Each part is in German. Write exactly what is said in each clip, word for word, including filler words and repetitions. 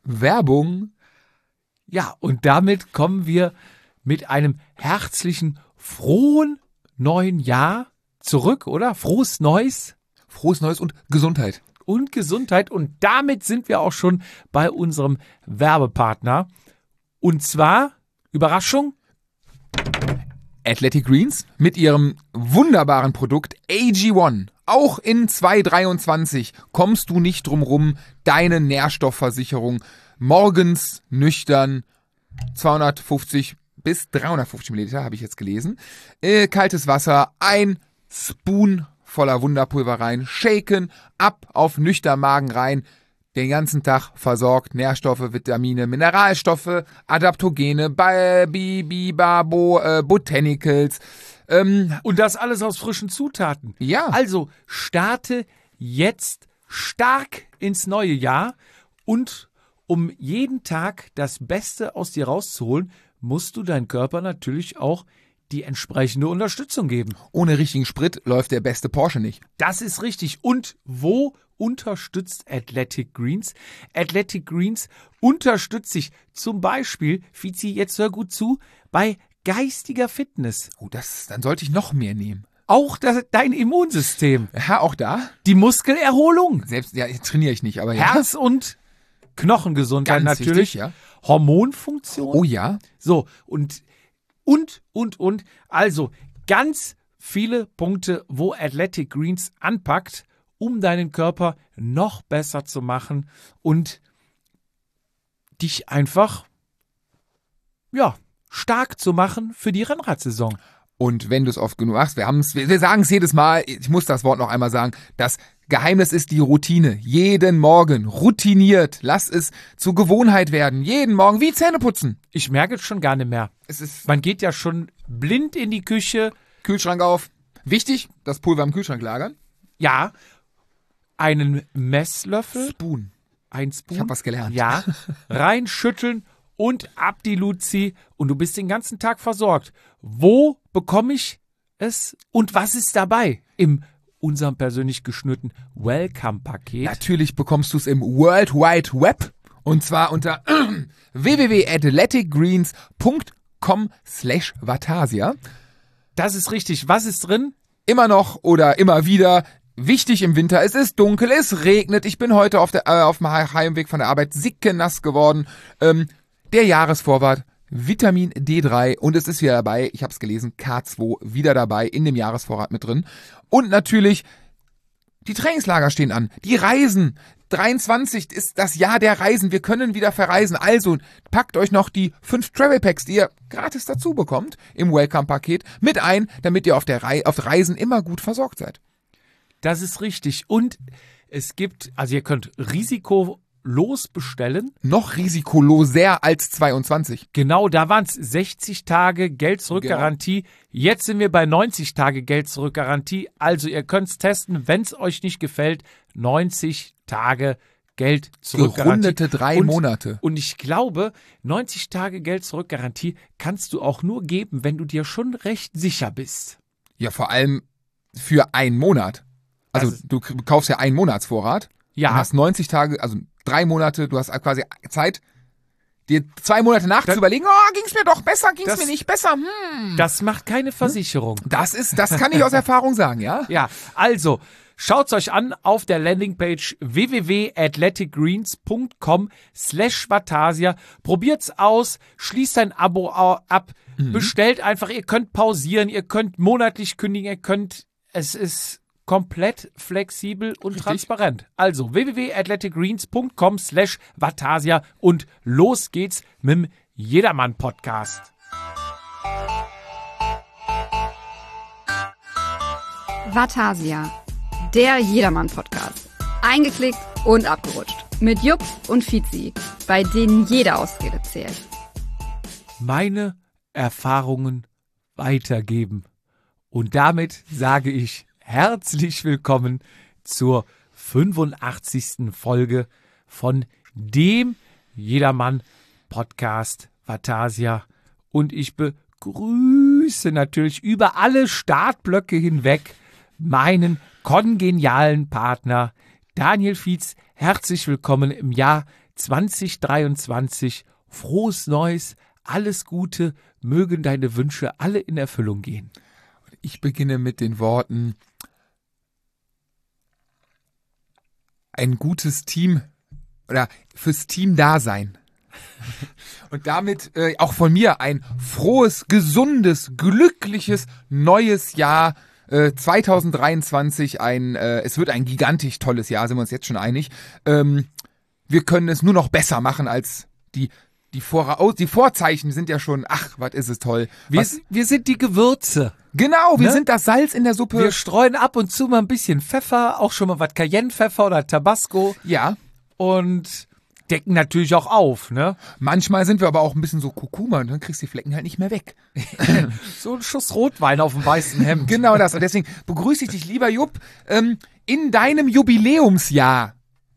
Werbung. Ja, und damit kommen wir mit einem herzlichen, frohen neuen Jahr zurück, oder? Frohes Neues. Frohes Neues und Gesundheit. Und Gesundheit. Und damit sind wir auch schon bei unserem Werbepartner. Und zwar, Überraschung, Athletic Greens mit ihrem wunderbaren Produkt A G eins. Auch in zwanzig dreiundzwanzig kommst du nicht drum rum, deine Nährstoffversicherung morgens nüchtern zweihundertfünfzig bis dreihundertfünfzig Milliliter, habe ich jetzt gelesen. Äh, kaltes Wasser, ein Spoon voller Wunderpulver rein, shaken, ab auf nüchtern Magen rein, den ganzen Tag versorgt, Nährstoffe, Vitamine, Mineralstoffe, Adaptogene, Bibibabo, äh, Botanicals. Ähm, und das alles aus frischen Zutaten. Ja. Also starte jetzt stark ins neue Jahr und um jeden Tag das Beste aus dir rauszuholen, musst du deinem Körper natürlich auch die entsprechende Unterstützung geben. Ohne richtigen Sprit läuft der beste Porsche nicht. Das ist richtig. Und wo unterstützt Athletic Greens? Athletic Greens unterstützt sich zum Beispiel, Fizi, jetzt hör gut zu, bei geistiger Fitness. Oh, das, dann sollte ich noch mehr nehmen. Auch das, dein Immunsystem. Ja, auch da. Die Muskelerholung. Selbst, ja, trainiere ich nicht, aber ja. Herz- und Knochengesundheit Ganz natürlich. wichtig, ja. Hormonfunktion. Oh ja. So, und, und, und, und. Also, ganz viele Punkte, wo Athletic Greens anpackt, um deinen Körper noch besser zu machen und dich einfach, ja, stark zu machen für die Rennradsaison. Und wenn du es oft genug machst, wir haben's, wir, wir sagen es jedes Mal, ich muss das Wort noch einmal sagen, das Geheimnis ist die Routine. Jeden Morgen, routiniert, lass es zur Gewohnheit werden. Jeden Morgen, wie Zähne putzen. Ich merke es schon gar nicht mehr. Es ist Man geht ja schon blind in die Küche. Kühlschrank auf. Wichtig, das Pulver im Kühlschrank lagern. Ja, einen Messlöffel, Spoon. ein Spoon. Ich hab was gelernt. Ja, reinschütteln und ab die Luzi und du bist den ganzen Tag versorgt. Wo bekomme ich es und was ist dabei im unserem persönlich geschnürten Welcome-Paket? Natürlich bekommst du es im World Wide Web und zwar unter w w w punkt athletic greens punkt com slash vatasia. Das ist richtig. Was ist drin? Immer noch oder immer wieder. Wichtig im Winter, es ist dunkel, es regnet. Ich bin heute auf, der, äh, auf dem Heimweg von der Arbeit sickenass geworden. Ähm, der Jahresvorrat, Vitamin D drei und es ist wieder dabei, ich habe es gelesen, K zwei wieder dabei in dem Jahresvorrat mit drin. Und natürlich, die Trainingslager stehen an, die Reisen. dreiundzwanzig ist das Jahr der Reisen, wir können wieder verreisen. Also packt euch noch die fünf Travel Packs, die ihr gratis dazu bekommt im Welcome-Paket mit ein, damit ihr auf der Re- auf Reisen immer gut versorgt seid. Das ist richtig. Und es gibt, also ihr könnt risikolos bestellen. Noch risikoloser als zweiundzwanzig. Genau, da waren es sechzig Tage Geld-Zurück-Garantie. Genau. Jetzt sind wir bei neunzig Tage Geld-Zurück-Garantie. Also ihr könnt es testen, wenn es euch nicht gefällt. neunzig Tage Geld-Zurück-Garantie. Gerundete drei und, Monate. Und ich glaube, neunzig Tage Geld-Zurück-Garantie kannst du auch nur geben, wenn du dir schon recht sicher bist. Ja, vor allem für einen Monat. Also, also du kaufst ja einen Monatsvorrat. Ja. Und hast neunzig Tage, also drei Monate, du hast quasi Zeit, dir zwei Monate nach zu überlegen, oh, ging's mir doch besser, ging's das, mir nicht besser. Hm. Das macht keine Versicherung. Das ist, das kann ich aus Erfahrung sagen, ja? Ja, also schaut's euch an auf der Landingpage w w w punkt athletic greens punkt com slash vatasia. Probiert's aus, schließt ein Abo ab, mhm. bestellt einfach, ihr könnt pausieren, ihr könnt monatlich kündigen, ihr könnt, es ist komplett flexibel und Richtig. transparent. Also w w w punkt athletic greens punkt com slash vatasia und los geht's mit dem Jedermann-Podcast. Vatasia, der Jedermann-Podcast. Eingeklickt und abgerutscht. Mit Jupp und Fizi, bei denen jede Ausrede zählt. Meine Erfahrungen weitergeben. Und damit sage ich herzlich willkommen zur fünfundachtzigsten Folge von dem Jedermann-Podcast Vatasia. Und ich begrüße natürlich über alle Startblöcke hinweg meinen kongenialen Partner Daniel Fietz. Herzlich willkommen im Jahr zwanzig dreiundzwanzig. Frohes Neues, alles Gute, mögen deine Wünsche alle in Erfüllung gehen. Ich beginne mit den Worten: Ein gutes Team oder fürs Team da sein. Und damit äh, auch von mir ein frohes, gesundes, glückliches neues Jahr äh, zwanzig dreiundzwanzig. Ein, äh, es wird ein gigantisch tolles Jahr, sind wir uns jetzt schon einig. Ähm, wir können es nur noch besser machen als die die, Vor- die Vorzeichen sind ja schon, ach, was ist es toll. Wir, Was, wir sind die Gewürze. genau, wir Ne? sind das Salz in der Suppe. Wir streuen ab und zu mal ein bisschen Pfeffer, auch schon mal was Cayennepfeffer oder Tabasco ja, und decken natürlich auch auf, ne? manchmal sind wir aber auch ein bisschen so Kurkuma und dann kriegst du die Flecken halt nicht mehr weg. So ein Schuss Rotwein auf dem weißen Hemd. Genau das. Und deswegen begrüße ich dich, lieber Jupp, ähm, in deinem Jubiläumsjahr.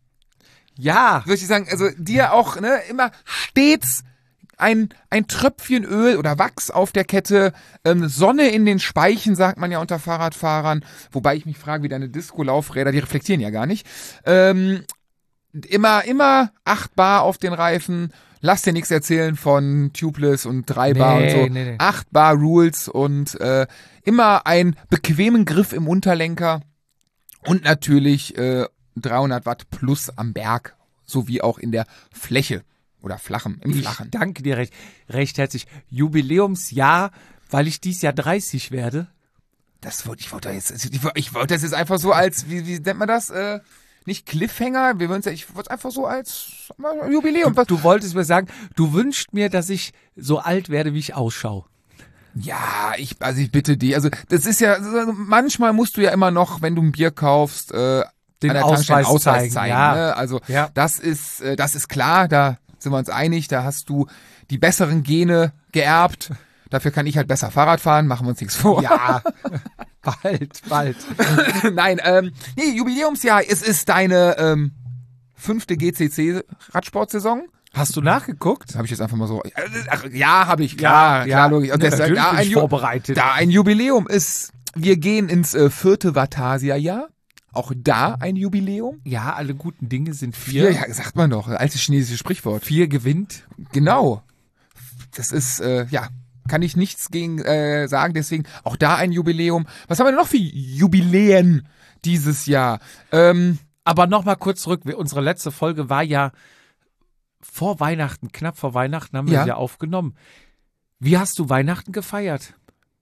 Ja, Würde ich sagen, also dir auch ne, immer stets ein, ein Tröpfchen Öl oder Wachs auf der Kette, ähm, Sonne in den Speichen, sagt man ja unter Fahrradfahrern. Wobei ich mich frage, wie deine Disco-Laufräder, die reflektieren ja gar nicht. Ähm, immer, immer acht Bar auf den Reifen. Lass dir nichts erzählen von Tubeless und drei Bar Nee, und so. nee, nee. acht Bar Rules und äh, immer einen bequemen Griff im Unterlenker. Und natürlich äh, dreihundert Watt plus am Berg, sowie auch in der Fläche oder flachem, im ich Flachen. danke dir recht, recht herzlich. Jubiläumsjahr, weil ich dies Jahr dreißig werde. Das wollte ich wollte jetzt, ich, wollte- ich wollte das jetzt einfach so als, wie, wie nennt man das? Äh, nicht Cliffhanger, wir würden ja, ich wollte es einfach so als äh, Jubiläum. Was, Du wolltest mir sagen, du wünschst mir, dass ich so alt werde, wie ich ausschaue. ja, ich, also ich bitte dich, also das ist ja, also manchmal musst du ja immer noch, wenn du ein Bier kaufst, äh, Den an der Tankstelle Ausweis Ausweis zeigen, zeigen. ja. Ne? Also Ja. das ist, äh, das ist klar, da sind wir uns einig, da hast du die besseren Gene geerbt. Dafür kann ich halt besser Fahrrad fahren, machen wir uns nichts vor. Ja, bald, bald. Nein, ähm, nee, Jubiläumsjahr, es ist deine ähm, fünfte G C C-Radsportsaison. Hast du nachgeguckt? Habe ich jetzt einfach mal so. Ach, ja, habe ich, klar, klar, logisch. Und Ja, das, natürlich da, bin ein ich Ju- vorbereitet. da ein Jubiläum ist, wir gehen ins äh, vierte Vatasia-Jahr. Auch da ein Jubiläum. Ja, alle guten Dinge sind vier. Vier, ja, sagt man doch, altes chinesisches Sprichwort. Vier gewinnt. Genau. Das ist, äh, ja, kann ich nichts gegen äh, sagen, deswegen auch da ein Jubiläum. Was haben wir denn noch für Jubiläen dieses Jahr? Ähm, Aber nochmal kurz zurück. Wir, unsere letzte Folge war ja vor Weihnachten, knapp vor Weihnachten haben wir Ja. sie ja aufgenommen. Wie hast du Weihnachten gefeiert?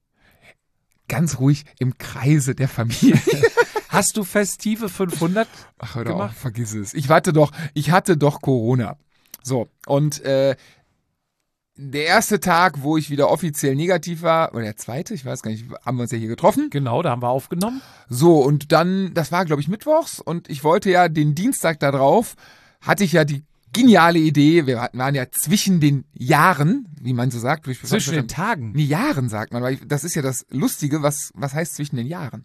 ganz ruhig im Kreise der Familie. Hast du festive fünfhundert Ach, hör doch auf, gemacht? vergiss es. Ich hatte doch, ich hatte doch Corona. So, und äh, der erste Tag, wo ich wieder offiziell negativ war, oder der zweite, ich weiß gar nicht, haben wir uns ja hier getroffen. Genau, da haben wir aufgenommen. So, und dann, das war, glaube ich, mittwochs, und ich wollte ja den Dienstag da drauf, hatte ich ja die geniale Idee, wir hatten- waren ja zwischen den Jahren, wie man so sagt. durch- Zwischen den Tagen. Nee, Jahren sagt man, weil ich, das ist ja das Lustige, was, was heißt zwischen den Jahren?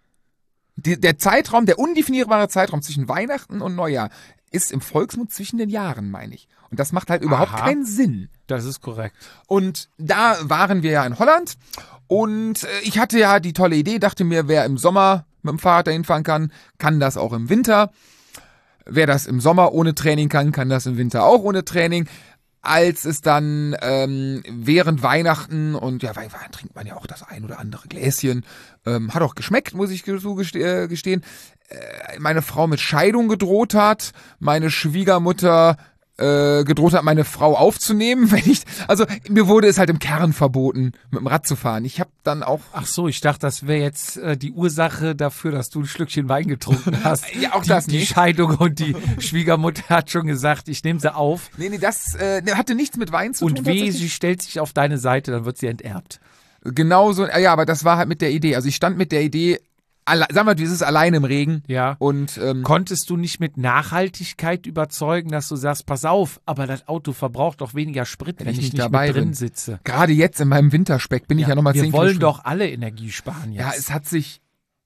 Die, der Zeitraum, der undefinierbare Zeitraum zwischen Weihnachten und Neujahr ist im Volksmund zwischen den Jahren, meine ich. Und das macht halt überhaupt Aha. keinen Sinn. Das ist korrekt. Und da waren wir ja in Holland und äh, ich hatte ja die tolle Idee, dachte mir, wer im Sommer mit dem Fahrrad dahin fahren kann, kann das auch im Winter. Wer das im Sommer ohne Training kann, kann das im Winter auch ohne Training. Als es dann ähm, während Weihnachten und ja, weil Weihnachten trinkt man ja auch das ein oder andere Gläschen, ähm, hat auch geschmeckt, muss ich zugeste- äh, gestehen, äh, meine Frau mit Scheidung gedroht hat, meine Schwiegermutter äh, gedroht hat, meine Frau aufzunehmen, wenn ich, also mir wurde es halt im Kern verboten, mit dem Rad zu fahren. Ich habe dann auch Ach so, ich dachte, das wäre jetzt äh, die Ursache dafür, dass du ein Schlückchen Wein getrunken hast. Ja, auch die, das Die nicht. Scheidung und die Schwiegermutter hat schon gesagt, ich nehme sie auf. nee, nee, das äh, hatte nichts mit Wein zu tun. Und weh, tatsächlich. sie stellt sich auf deine Seite, dann wird sie enterbt. Genauso, ja, aber das war halt mit der Idee. Also ich stand mit der Idee, alle, sagen wir, dieses allein im Regen. Ja. Und ähm, Konntest du nicht mit Nachhaltigkeit überzeugen, dass du sagst, pass auf, aber das Auto verbraucht doch weniger Sprit, wenn, ich ich nicht nicht dabei mit drin bin. sitze. gerade jetzt in meinem Winterspeck bin ich ja nochmal Wir zehn wollen Kilo doch alle Energie sparen jetzt. Ja, es hat sich,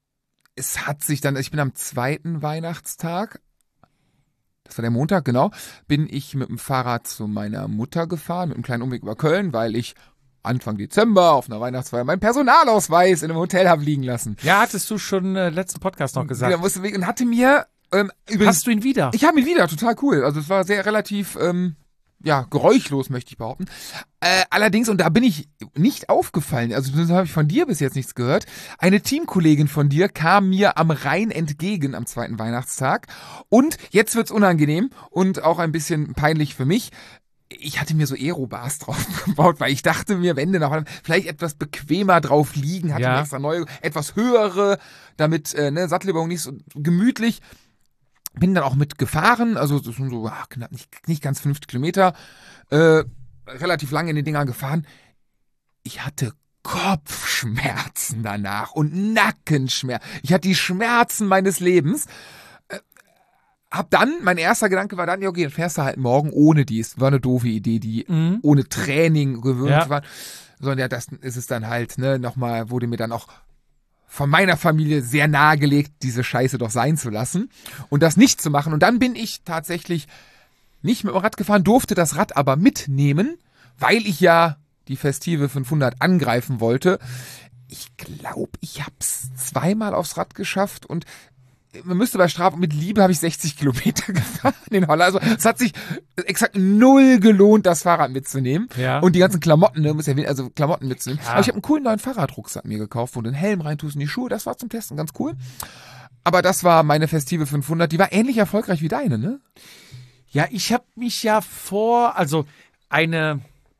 es hat sich dann, ich bin am zweiten Weihnachtstag, das war der Montag, genau, bin ich mit dem Fahrrad zu meiner Mutter gefahren, mit einem kleinen Umweg über Köln, weil ich Anfang Dezember auf einer Weihnachtsfeier meinen Personalausweis in einem Hotel habe liegen lassen. Ja, hattest du schon äh, letzten Podcast noch gesagt. Ja, musste weg und hatte mir Ähm, übrigens, Hast du ihn wieder? ich habe ihn wieder, total cool. Also es war sehr relativ, ähm, ja, geräuschlos, möchte ich behaupten. Äh, allerdings, und da bin ich nicht aufgefallen, also das habe ich von dir bis jetzt nichts gehört, eine Teamkollegin von dir kam mir am Rhein entgegen am zweiten Weihnachtstag. Und jetzt wird's unangenehm und auch ein bisschen peinlich für mich. Ich hatte mir so Aerobars drauf gebaut, weil ich dachte mir, Wände noch vielleicht etwas bequemer drauf liegen, hatte Ja. mir extra neue, etwas höhere, damit äh, ne, Sattelübung nicht so gemütlich. Bin dann auch mitgefahren, also das sind so ach, knapp, nicht, nicht ganz fünfzig Kilometer, äh, relativ lange in den Dingern gefahren. Ich hatte Kopfschmerzen danach und Nackenschmerzen. Ich hatte die Schmerzen meines Lebens. Äh, hab dann, mein erster Gedanke war dann, ja okay, dann fährst du halt morgen ohne dies. War eine doofe Idee, die Mhm. ohne Training gewöhnt Ja. war. Sondern ja, das ist es dann halt, ne, nochmal, wurde mir dann auch von meiner Familie sehr nahegelegt, diese Scheiße doch sein zu lassen und das nicht zu machen. Und dann bin ich tatsächlich nicht mit dem Rad gefahren, durfte das Rad aber mitnehmen, weil ich ja die Festive fünfhundert angreifen wollte. Ich glaube, ich habe es zweimal aufs Rad geschafft und man müsste bei Strafe, mit Liebe habe ich sechzig Kilometer gefahren in Holland. Also es hat sich exakt null gelohnt, das Fahrrad mitzunehmen. Ja. Und die ganzen Klamotten, ne, muss ja, also Klamotten mitzunehmen. Ja. Aber ich habe einen coolen neuen Fahrradrucksack mir gekauft, wo du einen Helm reintust in die Schuhe. Das war zum Testen ganz cool. Aber das war meine Festive fünfhundert. Die war ähnlich erfolgreich wie deine, ne? Ja, ich habe mich ja vor, also eine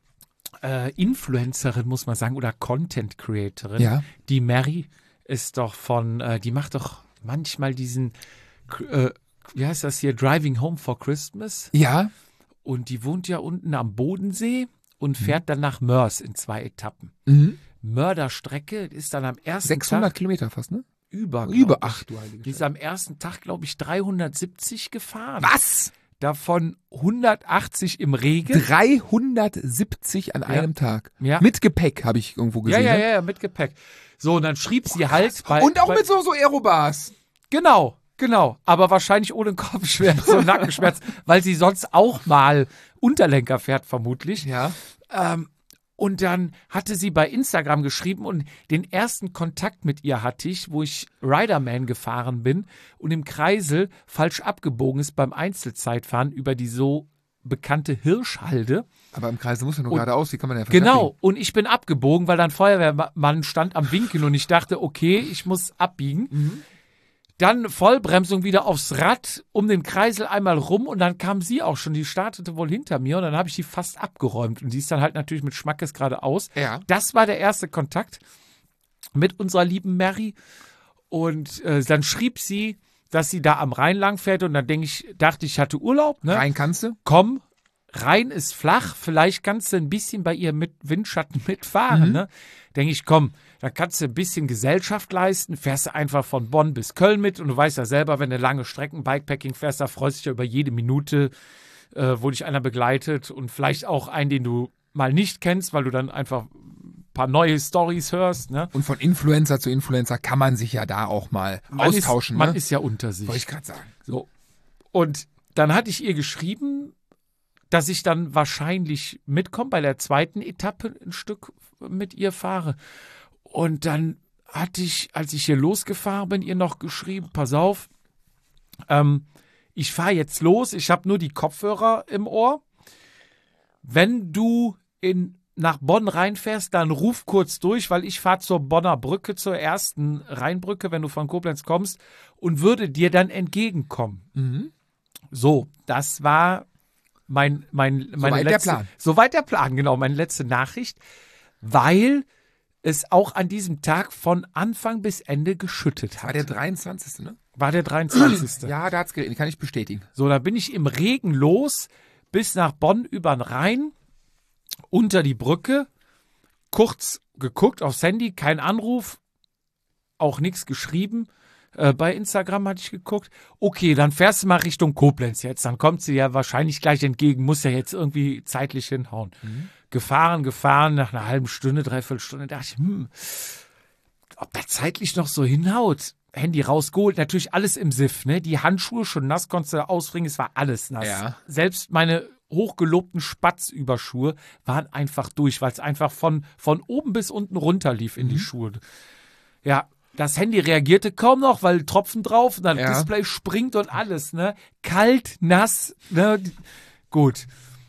äh, Influencerin, muss man sagen, oder Content Creatorin, Ja. die Mary ist doch von, äh, die macht doch manchmal diesen, äh, wie heißt das hier, Driving Home for Christmas. Ja. Und die wohnt ja unten am Bodensee und fährt dann nach Mörs in zwei Etappen. Mhm. Mörderstrecke ist dann am ersten sechshundert Tag Kilometer fast, ne? über. glaub Über ich. acht, du heilige Die ist Scheiße. am ersten Tag, glaube ich, dreihundertsiebzig gefahren. Was? Davon hundertachtzig im Regen. dreihundertsiebzig an einem Tag. Ja. Mit Gepäck, habe ich irgendwo Ja, gesehen. ja, ne? ja, ja, mit Gepäck. So, und dann schrieb sie halt bei. Und auch bei, mit so, so Aerobars. Genau, genau. Aber wahrscheinlich ohne Kopfschmerz und Nackenschmerz, weil sie sonst auch mal Unterlenker fährt, vermutlich. Ja. Ähm, und dann hatte sie bei Instagram geschrieben und den ersten Kontakt mit ihr hatte ich, wo ich Riderman gefahren bin und im Kreisel falsch abgebogen ist beim Einzelzeitfahren über die so bekannte Hirschhalde. Aber im Kreis muss ja nur Und- geradeaus, wie kann man ja Genau, und ich bin abgebogen, weil dann Feuerwehrmann stand am Winkeln und ich dachte, okay, ich muss abbiegen. Mhm. Dann Vollbremsung wieder aufs Rad, um den Kreisel einmal rum und dann kam sie auch schon, die startete wohl hinter mir und dann habe ich die fast abgeräumt und die ist dann halt natürlich mit Schmackes geradeaus. Ja. Das war der erste Kontakt mit unserer lieben Mary und äh, dann schrieb sie, dass sie da am Rhein lang fährt und dann denke ich, dachte ich, ich hatte Urlaub, ne? Rein kannst du? Komm, Rhein ist flach, vielleicht kannst du ein bisschen bei ihr mit Windschatten mitfahren, Mhm. ne? Denke ich, komm, da kannst du ein bisschen Gesellschaft leisten, fährst du einfach von Bonn bis Köln mit und du weißt ja selber, wenn du lange Strecken Bikepacking fährst, da freust du dich ja über jede Minute, äh, wo dich einer begleitet und vielleicht auch einen, den du mal nicht kennst, weil du dann einfach ein paar neue Stories hörst, ne? Und von Influencer zu Influencer kann man sich ja da auch mal Man austauschen, ist, man ne? ist ja unter sich. Wollte ich gerade sagen. So. Und dann hatte ich ihr geschrieben, dass ich dann wahrscheinlich mitkomme, bei der zweiten Etappe ein Stück mit ihr fahre. Und dann hatte ich, als ich hier losgefahren bin, ihr noch geschrieben, pass auf, ähm, ich fahre jetzt los, ich habe nur die Kopfhörer im Ohr. Wenn du in, nach Bonn reinfährst, dann ruf kurz durch, weil ich fahre zur Bonner Brücke, zur ersten Rheinbrücke, wenn du von Koblenz kommst, und würde dir dann entgegenkommen. Mhm. So, das war mein, mein, meine Soweit der letzte, Plan. Soweit der Plan, genau, meine letzte Nachricht, weil es auch an diesem Tag von Anfang bis Ende geschüttet War hat. der dreiundzwanzigste ne? War der dreiundzwanzigste Ja, da hat's geregnet, kann ich bestätigen. So, da bin ich im Regen los, bis nach Bonn über den Rhein, unter die Brücke, kurz geguckt aufs Handy, kein Anruf, auch nichts geschrieben. Äh, bei Instagram hatte ich geguckt. Okay, dann fährst du mal Richtung Koblenz jetzt. Dann kommt sie ja wahrscheinlich gleich entgegen, muss ja jetzt irgendwie zeitlich hinhauen. Mhm. Gefahren, gefahren, nach einer halben Stunde, dreiviertel Stunde, dachte ich, hm, ob das zeitlich noch so hinhaut. Handy rausgeholt, natürlich alles im Siff, ne? Die Handschuhe schon nass, konntest du ausbringen, es war alles nass. Ja. Selbst meine hochgelobten Spatzüberschuhe waren einfach durch, weil es einfach von, von oben bis unten runter lief in die Schuhe. Ja, Das Handy reagierte kaum noch, weil Tropfen drauf und dann Ja. das Display springt und alles, ne? Kalt, nass, ne? Gut.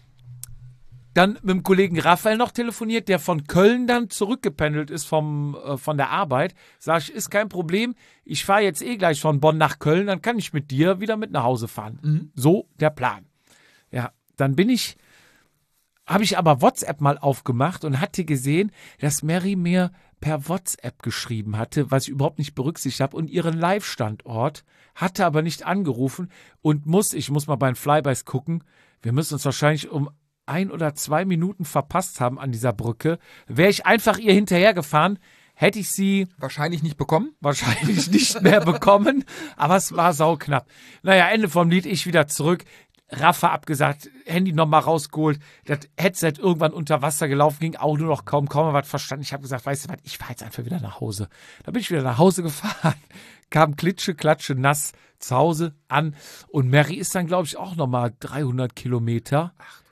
Dann mit dem Kollegen Raphael noch telefoniert, der von Köln dann zurückgependelt ist vom, äh, von der Arbeit. Sag ich, ist kein Problem, ich fahre jetzt eh gleich von Bonn nach Köln, dann kann ich mit dir wieder mit nach Hause fahren. Mhm. So der Plan. Ja, dann bin ich, habe ich aber WhatsApp mal aufgemacht und hatte gesehen, dass Mary mir per WhatsApp geschrieben hatte, was ich überhaupt nicht berücksichtigt habe, und ihren Live-Standort, hatte aber nicht angerufen und muss, ich muss mal bei den Flybys gucken, wir müssen uns wahrscheinlich um ein oder zwei Minuten verpasst haben an dieser Brücke. Wäre ich einfach ihr hinterhergefahren, hätte ich sie Wahrscheinlich nicht bekommen. wahrscheinlich nicht mehr bekommen, aber es war sauknapp. Naja, Ende vom Lied, ich wieder zurück. Rafa abgesagt, Handy nochmal rausgeholt, das Headset irgendwann unter Wasser gelaufen, ging auch nur noch kaum, kaum was verstanden. Ich habe gesagt, weißt du was, ich fahre jetzt einfach wieder nach Hause. Dann bin ich wieder nach Hause gefahren, kam klitsche, klatsche, nass zu Hause an und Mary ist dann, glaube ich, auch nochmal dreihundert Kilometer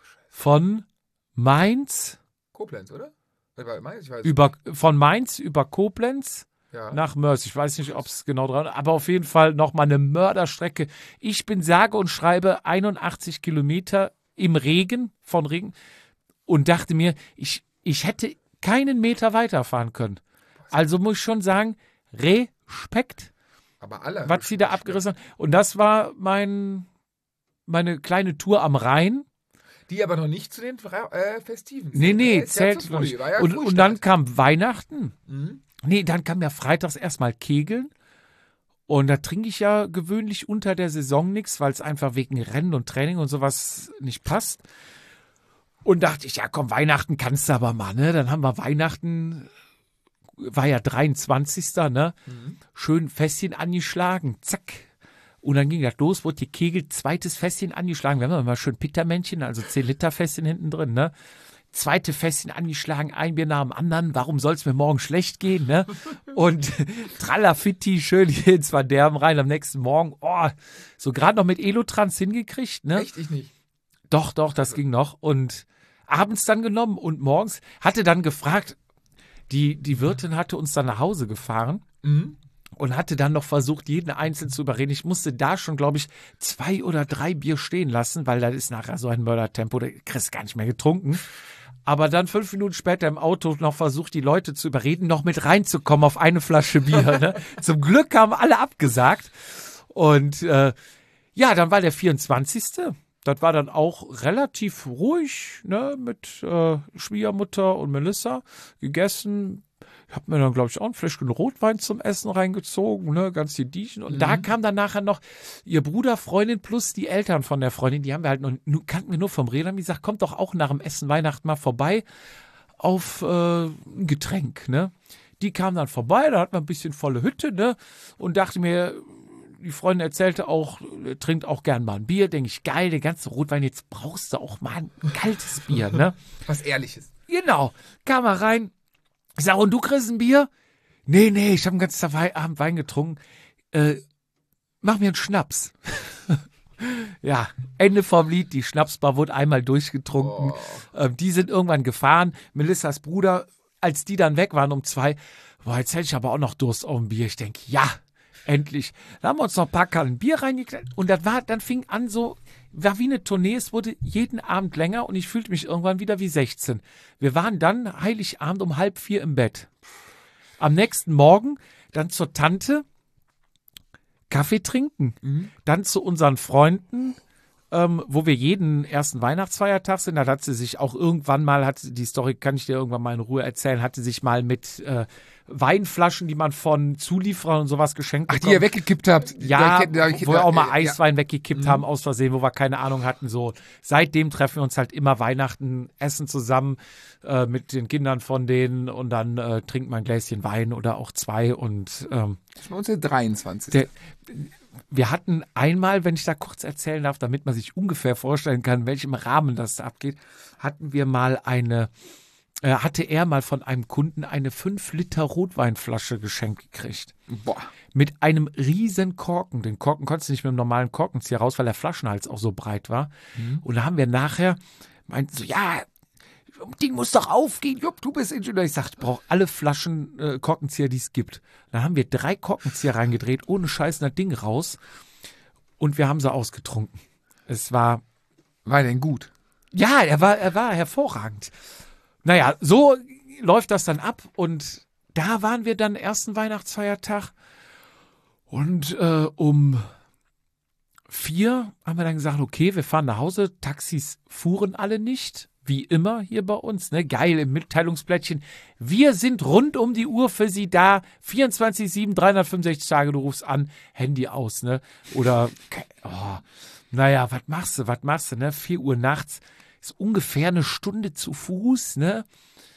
von Mainz, Koblenz, oder? Ich weiß. über, von Mainz über Koblenz ja. nach Mörs. Ich weiß nicht, ob es genau dran ist, aber auf jeden Fall nochmal eine Mörderstrecke. Ich bin sage und schreibe einundachtzig Kilometer im Regen, von Regen, und dachte mir, ich, ich hätte keinen Meter weiterfahren können. Also muss ich schon sagen, Respekt, Aber alle. was sie da abgerissen haben. Und das war mein, meine kleine Tour am Rhein. Die aber noch nicht zu den äh, Festiven sind. Nee, nee, Der ist ja zählt zu noch früh, nicht. war ja Und, Frühstart. und dann kam Weihnachten. Mhm. Nee, dann kam ja freitags erstmal Kegeln. Und da trinke ich ja gewöhnlich unter der Saison nichts, weil es einfach wegen Rennen und Training und sowas nicht passt. Und dachte ich, ja komm, Weihnachten kannst du aber mal, ne? Dann haben wir Weihnachten, war ja dreiundzwanzigster ne? Mhm. Schön Fässchen angeschlagen, zack. Und dann ging das los, wurde die Kegel, zweites Fässchen angeschlagen. Wir haben immer schön Pittermännchen, also zehn Liter Fässchen hinten drin, ne? Zweite Fässchen angeschlagen, ein Bier nach dem anderen. Warum soll es mir morgen schlecht gehen, ne? Und Tralafitti, schön hier ins Verderben rein am nächsten Morgen. Oh, so gerade noch mit Elotrans hingekriegt, ne? Echt, ich nicht. Doch, doch, das ging noch. Und abends dann genommen und morgens hatte dann gefragt, die, die Wirtin hatte uns dann nach Hause gefahren. Mhm. Und hatte dann noch versucht, jeden einzeln zu überreden. Ich musste da schon, glaube ich, zwei oder drei Bier stehen lassen, weil das ist nachher so ein Mördertempo, da kriegst du gar nicht mehr getrunken. Aber dann fünf Minuten später im Auto noch versucht, die Leute zu überreden, noch mit reinzukommen auf eine Flasche Bier. Ne? Zum Glück haben alle abgesagt. Und äh, ja, dann war der vierundzwanzigste Das war dann auch relativ ruhig, ne, mit äh, Schwiegermutter und Melissa gegessen. Ich habe mir dann, glaube ich, auch ein Fläschchen Rotwein zum Essen reingezogen, ne, ganz die Diechen. Und Mhm. da kam dann nachher noch ihr Bruder, Freundin plus die Eltern von der Freundin. Die haben wir halt noch, nur, kannten wir nur vom Reden. Haben die gesagt, kommt doch auch nach dem Essen Weihnachten mal vorbei auf äh, ein Getränk, ne. Die kamen dann vorbei, da hatten wir ein bisschen volle Hütte, ne, und dachte mir, die Freundin erzählte auch, trinkt auch gern mal ein Bier. Denke ich, geil, der ganze Rotwein, jetzt brauchst du auch mal ein kaltes Bier, ne. Was Ehrliches. Genau, kam er rein. Ich sage, und du kriegst ein Bier? Nee, nee, ich habe den ganzen Tag Abend Wein getrunken. Äh, mach mir einen Schnaps. Ja, Ende vom Lied. Die Schnapsbar wurde einmal durchgetrunken. Oh. Ähm, die sind irgendwann gefahren. Melissas Bruder, als die dann weg waren um zwei, boah, jetzt hätte ich aber auch noch Durst auf ein Bier. Ich denke, ja, endlich. Da haben wir uns noch ein paar Kannen Bier reingeklebt. Und das war, dann fing an so, war wie eine Tournee. Es wurde jeden Abend länger und ich fühlte mich irgendwann wieder wie sechzehn. Wir waren dann Heiligabend um halb vier im Bett. Am nächsten Morgen dann zur Tante Kaffee trinken. Mhm. Dann zu unseren Freunden, ähm, wo wir jeden ersten Weihnachtsfeiertag sind. Da hat sie sich auch irgendwann mal, hat die Story kann ich dir irgendwann mal in Ruhe erzählen, hatte sich mal mit äh, Weinflaschen, die man von Zulieferern und sowas geschenkt Ach, bekommen. die ihr weggekippt habt. Ja, ich kenn- ja, ich- wo wir auch mal ja, Eiswein weggekippt Mhm. haben aus Versehen, wo wir keine Ahnung hatten. So, seitdem treffen wir uns halt immer Weihnachten, essen zusammen äh, mit den Kindern von denen und dann äh, trinkt man ein Gläschen Wein oder auch zwei. Und ähm, Das war uns der dreiundzwanzigste der, wir hatten einmal, wenn ich da kurz erzählen darf, damit man sich ungefähr vorstellen kann, in welchem Rahmen das da abgeht, hatten wir mal eine äh, hatte er mal von einem Kunden eine fünf Liter Rotweinflasche geschenkt gekriegt. Boah. Mit einem riesen Korken. Den Korken konntest du nicht mit einem normalen Korkenzieher raus, weil der Flaschenhals auch so breit war. Mhm. Und da haben wir nachher, meinten so, ja, Ding muss doch aufgehen, Jupp, du bist Ingenieur. Ich sag, ich brauche alle Flaschen äh, Korkenzieher, die es gibt. Dann haben wir drei Korkenzieher reingedreht, ohne Scheiß das Ding raus. Und wir haben sie ausgetrunken. Es war... War denn gut? Ja, er war, er war hervorragend. Naja, so läuft das dann ab. Und da waren wir dann ersten Weihnachtsfeiertag. Und äh, um vier haben wir dann gesagt, okay, wir fahren nach Hause. Taxis fuhren alle nicht. Wie immer hier bei uns, ne? Geil im Mitteilungsblättchen. Wir sind rund um die Uhr für Sie da. vierundzwanzig sieben, dreihundertfünfundsechzig Tage, du rufst an, Handy aus, ne? Oder, oh, naja, was machst du, was machst du, ne? vier Uhr nachts, ist ungefähr eine Stunde zu Fuß, ne?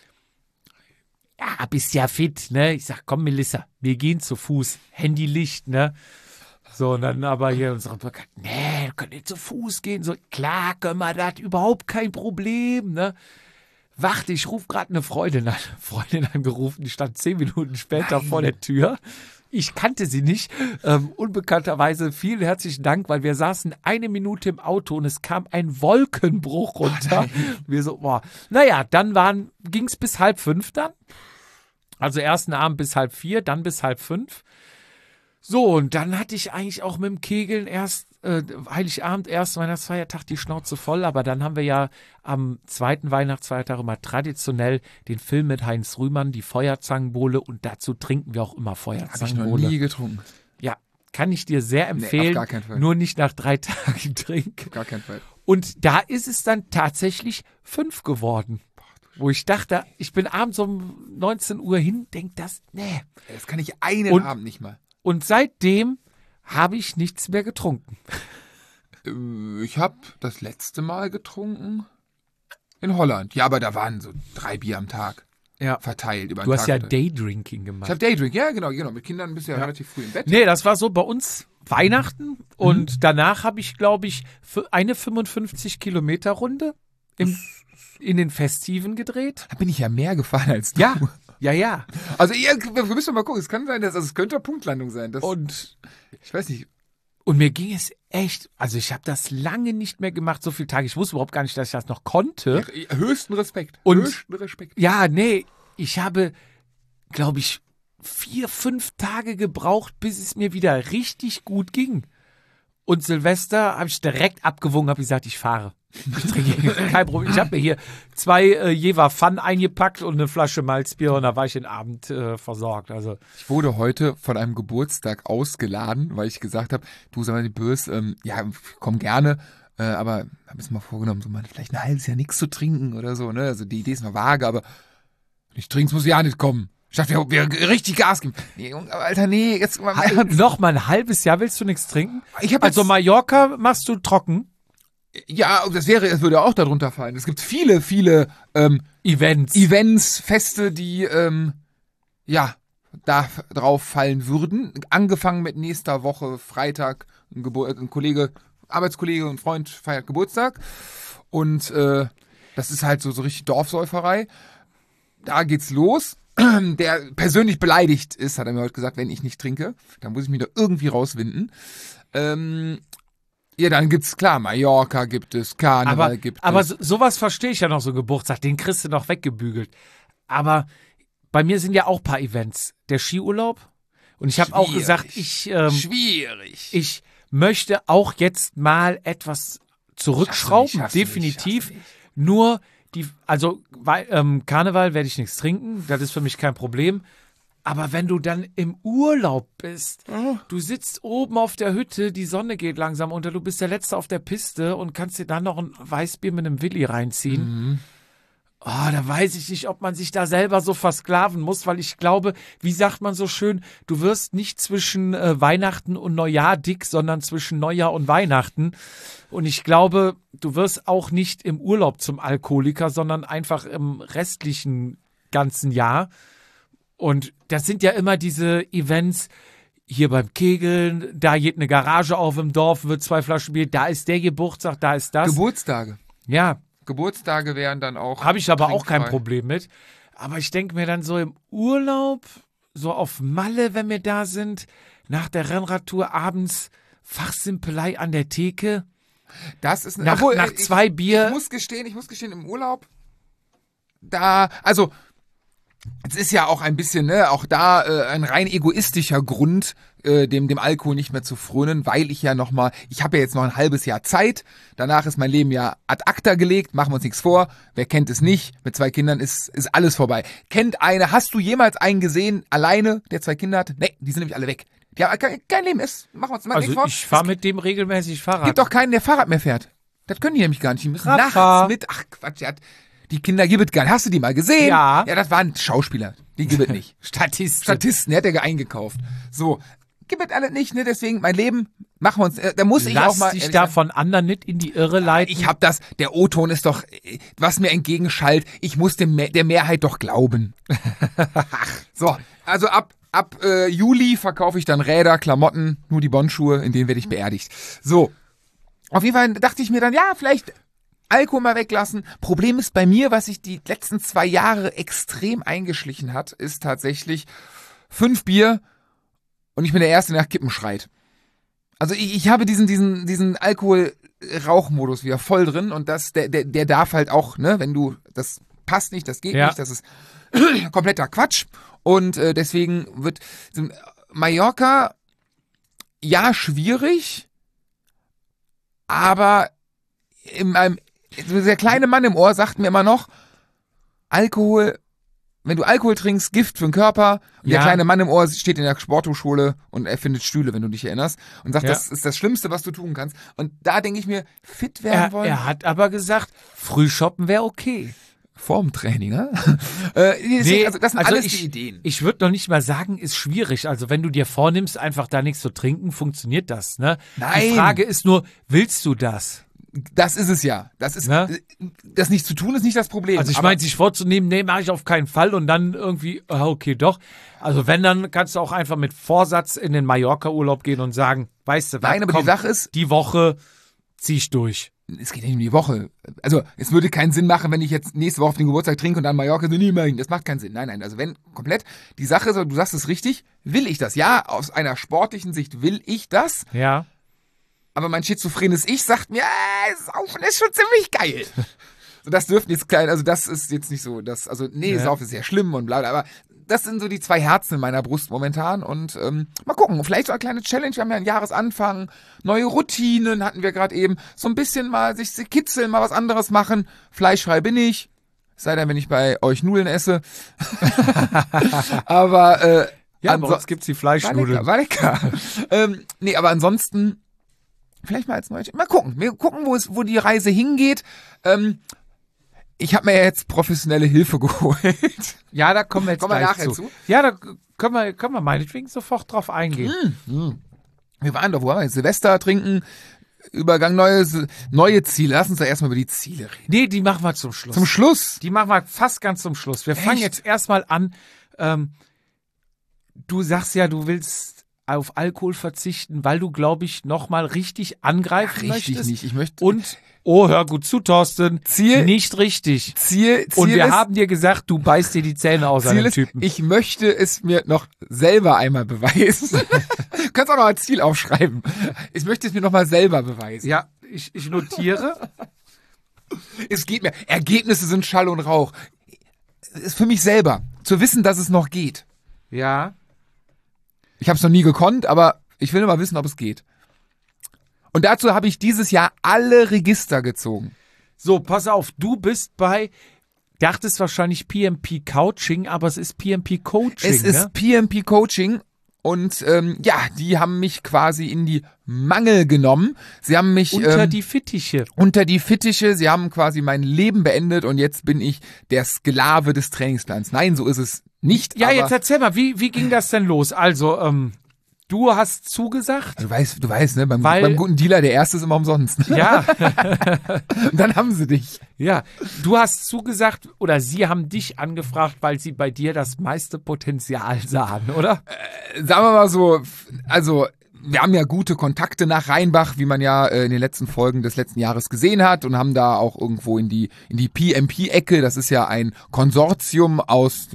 Ja, bist ja fit, ne? Ich sag, komm, Melissa, wir gehen zu Fuß. Handylicht, ne? So, und dann aber hier unsere Bekannt, nee, wir können nicht zu Fuß gehen. So, klar können wir das, überhaupt kein Problem, ne? Warte, ich rufe gerade eine Freundin an. Freundin angerufen, die stand zehn Minuten später Nein. vor der Tür. Ich kannte sie nicht. Ähm, unbekannterweise vielen herzlichen Dank, weil wir saßen eine Minute im Auto und es kam ein Wolkenbruch runter. Oh wir so, boah. Naja, dann ging es bis halb fünf dann. Also ersten Abend bis halb vier, dann bis halb fünf. So, und dann hatte ich eigentlich auch mit dem Kegeln erst, äh, Heiligabend, ersten Weihnachtsfeiertag die Schnauze voll, aber dann haben wir ja am zweiten Weihnachtsfeiertag immer traditionell den Film mit Heinz Rühmann, die Feuerzangenbowle, und dazu trinken wir auch immer Feuerzangenbowle. Habe ich noch nie getrunken. Ja, kann ich dir sehr empfehlen, nee, auf gar keinen Fall. Nur nicht nach drei Tagen trinken. Auf gar keinen Fall. Und da ist es dann tatsächlich fünf geworden. Wo ich dachte, ich bin abends um neunzehn Uhr hin, denk das, nee. Das kann ich einen und, Abend nicht mal. Und seitdem habe ich nichts mehr getrunken. Ich habe das letzte Mal getrunken in Holland. Ja, aber da waren so drei Bier am Tag ja. verteilt. Über den du hast Tag ja Daydrinking gemacht. Ich habe Daydrinking, ja genau, genau. Mit Kindern bist du ja, ja relativ früh im Bett. Nee, das war so bei uns Weihnachten. Mhm. Und danach habe ich, glaube ich, für eine fünfundfünfzig Kilometer Runde im, in den Festiven gedreht. Da bin ich ja mehr gefahren als du. Ja. Ja, ja. Also ihr, wir müssen mal gucken, es kann sein, dass also es könnte eine Punktlandung sein. Das, und ich weiß nicht. Und mir ging es echt, also ich habe das lange nicht mehr gemacht, so viele Tage. Ich wusste überhaupt gar nicht, dass ich das noch konnte. Ja, höchsten Respekt. Und höchsten Respekt. Ja, nee, ich habe, glaube ich, vier, fünf Tage gebraucht, bis es mir wieder richtig gut ging. Und Silvester habe ich direkt abgewogen, habe gesagt, ich fahre. Ich trinke kein Problem. Ich habe mir hier zwei äh, Jever Fun eingepackt und eine Flasche Malzbier und da war ich den Abend äh, versorgt. Also ich wurde heute von einem Geburtstag ausgeladen, weil ich gesagt habe, du sag mal, die Börs, ähm, ja, komm gerne, äh, aber habe es mal vorgenommen, so mal vielleicht ein halbes Jahr nichts zu trinken oder so, ne? Also die Idee ist noch vage, aber ich trinke, muss ja nicht kommen. Ich dachte, wir, wir richtig Gas geben. Nee, Alter, nee, jetzt mal ha, noch mal ein halbes Jahr willst du nichts trinken? Ich hab also Mallorca machst du trocken? Ja, das wäre, es würde auch darunter fallen. Es gibt viele, viele ähm, Events, Events, Feste, die ähm, ja da drauf fallen würden. Angefangen mit nächster Woche Freitag, ein, Gebur- ein Kollege, Arbeitskollege und Freund feiert Geburtstag und äh, das ist halt so so richtig Dorfsäuferei. Da geht's los. Der persönlich beleidigt ist, hat er mir heute gesagt, wenn ich nicht trinke, dann muss ich mich da irgendwie rauswinden. Ähm, Ja, dann gibt's, klar, Mallorca gibt es, Karneval aber, gibt aber es. Aber sowas verstehe ich ja noch, so Geburtstag, den kriegst du noch weggebügelt. Aber bei mir sind ja auch ein paar Events. Der Skiurlaub. Und ich habe auch gesagt, ich, ähm, Schwierig. ich möchte auch jetzt mal etwas zurückschrauben, Schaffst du nicht, definitiv. schaffst du nicht. Nur die, also weil, ähm, Karneval werde ich nichts trinken, das ist für mich kein Problem. Aber wenn du dann im Urlaub bist, Oh. du sitzt oben auf der Hütte, die Sonne geht langsam unter, du bist der Letzte auf der Piste und kannst dir dann noch ein Weißbier mit einem Willi reinziehen. Mhm. Oh, da weiß ich nicht, ob man sich da selber so versklaven muss, weil ich glaube, wie sagt man so schön, du wirst nicht zwischen äh, Weihnachten und Neujahr dick, sondern zwischen Neujahr und Weihnachten. Und ich glaube, du wirst auch nicht im Urlaub zum Alkoholiker, sondern einfach im restlichen ganzen Jahr. Und das sind ja immer diese Events, hier beim Kegeln, da geht eine Garage auf im Dorf, wird zwei Flaschen Bier, da ist der Geburtstag, da ist das. Geburtstage. Ja. Geburtstage wären dann auch. Habe ich aber auch trinkfrei. kein Problem mit. Aber ich denke mir dann so im Urlaub, so auf Malle, wenn wir da sind, nach der Rennradtour abends Fachsimpelei an der Theke. Das ist Nach, obwohl, nach ich, zwei Bier. Ich muss gestehen, ich muss gestehen, im Urlaub da, also es ist ja auch ein bisschen, ne, auch da äh, ein rein egoistischer Grund, äh, dem dem Alkohol nicht mehr zu frönen, weil ich ja noch mal, ich habe ja jetzt noch ein halbes Jahr Zeit, danach ist mein Leben ja ad acta gelegt, machen wir uns nichts vor, wer kennt es nicht, mit zwei Kindern ist ist alles vorbei. Kennt eine, hast du jemals einen gesehen, alleine, der zwei Kinder hat? Nee, die sind nämlich alle weg. Die haben kein, kein Leben, ist, machen wir uns mal Also nichts vor. ich fahre mit dem regelmäßig Fahrrad. Es gibt doch keinen, der Fahrrad mehr fährt. Das können die nämlich gar nicht, die müssen Radfahr. nachts mit, ach Quatsch, der hat, die Kinder gibt es gar nicht. Hast du die mal gesehen? Ja. Ja, das waren Schauspieler. Die gibt es nicht. Statisten. Statisten, der hat er eingekauft. So, gibt es alle nicht, ne? Deswegen, mein Leben, machen wir uns, äh, da muss ich Lass auch mal. dich da von anderen nicht in die Irre leiten. Ich hab das, der O-Ton ist doch, äh, was mir entgegenschallt, ich muss dem, der Mehrheit doch glauben. So, also ab, ab äh, Juli verkaufe ich dann Räder, Klamotten, nur die Bondschuhe, in denen werde ich beerdigt. So, auf jeden Fall dachte ich mir dann, ja, vielleicht Alkohol mal weglassen. Problem ist bei mir, was sich die letzten zwei Jahre extrem eingeschlichen hat, ist tatsächlich fünf Bier und ich bin der Erste, der nach Kippen schreit. Also ich, ich habe diesen, diesen, diesen Alkohol-Rauchmodus wieder voll drin und das, der, der, der darf halt auch, ne, wenn du, das passt nicht, das geht Ja. nicht, das ist kompletter Quatsch und äh, deswegen wird Mallorca, ja, schwierig, aber in meinem, der kleine Mann im Ohr sagt mir immer noch, Alkohol, wenn du Alkohol trinkst, Gift für den Körper. Und Ja. der kleine Mann im Ohr steht in der Sporthochschule und erfindet Stühle, wenn du dich erinnerst. Und sagt, Ja. das ist das Schlimmste, was du tun kannst. Und da denke ich mir, fit werden er, wollen. er hat aber gesagt, Frühshoppen wäre okay. Vorm Training, ne? äh, deswegen, Nee, also das sind also alles ich, die Ideen. Ich würde noch nicht mal sagen, ist schwierig. Also wenn du dir vornimmst, einfach da nichts zu trinken, funktioniert das. Ne? Nein. Die Frage ist nur, willst du das? Das ist es ja. Das ist, Ne? das nicht zu tun ist nicht das Problem. Also ich Aber meine, sich vorzunehmen, nee, mache ich auf keinen Fall und dann irgendwie, ah, okay, doch. Also wenn, dann kannst du auch einfach mit Vorsatz in den Mallorca-Urlaub gehen und sagen, weißt du was, Nein, aber komm, die Sache ist, die Woche zieh ich durch. es geht nicht um die Woche. Also es würde keinen Sinn machen, wenn ich jetzt nächste Woche auf den Geburtstag trinke und dann Mallorca so, nee, nein, das macht keinen Sinn. Nein, nein, also wenn, komplett, die Sache ist, du sagst es richtig, will ich das? Ja, aus einer sportlichen Sicht will ich das, Ja. aber mein schizophrenes Ich sagt mir, äh, Saufen ist schon ziemlich geil. So, das dürften jetzt klein, also das ist jetzt nicht so, das, also nee, Ja. Saufen ist sehr schlimm und bla bla, aber das sind so die zwei Herzen in meiner Brust momentan und ähm, mal gucken, vielleicht so eine kleine Challenge, wir haben ja einen Jahresanfang, neue Routinen hatten wir gerade eben, so ein bisschen mal sich kitzeln, mal was anderes machen, fleischfrei bin ich, sei denn, wenn ich bei euch Nudeln esse, aber äh, Ja, anso- bei uns gibt's die war lecker, Fleischnudeln. war lecker. ähm, nee, aber ansonsten vielleicht mal als neue, mal gucken, wir gucken, wo es, wo die Reise hingeht. Ähm, ich habe mir ja jetzt professionelle Hilfe geholt. Ja, da kommen wir jetzt Kommen wir gleich nachher zu. zu. Ja, da können wir, können wir meinetwegen sofort drauf eingehen. Wir waren doch, wo waren wir? Silvester trinken, Übergang, neue, neue Ziele. Lass uns da erstmal über die Ziele reden. Nee, die machen wir zum Schluss. Zum Schluss. Die machen wir fast ganz zum Schluss. Wir fangen Echt? jetzt erstmal an. Ähm, du sagst ja, du willst auf Alkohol verzichten, weil du, glaube ich, nochmal richtig angreifen Richtig möchtest. nicht. Ich möchte Und, oh, hör gut zu, Thorsten. Ziel- Nicht richtig. Ziel, Ziel Und wir ist, haben dir gesagt, du beißt dir die Zähne aus an Ziel dem ist, Typen. ich möchte es mir noch selber einmal beweisen. Du kannst auch noch als Ziel aufschreiben. Ich möchte es mir noch mal selber beweisen. Ja, ich, ich notiere. Es geht mir. Ergebnisse sind Schall und Rauch. Ist für mich selber. Zu wissen, dass es noch geht. Ja. Ich habe es noch nie gekonnt, aber ich will nur mal wissen, ob es geht. Und dazu habe ich dieses Jahr alle Register gezogen. So, pass auf, du bist bei, dachtest wahrscheinlich P M P Coaching, aber es ist P M P Coaching, Es ist ne? P M P Coaching und ähm, ja, die haben mich quasi in die Mangel genommen. Sie haben mich Unter ähm, die Fittiche. unter die Fittiche, sie haben quasi mein Leben beendet und jetzt bin ich der Sklave des Trainingsplans. Nein, so ist es nicht. Ja, aber jetzt erzähl mal, wie, wie ging das denn los? Also, ähm, du hast zugesagt. Du weißt, du weißt, ne, beim, Weil- beim guten Dealer, der erste ist immer umsonst. Ja, Und dann haben sie dich. ja. Du hast zugesagt oder sie haben dich angefragt, weil sie bei dir das meiste Potenzial sahen, oder? Sagen wir mal so, also wir haben ja gute Kontakte nach Rheinbach, wie man ja äh, in den letzten Folgen des letzten Jahres gesehen hat und haben da auch irgendwo in die in die P M P-Ecke, das ist ja ein Konsortium aus dem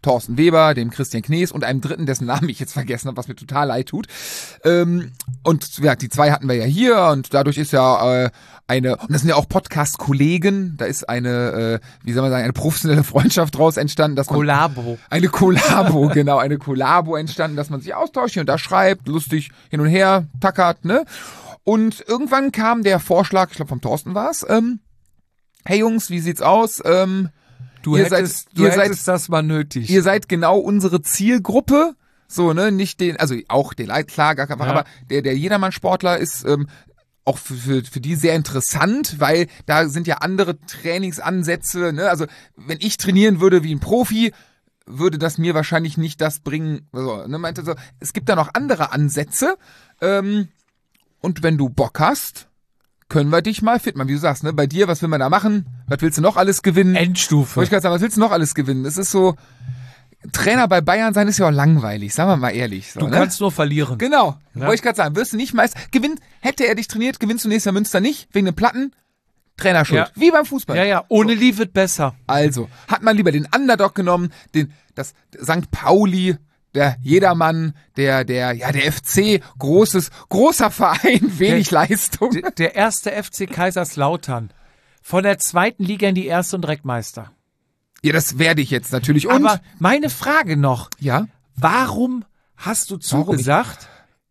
Thorsten Weber, dem Christian Knees und einem dritten, dessen Namen ich jetzt vergessen habe, was mir total leid tut. Ähm, und ja, die zwei hatten wir ja hier und dadurch ist ja äh, eine, und das sind ja auch Podcast-Kollegen, da ist eine, äh, wie soll man sagen, eine professionelle Freundschaft draus entstanden. Dass man, Kollabo. Eine Kollabo, genau, eine Kollabo entstanden, dass man sich austauscht hier und da schreibt, lustig hin und her, tackert, ne? Und irgendwann kam der Vorschlag, ich glaube vom Thorsten war es, ähm, hey Jungs, wie sieht's aus? Ähm, Du ihr hättest, seid, du ihr hättest seid, das mal nötig. Ihr seid genau unsere Zielgruppe, so, ne, nicht den, also auch den Leid, klar, gar kein Fall, Ja. aber der, der Jedermann-Sportler ist, ähm, auch für, für, für die sehr interessant, weil da sind ja andere Trainingsansätze, ne, also wenn ich trainieren würde wie ein Profi, würde das mir wahrscheinlich nicht das bringen, also, ne, meinte so, es gibt da noch andere Ansätze, ähm, und wenn du Bock hast, können wir dich mal fit machen, wie du sagst, ne, bei dir, was will man da machen, was willst du noch alles gewinnen? Endstufe. Wollte ich gerade sagen, was willst du noch alles gewinnen? Es ist so, Trainer bei Bayern sein ist ja auch langweilig, sagen wir mal ehrlich. So, Du ne? kannst nur verlieren. Genau, Ja. wollte ich gerade sagen, wirst du nicht meist, gewinnt, hätte er dich trainiert, gewinnst du nächstes Jahr Münster nicht, wegen dem Platten, Trainer schuld. Ja. Wie beim Fußball. Ja, ja, ohne Lee wird besser. Also, hat man lieber den Underdog genommen, den, das Sankt Pauli, der Jedermann, der, der, ja, der F C, großes, großer Verein, wenig Der- Leistung. D- Der erste F C Kaiserslautern. Von der zweiten Liga in die erste und direkt Meister. Ja, das werde ich jetzt natürlich. Und, Aber meine Frage noch, ja, warum hast du Warum zugesagt?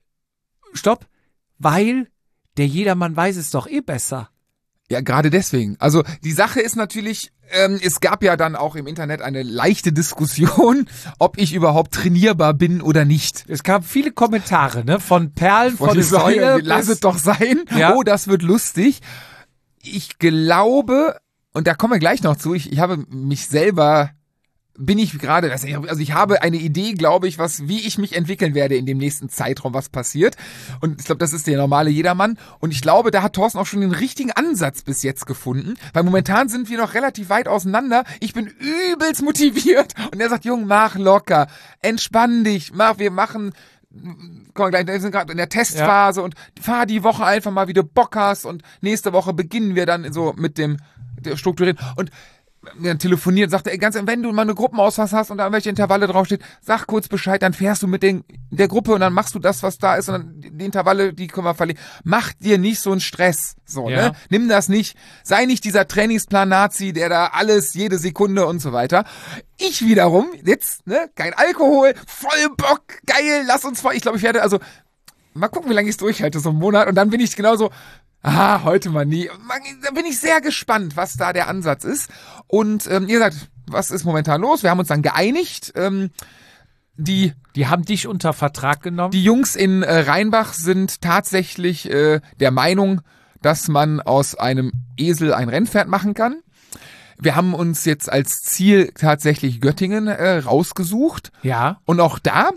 Stopp, weil der Jedermann weiß es doch eh besser. ja, gerade deswegen. Also, die Sache ist natürlich, ähm, es gab ja dann auch im Internet eine leichte Diskussion, ob ich überhaupt trainierbar bin oder nicht. Es gab viele Kommentare, ne, von Perlen von Wollte der ich sagen, Säule. lass bis- es doch sein. Ja. Oh, das wird lustig. Ich glaube, und da kommen wir gleich noch zu, ich, ich habe mich selber, bin ich gerade, also ich habe eine Idee, glaube ich, was, wie ich mich entwickeln werde in dem nächsten Zeitraum, was passiert. Und ich glaube, das ist der normale Jedermann. Und ich glaube, da hat Thorsten auch schon den richtigen Ansatz bis jetzt gefunden, weil momentan sind wir noch relativ weit auseinander. Ich bin übelst motiviert und er sagt, Jung, mach locker, entspann dich, mach, wir machen, kommen wir gleich, wir sind gerade in der Testphase und fahr die Woche einfach mal, wie du Bock hast und nächste Woche beginnen wir dann so mit dem der Strukturieren und dann telefoniert, sagt er, ganz, wenn du mal eine Gruppenausfahrt hast und da welche Intervalle draufsteht, sag kurz Bescheid, dann fährst du mit den, der Gruppe und dann machst du das, was da ist und dann die Intervalle, die können wir verlieren. Mach dir nicht so einen Stress, so, Ja. ne? Nimm das nicht, sei nicht dieser Trainingsplan-Nazi, der da alles, jede Sekunde und so weiter. Ich wiederum, jetzt, ne, kein Alkohol, voll Bock, geil, lass uns voll, ich glaube, ich werde, also, mal gucken, wie lange ich es durchhalte, so einen Monat und dann bin ich genauso, ah, heute mal nie. Da bin ich sehr gespannt, was da der Ansatz ist. Und ähm, ihr sagt, was ist momentan los? Wir haben uns dann geeinigt. Ähm, die, Die haben dich unter Vertrag genommen. die Jungs in äh, Rheinbach sind tatsächlich äh, der Meinung, dass man aus einem Esel ein Rennpferd machen kann. Wir haben uns jetzt als Ziel tatsächlich Göttingen äh, rausgesucht. ja. Und auch da,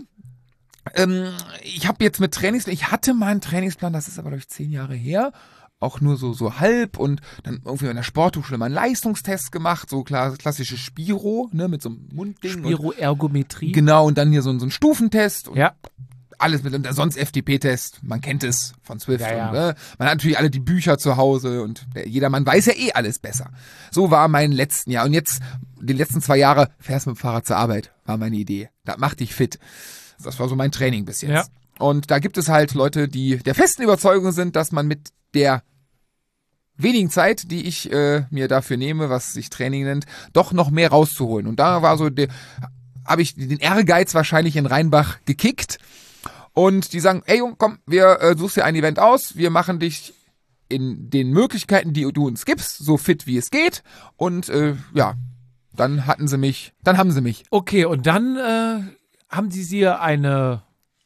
ähm, ich habe jetzt mit Trainingsplan, ich hatte mal einen Trainingsplan, das ist aber, glaube ich, zehn Jahre her, auch nur so so halb und dann irgendwie in der Sporthochschule mal einen Leistungstest gemacht, so klar, klassische Spiro, ne, mit so einem Mundding. Spiroergometrie. Und, genau, und dann hier so, so ein Stufentest und Ja. alles mit, und sonst F D P-Test, man kennt es von Swift. Ja, ja. Und, ne, man hat natürlich alle die Bücher zu Hause und der, jedermann weiß ja eh alles besser. So war mein letzten Jahr und jetzt, die letzten zwei Jahre, fährst mit dem Fahrrad zur Arbeit, war meine Idee. Das macht dich fit. Das war so mein Training bis jetzt. Ja. Und da gibt es halt Leute, die der festen Überzeugung sind, dass man mit der wenigen Zeit, die ich äh, mir dafür nehme, was sich Training nennt, doch noch mehr rauszuholen. Und da war so, der, habe ich den Ehrgeiz wahrscheinlich in Rheinbach gekickt. Und die sagen, ey Jung, komm, wir äh, suchst dir ein Event aus, wir machen dich in den Möglichkeiten, die du uns gibst, so fit wie es geht. Und äh, ja, dann hatten sie mich, dann haben sie mich. Okay, und dann äh, haben sie dir eine,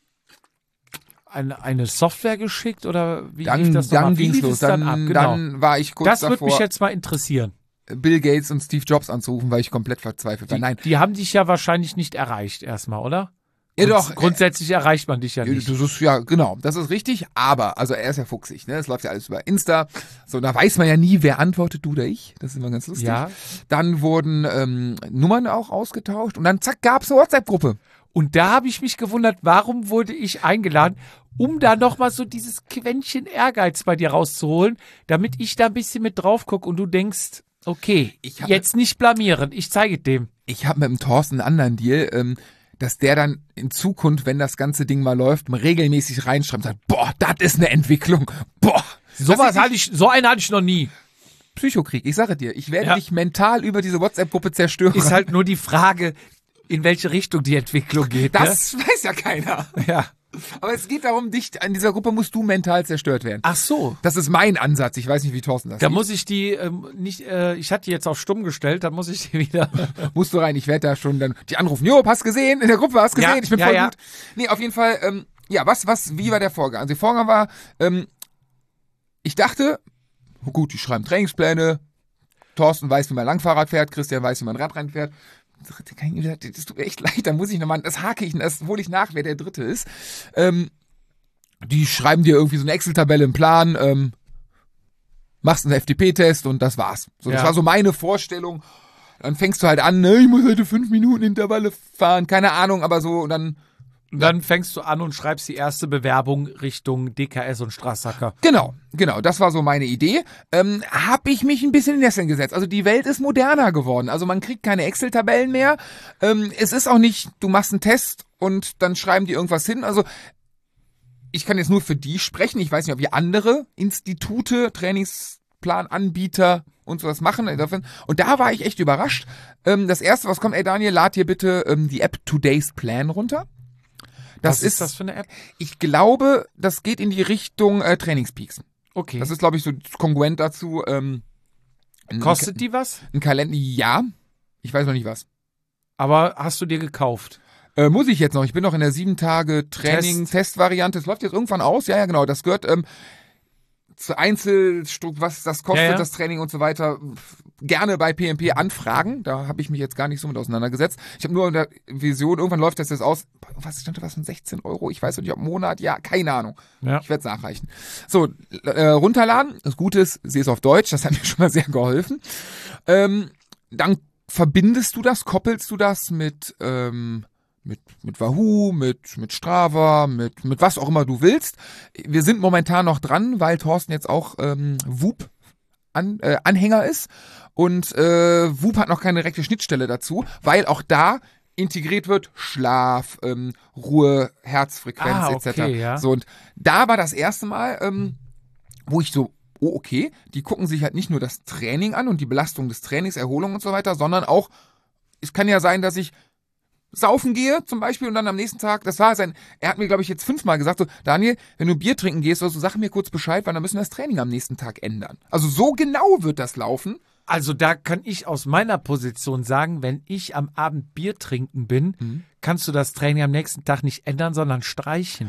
eine, eine Software geschickt oder wie lief Dann, das nochmal? dann Wie ging's lief los. es dann, Dann, ab? Genau. dann war ich kurz Das würde davor, mich jetzt mal interessieren. Bill Gates und Steve Jobs anzurufen, weil ich komplett verzweifelt war. Die, Nein, die haben dich ja wahrscheinlich nicht erreicht erstmal, oder? ja Grunds- doch. Grundsätzlich erreicht man dich ja Ja, nicht. Das ist ja, genau, das ist richtig, aber, also er ist ja fuchsig, ne? Es läuft ja alles über Insta. So, da weiß man ja nie, wer antwortet, du oder ich. Das ist immer ganz lustig. Ja. Dann wurden ähm, Nummern auch ausgetauscht und dann zack, gab's eine WhatsApp-Gruppe. Und da habe ich mich gewundert, warum wurde ich eingeladen, um da nochmal so dieses Quäntchen Ehrgeiz bei dir rauszuholen, damit ich da ein bisschen mit drauf gucke und du denkst, okay, Ich hab- jetzt nicht blamieren, ich zeige dem. Ich habe mit dem Thorsten einen anderen Deal, ähm, dass der dann in Zukunft, wenn das ganze Ding mal läuft, mal regelmäßig reinschreibt und sagt, boah, das ist eine Entwicklung, boah. Sowas hatte ich, so einen hatte ich noch nie. Psychokrieg, ich sage dir, ich werde Ja. dich mental über diese WhatsApp-Gruppe zerstören. Ist halt nur die Frage, in welche Richtung die Entwicklung geht. das weiß ja keiner. Ne? Ja. Aber es geht darum, dich, an dieser Gruppe musst du mental zerstört werden. Ach so. Das ist mein Ansatz, ich weiß nicht, wie Thorsten das Da sieht. muss ich die ähm, nicht, äh, ich hatte die jetzt auf stumm gestellt, da muss ich die wieder. Musst du rein, ich werde da schon dann die anrufen. Jo, hast gesehen, in der Gruppe hast gesehen, Ja, ich bin ja, voll ja. gut. Nee, auf jeden Fall, ähm, ja, was, was, wie war der Vorgang? Also der Vorgang war, ähm, ich dachte, oh gut, die schreiben Trainingspläne, Thorsten weiß, wie man Langfahrrad fährt, Christian weiß, wie man Radrennen fährt. Dritte kann ich, das tut mir echt leid, da muss ich nochmal, das hake ich, das hole ich nach, wer der Dritte ist. Ähm, die schreiben dir irgendwie so eine Excel-Tabelle im Plan, ähm, machst einen F D P-Test und das war's. So, das Ja. war so meine Vorstellung. Dann fängst du halt an, ne, ich muss heute fünf Minuten Intervalle fahren, keine Ahnung, aber so, und dann, Und dann fängst du an und schreibst die erste Bewerbung Richtung D K S und Straßhacker. genau, genau, das war so meine Idee. Ähm, hab ich mich ein bisschen in Nesseln gesetzt. Also die Welt ist moderner geworden. Also man kriegt keine Excel-Tabellen mehr. Ähm, es ist auch nicht, du machst einen Test und dann schreiben die irgendwas hin. Also ich kann jetzt nur für die sprechen. Ich weiß nicht, ob ihr andere Institute, Trainingsplananbieter und sowas machen. Und da war ich echt überrascht. Ähm, das erste, was kommt, ey Daniel, lad dir bitte ähm, die App Today's Plan runter. Das Was ist, ist das für eine App? ich glaube, das geht in die Richtung äh, Trainingspeaks. Okay. Das ist, glaube ich, so kongruent dazu. Ähm, ein, Kostet die was? ein Kalender? Ja. Ich weiß noch nicht was. Aber hast du dir gekauft? Äh, muss ich jetzt noch. Ich bin noch in der sieben Tage Training Testvariante. Es läuft jetzt irgendwann aus. Ja, ja, genau. Das gehört ähm, zu Einzelstück, was das kostet, Ja, ja. das Training und so weiter. Gerne bei P M P anfragen. Da habe ich mich jetzt gar nicht so mit auseinandergesetzt. Ich habe nur in der Vision, irgendwann läuft das jetzt aus. Was stand da was von sechzehn Euro? Ich weiß noch nicht, ob im Monat. Ja, keine Ahnung. Ja. Ich werde es nachreichen. So, äh, runterladen. Das Gute ist, sehe es auf Deutsch. Das hat mir schon mal sehr geholfen. Ähm, dann verbindest du das, koppelst du das mit ähm, mit mit Wahoo, mit mit Strava, mit mit was auch immer du willst. Wir sind momentan noch dran, weil Thorsten jetzt auch ähm, Whoop An, äh, Anhänger ist und äh, Whoop hat noch keine direkte Schnittstelle dazu, weil auch da integriert wird Schlaf, ähm, Ruhe, Herzfrequenz Ah, et cetera. okay, ja. So, und da war das erste Mal, ähm, wo ich so, oh okay, die gucken sich halt nicht nur das Training an und die Belastung des Trainings, Erholung und so weiter, sondern auch, es kann ja sein, dass ich saufen gehe zum Beispiel und dann am nächsten Tag, das war sein, er hat mir glaube ich jetzt fünfmal gesagt, so Daniel, wenn du Bier trinken gehst, also sag mir kurz Bescheid, weil dann müssen wir das Training am nächsten Tag ändern. Also so genau wird das laufen. Also da kann ich aus meiner Position sagen, wenn ich am Abend Bier trinken bin, Mhm. kannst du das Training am nächsten Tag nicht ändern, sondern streichen.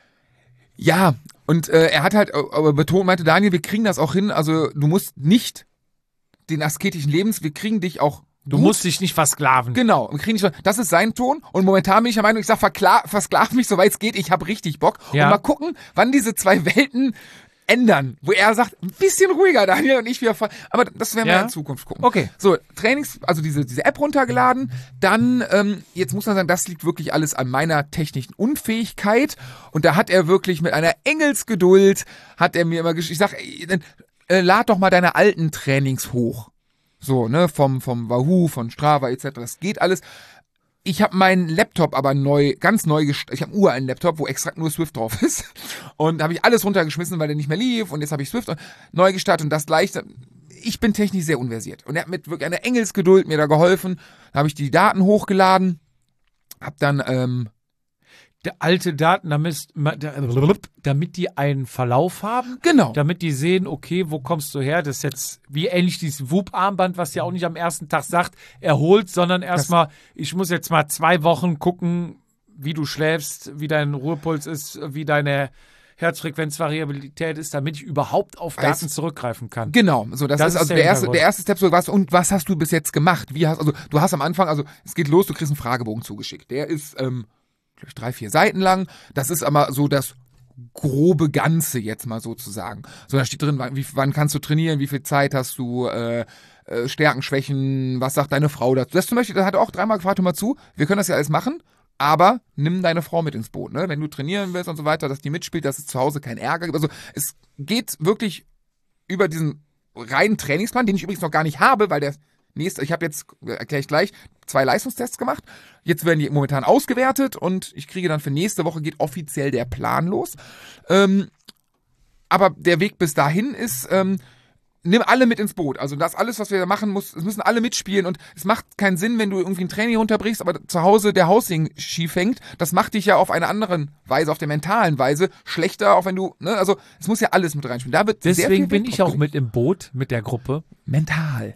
Ja, und äh, er hat halt äh, aber betont, meinte Daniel, wir kriegen das auch hin, also du musst nicht den asketischen Lebens, wir kriegen dich auch Du gut. musst dich nicht versklaven. Genau, wir kriegen nicht, das ist sein Ton und momentan bin ich der Meinung, ich sag, verkla- versklav mich, soweit es geht, ich habe richtig Bock. Ja. Und mal gucken, wann diese zwei Welten ändern, wo er sagt, ein bisschen ruhiger, Daniel, und ich wieder voll, aber das werden wir Ja. in Zukunft gucken. Okay. So, Trainings, also diese, diese App runtergeladen, dann, ähm, jetzt muss man sagen, das liegt wirklich alles an meiner technischen Unfähigkeit und da hat er wirklich mit einer Engelsgeduld, hat er mir immer geschrieben, ich sag, ey, dann, äh, lad doch mal deine alten Trainings hoch. So, ne, vom, vom Wahoo, von Strava et cetera. Das geht alles. Ich habe meinen Laptop aber neu, ganz neu gestartet. Ich habe einen uralten Laptop, wo extra nur Swift drauf ist. Und da habe ich alles runtergeschmissen, weil der nicht mehr lief. Und jetzt habe ich Swift neu gestartet und das gleich. Ich bin technisch sehr unversiert. Und er hat mit wirklich einer Engelsgeduld mir da geholfen. Da habe ich die Daten hochgeladen. Hab dann, ähm, Der alte Daten, damit, damit die einen Verlauf haben. genau. Damit die sehen, okay, wo kommst du her? Das ist jetzt wie ähnlich dieses Whoop-Armband, was ja auch nicht am ersten Tag sagt, erholt, sondern erstmal, ich muss jetzt mal zwei Wochen gucken, wie du schläfst, wie dein Ruhepuls ist, wie deine Herzfrequenzvariabilität ist, damit ich überhaupt auf Weiß- Daten zurückgreifen kann. Genau, so das, Das ist ist also der der erste, Hintergrund. der erste Step so was und was hast du bis jetzt gemacht? Wie hast also du hast am Anfang, also es geht los, du kriegst einen Fragebogen zugeschickt. Der ist ähm, glaub ich, drei, vier Seiten lang. Das ist aber so das grobe Ganze jetzt mal sozusagen. So da steht drin, wann, wie, wann kannst du trainieren, wie viel Zeit hast du, äh, äh, Stärken, Schwächen, was sagt deine Frau dazu? Das zum Beispiel, da hat er auch dreimal gefragt, hör mal zu, wir können das ja alles machen. Aber nimm deine Frau mit ins Boot, ne? Wenn du trainieren willst und so weiter, dass die mitspielt, dass es zu Hause keinen Ärger gibt. Also es geht wirklich über diesen reinen Trainingsplan, den ich übrigens noch gar nicht habe, weil der, nächste, ich habe jetzt, erkläre ich gleich, zwei Leistungstests gemacht. Jetzt werden die momentan ausgewertet und ich kriege dann für nächste Woche geht offiziell der Plan los. Ähm, aber der Weg bis dahin ist, ähm, nimm alle mit ins Boot. Also das alles, was wir da machen, muss, es müssen alle mitspielen und es macht keinen Sinn, wenn du irgendwie ein Training runterbrichst, aber zu Hause der Hausding schief hängt. Das macht dich ja auf einer anderen Weise, auf der mentalen Weise schlechter, auch wenn du, ne, also es muss ja alles mit reinspielen. Da wird sehr Deswegen viel bin Wert ich drauf auch gelegt. mit im Boot mit der Gruppe. Mental.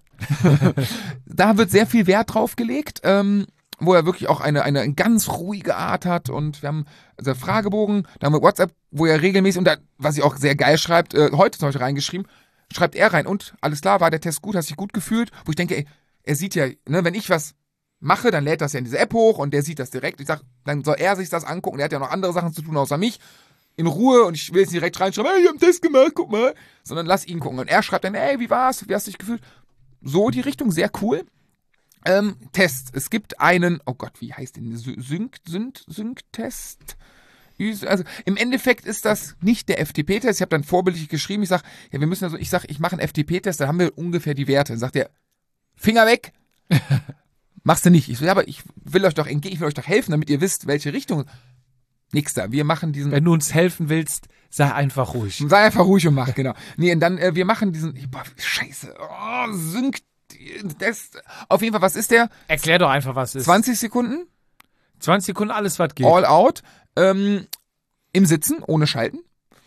Da wird sehr viel Wert drauf gelegt, ähm, wo er wirklich auch eine, eine ganz ruhige Art hat und wir haben also Fragebogen, da haben wir WhatsApp, wo er regelmäßig, und da, was ich auch sehr geil schreibt, äh, heute zum Beispiel reingeschrieben, schreibt er rein und alles klar, war der Test gut, hast dich gut gefühlt, wo ich denke, ey, er sieht ja, ne, wenn ich was mache, dann lädt das ja in diese App hoch und der sieht das direkt. Ich sag, dann soll er sich das angucken, der hat ja noch andere Sachen zu tun außer mich, in Ruhe, und ich will jetzt nicht direkt reinschreiben, hey, ich hab einen Test gemacht, guck mal, sondern lass ihn gucken und er schreibt dann, ey, wie war's, wie hast du dich gefühlt? So die Richtung, sehr cool. Ähm, Test, es gibt einen, oh Gott, wie heißt denn, Sync, Sync, Sync-Test? Also im Endeffekt ist das nicht der F T P-Test. Ich habe dann vorbildlich geschrieben, ich sag, ja, wir müssen also, ich sag, ich mache einen F T P-Test, dann haben wir ungefähr die Werte. Dann sagt der, Finger weg, machst du nicht. Ich so, ja, aber ich will euch doch entgegen, ich will euch doch helfen, damit ihr wisst, welche Richtung. Nix da, wir machen diesen. Wenn du uns helfen willst, sei einfach ruhig. Sei einfach ruhig und mach, genau. Nee, und dann, äh, wir machen diesen, boah, scheiße, oh, Sync-Test. Auf jeden Fall, was ist der? Erklär doch einfach, was es ist. zwanzig Sekunden, zwanzig Sekunden, alles, was geht. all out. Ähm, im Sitzen, ohne Schalten.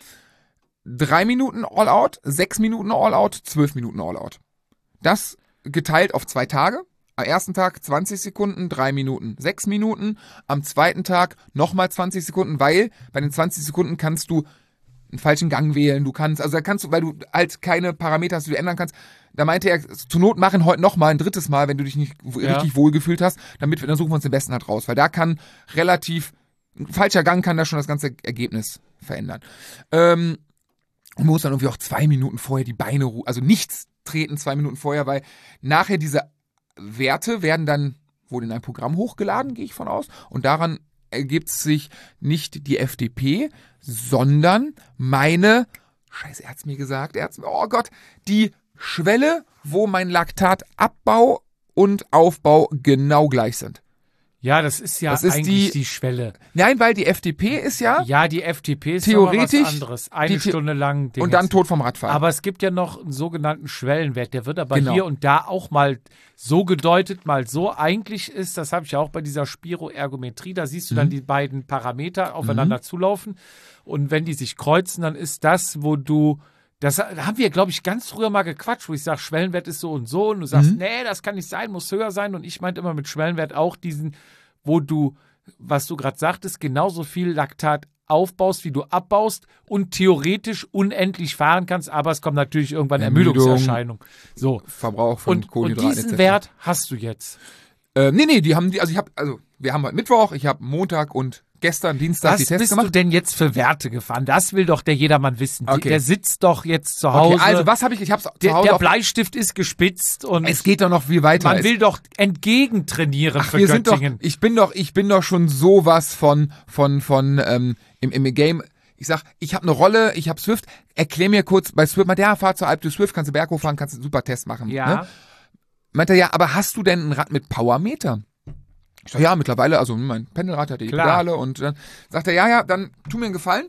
Drei Minuten All-Out, sechs Minuten All-Out, zwölf Minuten All-Out. Das geteilt auf zwei Tage. Am ersten Tag zwanzig Sekunden, drei Minuten, sechs Minuten. Am zweiten Tag nochmal zwanzig Sekunden, weil bei den zwanzig Sekunden kannst du einen falschen Gang wählen. Du kannst, also da kannst du, weil du halt keine Parameter hast, die du ändern kannst. Da meinte er, zur Not machen heute nochmal ein drittes Mal, wenn du dich nicht Ja. richtig wohlgefühlt hast, damit wir, dann suchen wir uns den besten halt raus. Weil da kann relativ ein falscher Gang kann da schon das ganze Ergebnis verändern. Ähm, und man muss dann irgendwie auch zwei Minuten vorher die Beine, ru- also nichts treten zwei Minuten vorher, weil nachher diese Werte werden dann wohl in ein Programm hochgeladen, gehe ich von aus. Und daran ergibt sich nicht die F D P, sondern meine, scheiße, er hat's mir gesagt, er hat's mir, oh Gott, die Schwelle, wo mein Laktatabbau und Aufbau genau gleich sind. Ja, das ist ja Das ist eigentlich die- die, Schwelle. Nein, weil die F D P ist ja, Ja, die F T P ist Theoretisch noch mal was anderes. Eine die The- Stunde lang. Dingens. und dann tot vom Radfahren. Aber es gibt ja noch einen sogenannten Schwellenwert. Der wird aber Genau. hier und da auch mal so gedeutet, mal so. Eigentlich ist, das habe ich ja auch bei dieser Spiroergometrie, da siehst du dann die beiden Parameter aufeinander zulaufen. Und wenn die sich kreuzen, dann ist das, wo du, das haben wir, glaube ich, ganz früher mal gequatscht, wo ich sage, Schwellenwert ist so und so. Und du sagst, nee, das kann nicht sein, muss höher sein. Und ich meinte immer mit Schwellenwert auch diesen, wo du, was du gerade sagtest, genauso viel Laktat aufbaust, wie du abbaust und theoretisch unendlich fahren kannst, aber es kommt natürlich irgendwann Ermüdung. Ermüdungserscheinung. So. Verbrauch von Und, und Kohlenhydraten diesen et cetera. Wert hast du jetzt. Äh, nee, nee, die haben die, also ich habe, also wir haben heute Mittwoch, ich habe Montag und gestern, Dienstag Was die Tests bist gemacht. du denn jetzt für Werte gefahren? Das will doch der jedermann wissen. Die, Okay. Der sitzt doch jetzt zu Hause. Okay, also was habe ich, ich habe zu der, Hause der auf, Bleistift ist gespitzt und es geht doch noch viel weiter. man Es- will doch entgegentrainieren Ach, für wir sind doch, Göttingen. ich bin doch, ich bin doch schon sowas von, von, von, ähm, im, im Game. Ich sag, ich habe eine Rolle, ich habe Swift. Erklär mir kurz bei Swift, meinte, ja, fahr zur Alp du Swift, kannst du Berg hochfahren, kannst du einen super Test machen. Ja. Ne? Meinte er, ja, aber hast du denn ein Rad mit Powermeter? Ich sag, ja, mittlerweile, also mein Pendelrad hat die Klar. Pedale und dann sagt er, ja, ja, dann tu mir einen Gefallen.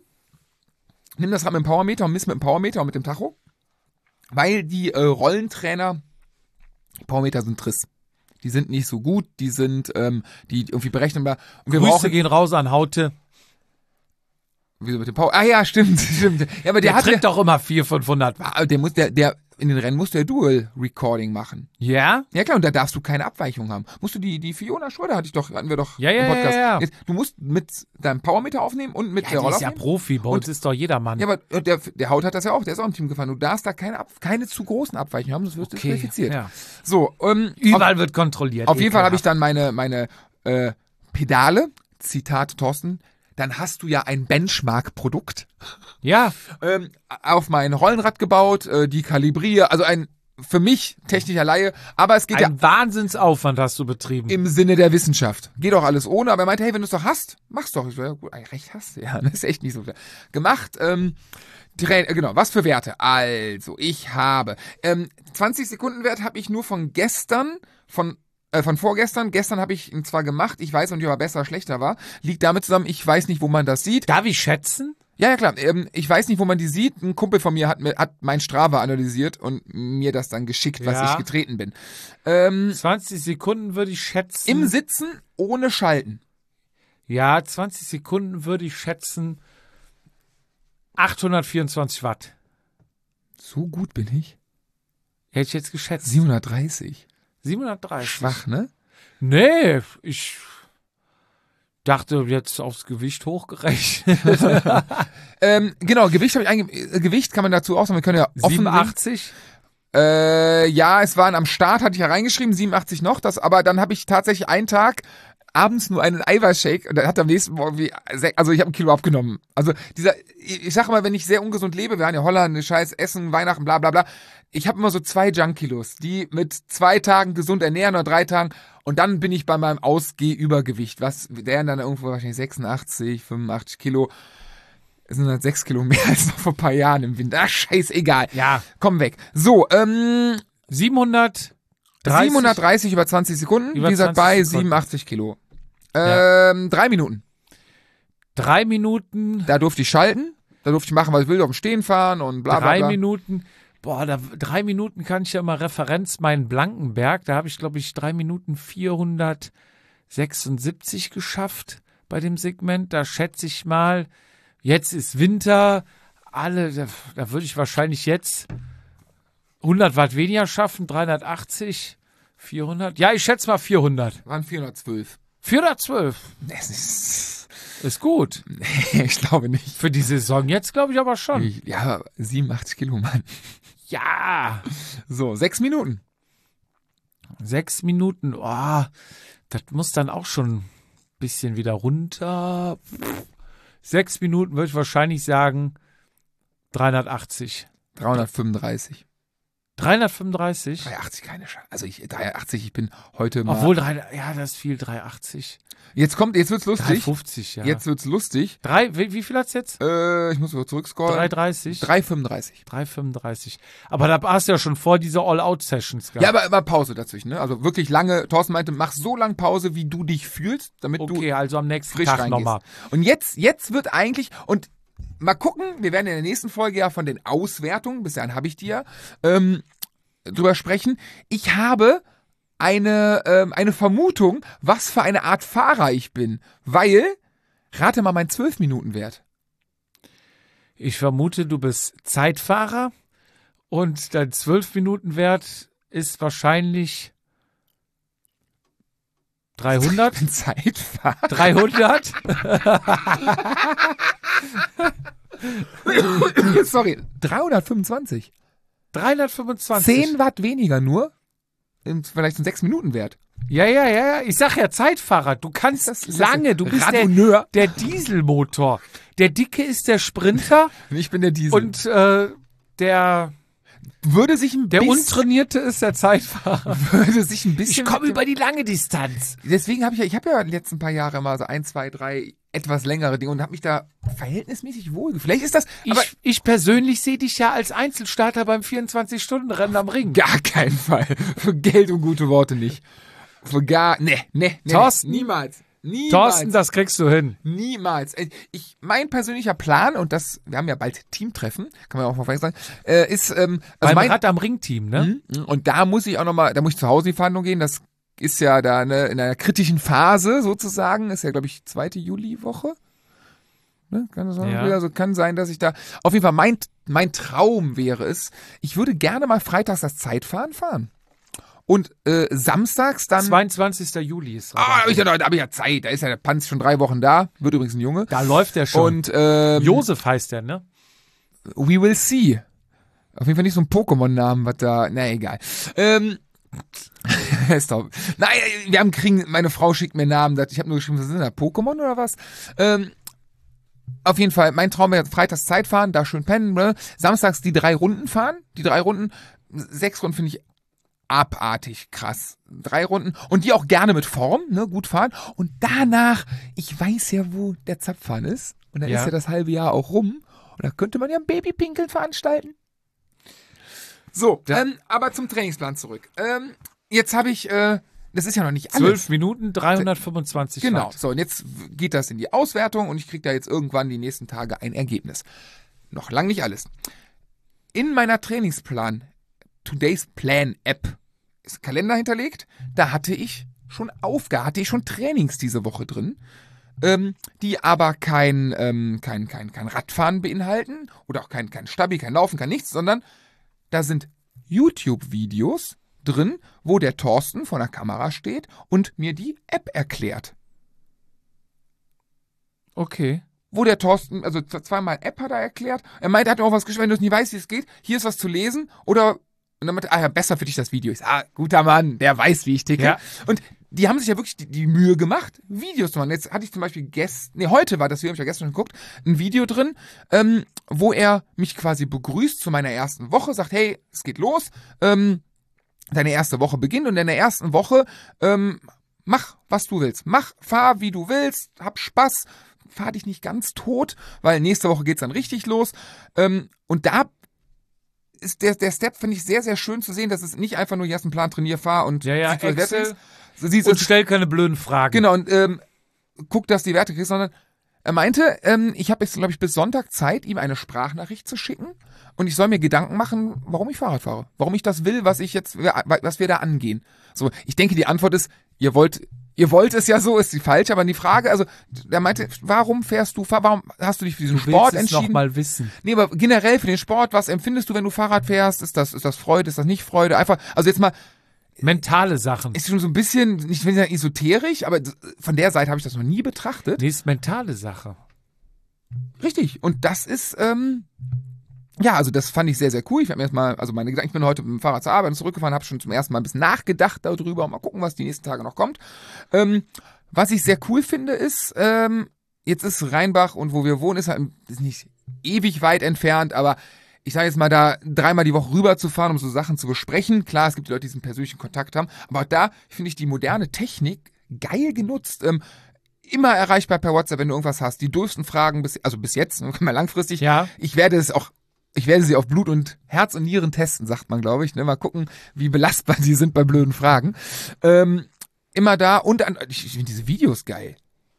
Nimm das Rad mit dem Powermeter und miss mit dem Powermeter und mit dem Tacho. Weil die äh, Rollentrainer, die Powermeter sind Triss. Die sind nicht so gut, die sind ähm, die irgendwie berechenbar. Und wir Grüße brauchen, gehen raus an Haute. wieso mit dem Power, ah ja, stimmt, stimmt. Ja, aber der, Der, hat tritt doch immer vierhundert, fünfhundert Watt. ja, der muss, der, der, in den Rennen muss der Dual Recording machen. Ja? Ja klar, und da darfst du keine Abweichung haben. Musst du die, die Fiona Schröder hatte ich doch, hatten wir doch Ja, ja, im Podcast. ja, ja. Jetzt, du musst mit deinem Powermeter aufnehmen und mit Ja, der die Rolle ist ja aufnehmen. Profi. Bei uns Und- ist doch jedermann. Ja, aber der, der Haut hat das ja auch, der ist auch im Team gefahren. Du darfst da keine, Ab, keine zu großen Abweichungen haben, sonst wirst du Okay, qualifiziert. ja. So, ähm, Überall wird kontrolliert. auf jeden Fall habe ich Ekelhaft. dann meine, meine äh, Pedale, Zitat Thorsten, dann hast du ja ein Benchmark-Produkt Ja, ähm, auf mein Rollenrad gebaut, äh, die kalibriere, also ein für mich technischer Laie, aber es geht ja Ein Wahnsinnsaufwand hast du betrieben. im Sinne der Wissenschaft. Geht doch alles ohne, aber er meinte, hey, wenn du es doch hast, mach's doch. Ich so, ja gut, eigentlich recht hast du, ja, das ist echt nicht so gemacht. Ähm, Tra- genau, was für Werte? Also, ich habe ähm, zwanzig Sekunden Wert habe ich nur von gestern, von äh, von vorgestern. Gestern habe ich ihn zwar gemacht, ich weiß nicht, ob er besser oder schlechter war. Liegt damit zusammen, ich weiß nicht, wo man das sieht. Darf ich schätzen? Ja, ja, klar. Ähm, ich weiß nicht, wo man die sieht. Ein Kumpel von mir hat, mir, hat mein Strava analysiert und mir das dann geschickt, was Ja. ich getreten bin. Ähm, zwanzig Sekunden würde ich schätzen. Im Sitzen ohne Schalten. Ja, zwanzig Sekunden würde ich schätzen achthundertvierundzwanzig Watt. So gut bin ich. Hätte ich jetzt geschätzt. siebenhundertdreißig. siebenhundertdreißig. Schwach, ne? Nee, ich dachte jetzt aufs Gewicht hochgerechnet. Ähm, genau, Gewicht habe ich einge äh, Gewicht kann man dazu auch sagen, wir können ja offen siebenundachtzig. Äh, ja, es waren am Start, hatte ich ja reingeschrieben, siebenundachtzig noch, das, aber dann habe ich tatsächlich einen Tag abends nur einen Eiweißshake und dann hat am nächsten Morgen wie, also ich habe ein Kilo abgenommen. Also dieser, ich sag mal, wenn ich sehr ungesund lebe, wir waren ja Holland, Scheiß, Essen, Weihnachten, bla bla bla, ich habe immer so zwei Junk-Kilos, die mit zwei Tagen gesund ernähren oder drei Tagen und dann bin ich bei meinem Ausgehübergewicht, was wären dann irgendwo wahrscheinlich sechsundachtzig, fünfundachtzig Kilo. Das sind halt sechs Kilo mehr als noch vor ein paar Jahren im Winter. Ach, scheißegal. Ja. Komm weg. So, ähm, siebenhundertdreißig. siebenhundertdreißig über zwanzig Sekunden. Über Wie gesagt, zwanzig bei Sekunden. siebenundachtzig Kilo. Ja. Ähm, drei Minuten. Drei Minuten. Da durfte ich schalten. Da durfte ich machen, was ich will, auf dem Stehen fahren und bla bla Drei bla. Minuten. Boah, da, drei Minuten kann ich ja immer Referenz meinen Blankenberg. Da habe ich, glaube ich, drei Minuten vierhundertsechsundsiebzig geschafft bei dem Segment. Da schätze ich mal, jetzt ist Winter. Alle, da, da würde ich wahrscheinlich jetzt hundert Watt weniger schaffen. dreihundertachtzig, vierhundert. Ja, ich schätze mal vierhundert. Waren vierhundertzwölf. vierhundertzwölf. Das ist, Ist gut. ich glaube nicht. Für die Saison jetzt glaube ich aber schon. Ich, ja, siebenundachtzig Kilo, Mann. Ja. So, sechs Minuten. Sechs Minuten, oh, das muss dann auch schon ein bisschen wieder runter. Sechs Minuten würde ich wahrscheinlich sagen dreihundertachtzig. dreihundertfünfunddreißig. dreihundertfünfunddreißig? dreihundertachtzig, keine Chance. Also ich, dreihundertachtzig, ich bin heute mal... Obwohl, drei, ja, das ist viel, dreihundertachtzig. Jetzt kommt, jetzt wird's lustig. dreihundertfünfzig, ja. Jetzt wird's lustig. Drei, wie, wie viel hat's jetzt? Äh, ich muss mal zurückscrollen. dreihundertdreißig? dreihundertfünfunddreißig. dreihundertfünfunddreißig. Aber da warst du ja schon vor dieser All-Out-Sessions gehabt. Ja, aber immer Pause dazwischen, ne? Also wirklich lange. Thorsten meinte, mach so lang Pause, wie du dich fühlst, damit du Okay, also am nächsten frisch Tag reingehst. nochmal. Und jetzt, jetzt wird eigentlich, und mal gucken, wir werden in der nächsten Folge ja von den Auswertungen, bis dahin habe ich die ja, ähm, drüber sprechen. Ich habe eine, ähm, eine Vermutung, was für eine Art Fahrer ich bin. Weil, rate mal meinen zwölf Minuten Wert. Ich vermute, du bist Zeitfahrer und dein zwölf Minuten Wert ist wahrscheinlich dreihundert? Ich bin Zeitfahrer. dreihundert? Sorry, dreihundertfünfundzwanzig. dreihundertfünfundzwanzig. zehn Watt weniger nur. In, vielleicht ein sechs Minuten Wert. Ja, ja, ja, ja. Ich sag ja Zeitfahrer. Du kannst Ist das- ist das lange. Du bist der, Radonneur? der Dieselmotor. Der Dicke ist der Sprinter Ich bin der Diesel. und äh, der, würde sich ein der bisschen, Untrainierte ist der Zeitfahrer. würde sich ein bisschen Ich komme mit dem- über die lange Distanz. Deswegen habe ich ja, ich habe ja die letzten paar Jahre mal so ein, zwei, drei etwas längere Dinge und habe mich da verhältnismäßig wohl gefühlt. Vielleicht ist das, aber Ich, ich persönlich sehe dich ja als Einzelstarter beim vierundzwanzig-Stunden-Rennen am Ring. gar keinen Fall. Für Geld und gute Worte nicht. Für gar, ne, ne, ne. Thorsten? Niemals. Niemals. Thorsten, das kriegst du hin. Niemals. Äh, Ich, mein persönlicher Plan, und das, wir haben ja bald Teamtreffen, kann man ja auch mal sagen, äh, ist, ähm, also Beim mein, Rad am Ring-Team, ne? Mhm. Und da muss ich auch nochmal, da muss ich zu Hause in die Verhandlung gehen, das ist ja da ne, in einer kritischen Phase sozusagen, ist ja glaube ich zweite Juliwoche. Ne, kann das sein? Ja. Also kann sein, dass ich da, auf jeden Fall mein, mein Traum wäre es, ich würde gerne mal freitags das Zeitfahren fahren. Und äh, samstags dann, zweiundzwanzigster Juli ist Rad am ah, da habe ich, Ring. ja, da hab ich ja Zeit, da ist ja der Panz schon drei Wochen da, wird übrigens ein Junge. Da läuft der schon. Und ähm, Josef heißt der, ne? we will see. Auf jeden Fall nicht so ein Pokémon-Namen, was da, na egal. Ähm, ist doch, nein, wir haben kriegen, meine Frau schickt mir Namen, sagt, ich habe nur geschrieben, was sind da, Pokémon oder was? Ähm, auf jeden Fall, mein Traum wäre freitags Zeitfahren, da schön pennen, ne? Samstags die drei Runden fahren, die drei Runden, Sechs Runden finde ich abartig krass. Drei Runden und die auch gerne mit Form, ne, gut fahren. Und danach, ich weiß ja, wo der Zapfhahn ist. Und dann Ja. ist ja das halbe Jahr auch rum. Und da könnte man ja ein Babypinkeln veranstalten. So, Ja. ähm, aber zum Trainingsplan zurück. Ähm, jetzt habe ich, äh, das ist ja noch nicht alles. Zwölf Minuten, dreihundertfünfundzwanzig Genau. Watt. So, und jetzt geht das in die Auswertung und ich kriege da jetzt irgendwann die nächsten Tage ein Ergebnis. Noch lang nicht alles. In meiner Trainingsplan, Today's Plan App, ist ein Kalender hinterlegt. Da hatte ich schon Aufgaben, hatte ich schon Trainings diese Woche drin, ähm, die aber kein, ähm, kein, kein, kein Radfahren beinhalten oder auch kein, kein Stabi, kein Laufen, kein nichts, sondern da sind YouTube-Videos drin, wo der Thorsten vor der Kamera steht und mir die App erklärt. Okay. Wo der Thorsten, also z- zweimal App hat er erklärt. Er meinte, er hat mir auch was geschrieben, wenn du es nicht weißt, wie es geht, hier ist was zu lesen. Oder, und dann meinte er, ah ja, besser für dich das Video. Ich sag, ah, guter Mann, der weiß, wie ich ticke. Ja. Und die haben sich ja wirklich die, die Mühe gemacht, Videos zu machen. Jetzt hatte ich zum Beispiel gestern, nee, heute war das Video, hab ich ja gestern schon geguckt, ein Video drin, ähm, wo er mich quasi begrüßt zu meiner ersten Woche, sagt, hey, es geht los, ähm, deine erste Woche beginnt und in der ersten Woche, ähm, mach, was du willst. Mach, fahr, wie du willst, hab Spaß, fahr dich nicht ganz tot, weil nächste Woche geht's dann richtig los. Ähm, und da ist der, der Step, finde ich, sehr, sehr schön zu sehen, dass es nicht einfach nur, hier hast einen Plan, trainier, fahr und Ja, ja, siehst, was Excel. wert ist. So siehst Und es- stell keine blöden Fragen. Genau, und ähm, guck, dass du die Werte kriegst, sondern er meinte, ähm, ich habe jetzt, glaube ich, bis Sonntag Zeit, ihm eine Sprachnachricht zu schicken und ich soll mir Gedanken machen, warum ich Fahrrad fahre. Warum ich das will, was ich jetzt, was wir da angehen. So, ich denke, die Antwort ist, ihr wollt, ihr wollt es ja so, ist die falsch, aber die Frage, also, er meinte, warum fährst du, warum hast du dich für diesen Du Sport willst es noch entschieden? mal wissen. Nee, aber generell für den Sport, was empfindest du, wenn du Fahrrad fährst? Ist das, ist das Freude, ist das nicht Freude? Einfach, also jetzt mal, Mentale Sachen. ist schon so ein bisschen, ich will nicht sagen esoterisch, aber von der Seite habe ich das noch nie betrachtet. Nee, ist mentale Sache. Richtig. Und das ist, ähm, ja, also das fand ich sehr, sehr cool. Ich habe mir erstmal, also meine Gedanken, ich bin heute mit dem Fahrrad zur Arbeit und zurückgefahren, habe schon zum ersten Mal ein bisschen nachgedacht darüber und mal gucken, was die nächsten Tage noch kommt. Ähm, was ich sehr cool finde, ist, ähm, jetzt ist Rheinbach und wo wir wohnen, ist halt ist nicht ewig weit entfernt, aber ich sage jetzt mal, da dreimal die Woche rüber zu fahren, um so Sachen zu besprechen. Klar, es gibt Leute, die diesen persönlichen Kontakt haben, aber auch da finde ich die moderne Technik geil genutzt. Ähm, immer erreichbar per WhatsApp, wenn du irgendwas hast. Die dürfsten Fragen, bis, also bis jetzt, mal langfristig. Ja. Ich werde es auch, ich werde sie auf Blut und Herz und Nieren testen, sagt man, glaube ich. Ne? Mal gucken, wie belastbar die sind bei blöden Fragen. Ähm, immer da und an, ich, ich finde diese Videos geil.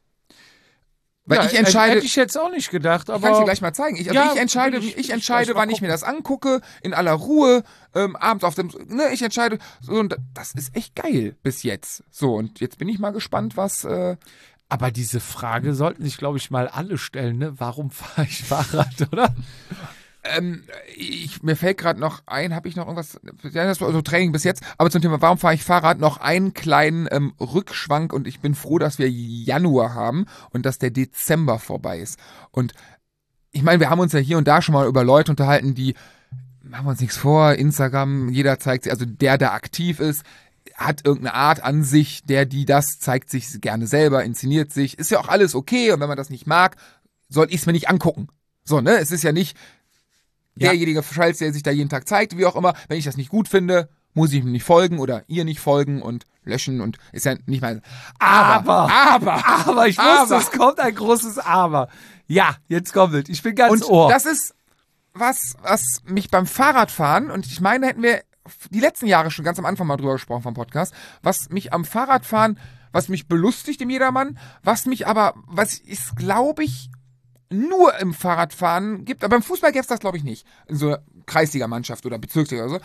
Weil Ja, ich entscheide, Hätte ich jetzt auch nicht gedacht, ich kann es dir aber gleich mal zeigen. Ich, also Ja, ich entscheide, will ich, ich- ich entscheide, gleich mal wann ich gucken. mir das angucke, in aller Ruhe, ähm, abends auf dem, ne, ich entscheide, so, und das ist echt geil bis jetzt. So, und jetzt bin ich mal gespannt, was, äh, aber diese Frage sollten sich, glaube ich, mal alle stellen, ne? Warum fahre ich Fahrrad, oder? ähm, ich, mir fällt gerade noch ein, habe ich noch irgendwas, ja, das war also Training bis jetzt, aber zum Thema, warum fahre ich Fahrrad, noch einen kleinen ähm, Rückschwank und ich bin froh, dass wir Januar haben und dass der Dezember vorbei ist. Und ich meine, wir haben uns ja hier und da schon mal über Leute unterhalten, die, machen wir uns nichts vor, Instagram, jeder zeigt sich, also der, der aktiv ist, hat irgendeine Art an sich, der, die das, zeigt sich gerne selber, inszeniert sich, ist ja auch alles okay und wenn man das nicht mag, soll ich es mir nicht angucken. So, ne, es ist ja nicht Ja. derjenige Scheiß, der sich da jeden Tag zeigt, wie auch immer, wenn ich das nicht gut finde, muss ich ihm nicht folgen oder ihr nicht folgen und löschen und ist ja nicht mal, aber, aber, aber ich wusste, aber. es kommt ein großes Aber. Ja, jetzt kommt es. Ich bin ganz und Ohr. das ist was, was mich beim Fahrradfahren, und ich meine, hätten wir die letzten Jahre schon ganz am Anfang mal drüber gesprochen vom Podcast, was mich am Fahrradfahren, was mich belustigt im Jedermann, was mich aber, was ist, glaube ich, nur im Fahrradfahren gibt, aber beim Fußball gäbe es das, glaube ich, nicht. In so einer Kreisliga-Mannschaft oder Bezirksliga oder so.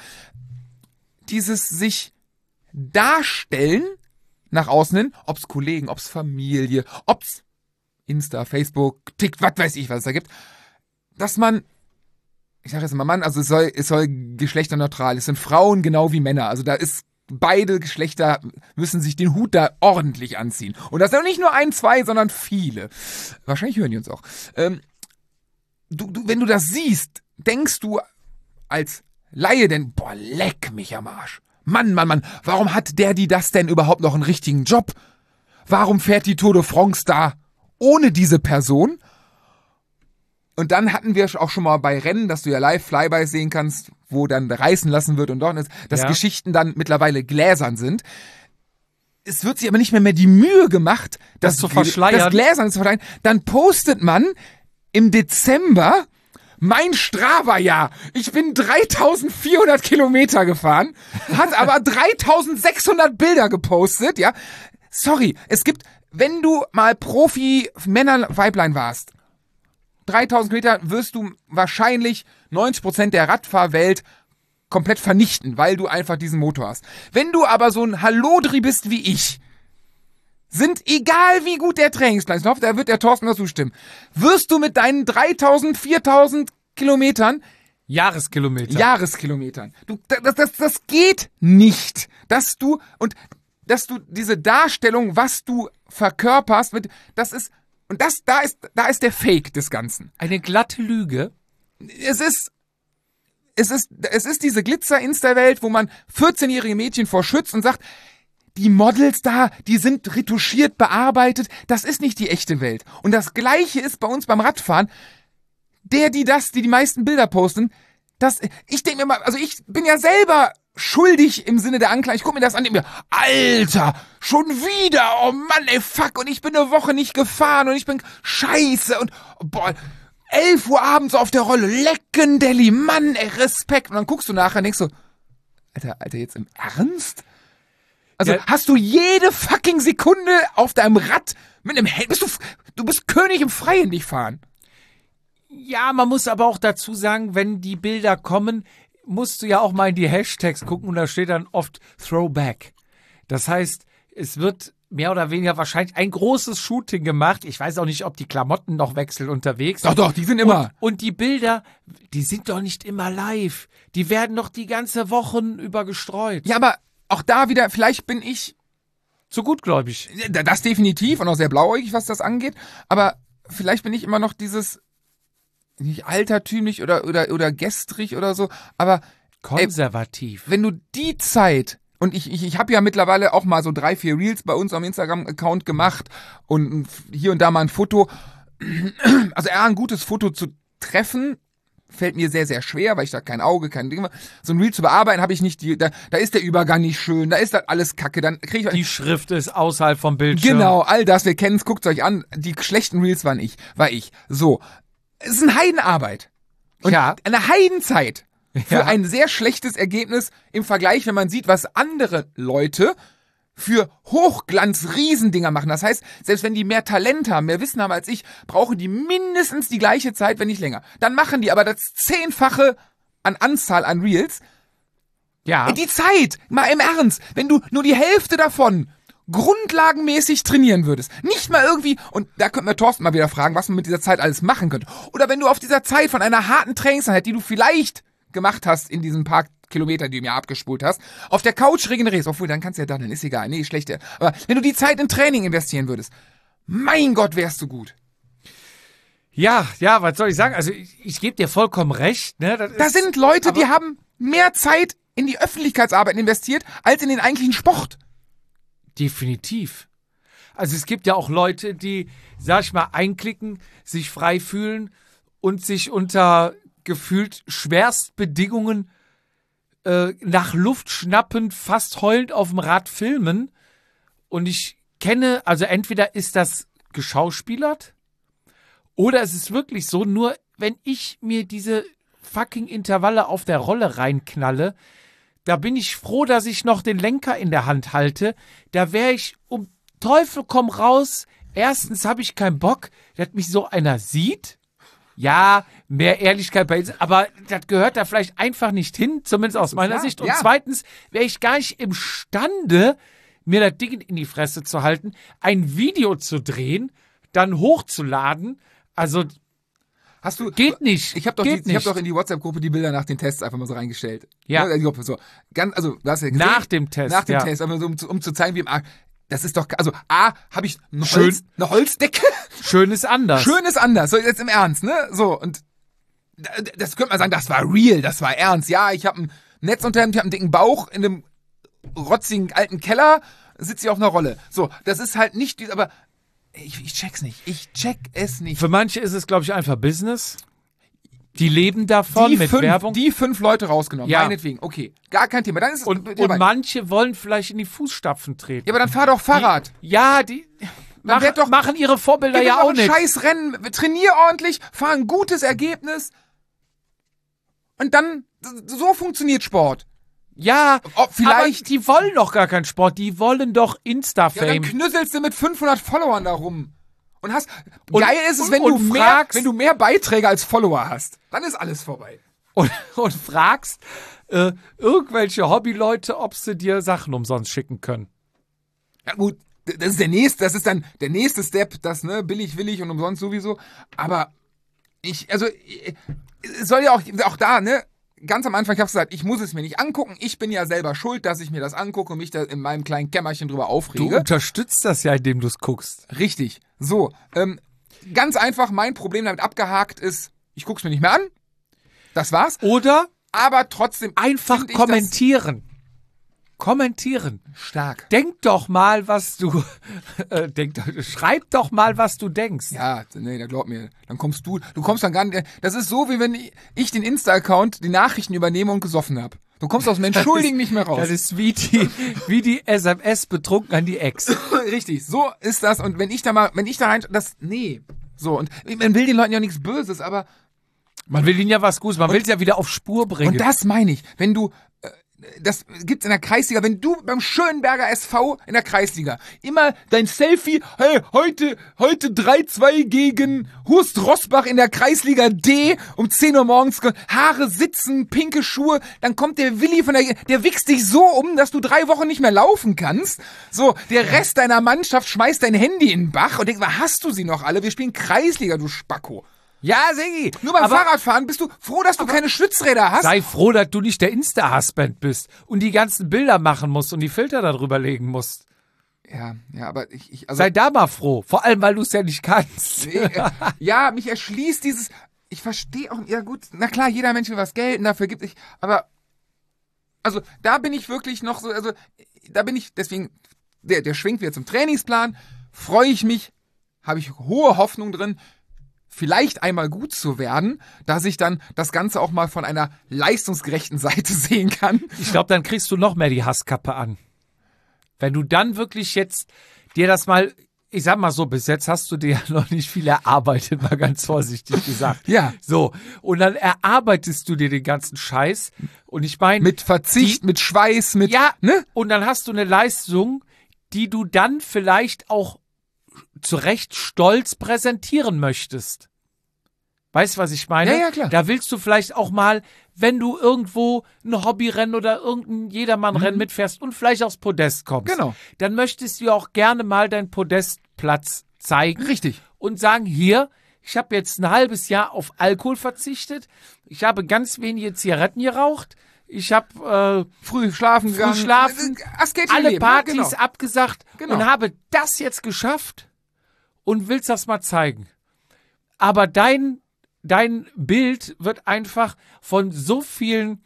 Dieses sich darstellen nach außen hin, ob's Kollegen, ob's Familie, ob's Insta, Facebook, TikTok, was weiß ich, was es da gibt, dass man, ich sage jetzt mal Mann, also es soll, es soll geschlechterneutral, es sind Frauen genau wie Männer, also da ist, beide Geschlechter müssen sich den Hut da ordentlich anziehen. Und das sind nicht nur ein, zwei, sondern viele. Wahrscheinlich hören die uns auch. Ähm, du, du, wenn du das siehst, denkst du als Laie denn, boah, leck mich am Arsch. Mann, Mann, Mann, warum hat der, die das denn überhaupt noch einen richtigen Job? Warum fährt die Tour de France da ohne diese Person? Und dann hatten wir auch schon mal bei Rennen, dass du ja live Flybys sehen kannst, wo dann reißen lassen wird und dort ist, dass Ja. Geschichten dann mittlerweile gläsern sind. Es wird sich aber nicht mehr, mehr die Mühe gemacht, Das zu verschleiern. Das Gläsern zu verschleiern. Dann postet man im Dezember mein Strava-Jahr. Ich bin dreitausendvierhundert Kilometer gefahren, hat aber dreitausendsechshundert Bilder gepostet, ja. Sorry, es gibt, wenn du mal Profi-Männer-Weiblein warst, dreitausend Kilometer wirst du wahrscheinlich neunzig Prozent der Radfahrwelt komplett vernichten, weil du einfach diesen Motor hast. Wenn du aber so ein Hallodri bist wie ich, sind, egal wie gut der Trainingsplan ist, ich hoffe, da wird der Thorsten dazu stimmen, wirst du mit deinen dreitausend, viertausend Kilometern, Jahreskilometer. Jahreskilometern, du, das, das, das geht nicht, dass du, und dass du diese Darstellung, was du verkörperst, mit, das ist, und das, da ist, da ist der Fake des Ganzen. Eine glatte Lüge. Es ist, es ist, es ist diese Glitzer-Insta-Welt, wo man vierzehnjährige Mädchen vor schützt und sagt, die Models da, die sind retuschiert, bearbeitet, das ist nicht die echte Welt. Und das Gleiche ist bei uns beim Radfahren, der, die das, die die meisten Bilder posten, das, ich denke mir mal, also ich bin ja selber schuldig im Sinne der Anklage, ich gucke mir das an, denke mir, Alter, schon wieder, oh Mann, ey, fuck, und ich bin eine Woche nicht gefahren und ich bin scheiße und, boah, elf Uhr abends auf der Rolle, Leckendelli, Mann, ey, Respekt. Und dann guckst du nachher und denkst so, Alter, Alter, jetzt im Ernst? Also Ja. hast du jede fucking Sekunde auf deinem Rad mit einem Helm, bist du, du bist König im Freien nicht fahren. Ja, man muss aber auch dazu sagen, wenn die Bilder kommen, musst du ja auch mal in die Hashtags gucken und da steht dann oft Throwback. Das heißt, es wird mehr oder weniger wahrscheinlich ein großes Shooting gemacht. Ich weiß auch nicht, ob die Klamotten noch wechseln unterwegs. Doch, doch, die sind immer. Und, und die Bilder, die sind doch nicht immer live. Die werden doch die ganze Wochen über gestreut. Ja, aber auch da wieder, vielleicht bin ich, Zu gutgläubig. das definitiv und auch sehr blauäugig, was das angeht, aber vielleicht bin ich immer noch dieses, nicht altertümlich oder, oder, oder gestrig oder so, aber Konservativ. wenn du die Zeit, und ich, ich, ich habe ja mittlerweile auch mal so drei, vier Reels bei uns am Instagram-Account gemacht und hier und da mal ein Foto, also eher ein gutes Foto zu treffen, fällt mir sehr, sehr schwer, weil ich da kein Auge, kein Ding, so ein Reel zu bearbeiten habe ich nicht, die, da, da ist der Übergang nicht schön, da ist das alles kacke, dann kriege ich... Die Schrift ist außerhalb vom Bildschirm. Genau, all das, wir kennen es, guckt euch an, die schlechten Reels waren ich, war ich, so. Es ist eine Heidenarbeit. Und Ja. eine Heidenzeit für Ja. ein sehr schlechtes Ergebnis im Vergleich, wenn man sieht, was andere Leute für Hochglanz-Riesendinger machen. Das heißt, selbst wenn die mehr Talent haben, mehr Wissen haben als ich, brauchen die mindestens die gleiche Zeit, wenn nicht länger. Dann machen die aber das Zehnfache an Anzahl an Reels. Ja. Die Zeit, mal im Ernst, wenn du nur die Hälfte davon grundlagenmäßig trainieren würdest, nicht mal irgendwie, und da könnten wir Thorsten mal wieder fragen, was man mit dieser Zeit alles machen könnte. Oder wenn du auf dieser Zeit von einer harten Trainingseinheit, die du vielleicht gemacht hast in diesen paar Kilometern, die du mir abgespult hast, auf der Couch regenerierst, obwohl, dann kannst du ja dann, ist egal, nee, schlecht. Aber wenn du die Zeit in Training investieren würdest, mein Gott, wärst du gut. Ja, ja, was soll ich sagen? Also ich, ich gebe dir vollkommen recht. Ne? Das Da ist, sind Leute, aber- die haben mehr Zeit in die Öffentlichkeitsarbeit investiert, als in den eigentlichen Sport. Definitiv. Also es gibt ja auch Leute, die, sag ich mal, einklicken, sich frei fühlen und sich unter gefühlt Schwerstbedingungen äh, nach Luft schnappend, fast heulend auf dem Rad filmen. Und ich kenne, also entweder ist das geschauspielert oder es ist wirklich so, nur wenn ich mir diese fucking Intervalle auf der Rolle reinknalle, da bin ich froh, dass ich noch den Lenker in der Hand halte. Da wäre ich um Teufel komm raus. Erstens habe ich keinen Bock, dass mich so einer sieht. Ja, mehr Ehrlichkeit bei, aber das gehört da vielleicht einfach nicht hin, zumindest aus meiner Klar, Sicht. Und ja. zweitens wäre ich gar nicht imstande, mir das Ding in die Fresse zu halten, ein Video zu drehen, dann hochzuladen. Also Hast du, geht nicht. Ich habe doch, geht die, ich hab nicht. doch in die WhatsApp-Gruppe die Bilder nach den Tests einfach mal so reingestellt. Ja. Ne, die Gruppe, so. Ganz, also, du hast ja gesehen, Nach dem Test, Nach dem ja. Test, einfach so, um, zu- um zu zeigen, wie im Arsch. Das ist doch, also A, habe ich eine, Schön. Holz, eine Holzdecke. Schön ist anders. Schön ist anders. So, jetzt im Ernst, ne? So, und d- das könnte man sagen, das war real, das war ernst. Ja, ich habe ein Netzunterhemd, ich habe einen dicken Bauch in einem rotzigen alten Keller, sitze ich auf einer Rolle. So, das ist halt nicht, die- aber ich, ich check's nicht. Ich check es nicht. Für manche ist es, glaube ich, einfach Business. Die leben davon die mit fünf, Werbung. Die fünf Leute rausgenommen, Ja. meinetwegen. Okay, gar kein Thema. Dann ist es und, ja, und manche wollen vielleicht in die Fußstapfen treten. aber dann fahr doch Fahrrad. Ja, die mach, werd doch- machen ihre Vorbilder Gib ja mir doch auch ein nicht. scheiß Rennen, trainier ordentlich, fahr ein gutes Ergebnis. Und dann, so funktioniert Sport. Ja, Ob vielleicht- aber die wollen doch gar keinen Sport. Die wollen doch Ja, dann Insta-Fame. knüsselst du mit fünfhundert Followern da rum. Und hast, Und- geil ist es, und- wenn du und mehr, fragst- wenn du mehr Beiträge als Follower hast. Dann ist alles vorbei. und, und fragst äh, irgendwelche Hobbyleute, ob sie dir Sachen umsonst schicken können. Ja gut, das ist der nächste, das ist dann der nächste Step, das, ne, billig, willig und umsonst sowieso. Aber ich, also, es soll ja auch, auch da, ne, ganz am Anfang, ich hab's gesagt, ich muss es mir nicht angucken. Ich bin ja selber schuld, dass ich mir das angucke und mich da in meinem kleinen Kämmerchen drüber Du aufrege. unterstützt das ja, indem du es guckst. Richtig. So, ähm, ganz einfach, mein Problem damit abgehakt ist, ich guck's mir nicht mehr an. Das war's. Oder Aber trotzdem einfach find ich kommentieren. Kommentieren. das stark. Denk doch mal, was du äh, denk, schreib doch mal, was du denkst. Ja, nee, da glaub mir. Dann kommst du, du kommst dann gar nicht. Das ist so, wie wenn ich den Insta-Account, die Nachrichten übernehme und gesoffen hab. Du kommst aus dem Entschuldigen nicht mehr raus. Das ist wie die, wie die S M S betrunken an die Ex. Richtig, so ist das. Und wenn ich da mal, wenn ich da rein, das, nee. So, und man will den Leuten ja nichts Böses, aber, Man will ihnen ja was Gutes, man will es ja wieder auf Spur bringen. und das meine ich, wenn du, äh, das gibt's in der Kreisliga, wenn du beim Schönberger S V in der Kreisliga immer dein Selfie, hey, heute, heute drei zwei gegen Hurst Rossbach in der Kreisliga D um zehn Uhr morgens, Haare sitzen, pinke Schuhe, dann kommt der Willi von der, der wichst dich so um, dass du drei Wochen nicht mehr laufen kannst. So, der Rest deiner Mannschaft schmeißt dein Handy in den Bach und denkt, was hast du sie noch alle? Wir spielen Kreisliga, du Spacko. ja, Sigi. Nur beim aber Fahrradfahren bist du froh, dass du keine Stützräder hast. sei froh, dass du nicht der Insta-Husband bist und die ganzen Bilder machen musst und die Filter darüber legen musst. Ja, ja, aber ich, ich also Sei da mal froh. Vor allem, weil du es ja nicht kannst. nee, äh, ja, mich erschließt dieses, ich verstehe auch, ja gut, na klar, jeder Mensch will was gelten, dafür gibt ich, aber also da bin ich wirklich noch so, also da bin ich, deswegen, der, der schwingt wieder zum Trainingsplan, freue ich mich, habe ich hohe Hoffnung drin, vielleicht einmal gut zu werden, dass ich dann das Ganze auch mal von einer leistungsgerechten Seite sehen kann. Ich glaube, dann kriegst du noch mehr die Hasskappe an. Wenn du dann wirklich jetzt dir das mal, ich sag mal so, bis jetzt hast du dir ja noch nicht viel erarbeitet, mal ganz vorsichtig gesagt. Ja. So, und dann erarbeitest du dir den ganzen Scheiß. Und ich meine, Mit Verzicht, mit Schweiß, mit, ja, ne? und dann hast du eine Leistung, die du dann vielleicht auch zu Recht stolz präsentieren möchtest. Weißt du, was ich meine? Ja, ja, klar. Da willst du vielleicht auch mal, wenn du irgendwo ein Hobbyrennen oder irgendein Jedermannrennen mitfährst und vielleicht aufs Podest kommst, Genau. dann möchtest du auch gerne mal deinen Podestplatz zeigen. Richtig. Und sagen, hier, ich habe jetzt ein halbes Jahr auf Alkohol verzichtet, ich habe ganz wenige Zigaretten geraucht, ich habe äh, Früh schlafen früh gegangen. schlafen, Asketisch alle leben, Partys ja, genau. abgesagt Genau. und habe das jetzt geschafft und willst das mal zeigen. Aber dein, dein Bild wird einfach von so vielen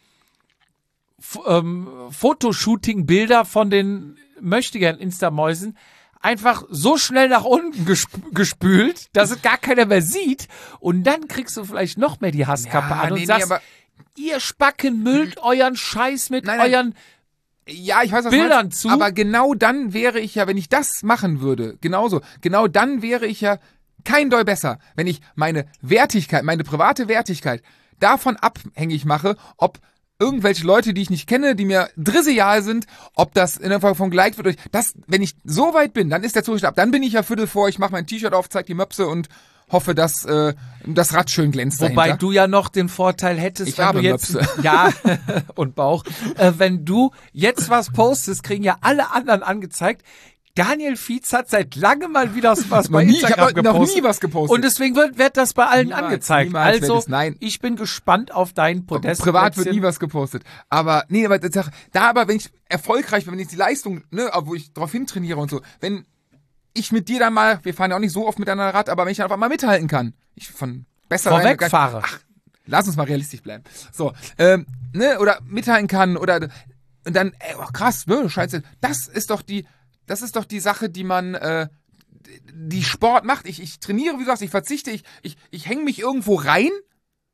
F- ähm, Fotoshooting-Bilder von den möchtegern Instamäusen einfach so schnell nach unten gesp- gespült, dass es gar keiner mehr sieht. Und dann kriegst du vielleicht noch mehr die Hasskappe Ja, an und nee, nee, sagst, aber- ihr Spacken müllt euren Scheiß mit Nein, nein. euren... Ja, ich weiß, was du Bildern meinst, zu. aber genau dann wäre ich ja, wenn ich das machen würde, genauso, genau dann wäre ich ja kein Doll besser, wenn ich meine Wertigkeit, meine private Wertigkeit davon abhängig mache, ob irgendwelche Leute, die ich nicht kenne, die mir drisseal sind, ob das in der Form von geliked wird. Das, wenn ich so weit bin, dann ist der Zustand ab. Dann bin ich ja Viertel vor, ich mache mein T-Shirt auf, zeig die Möpse und hoffe, dass äh, das Rad schön glänzt Wobei dahinter. du ja noch den Vorteil hättest, Ich wenn habe du jetzt Möpse. ja und Bauch, äh, wenn du jetzt was postest, kriegen ja alle anderen angezeigt. Daniel Fietz hat seit langem mal wieder was bei nie, ich Instagram habe noch gepostet. nie was gepostet. Und deswegen wird, wird das bei allen Niemals, angezeigt. niemals wird also, es, nein. ich bin gespannt auf dein Podest. Privat wird nie was gepostet. Aber, nee, aber das, da aber, wenn ich erfolgreich bin, wenn ich die Leistung, ne, wo ich drauf hintrainiere und so, wenn ich mit dir dann mal, wir fahren ja auch nicht so oft miteinander Rad, aber wenn ich dann auf einmal mithalten kann, ich von besser Vorwegfahre. Ach, lass uns mal realistisch bleiben. So, ähm, ne, oder mithalten kann, oder, und dann, ey, oh, krass, ne, scheiße, das ist doch die, das ist doch die Sache, die man, äh, die Sport macht. Ich, ich trainiere, wie du sagst, ich verzichte, ich, ich, ich hänge mich irgendwo rein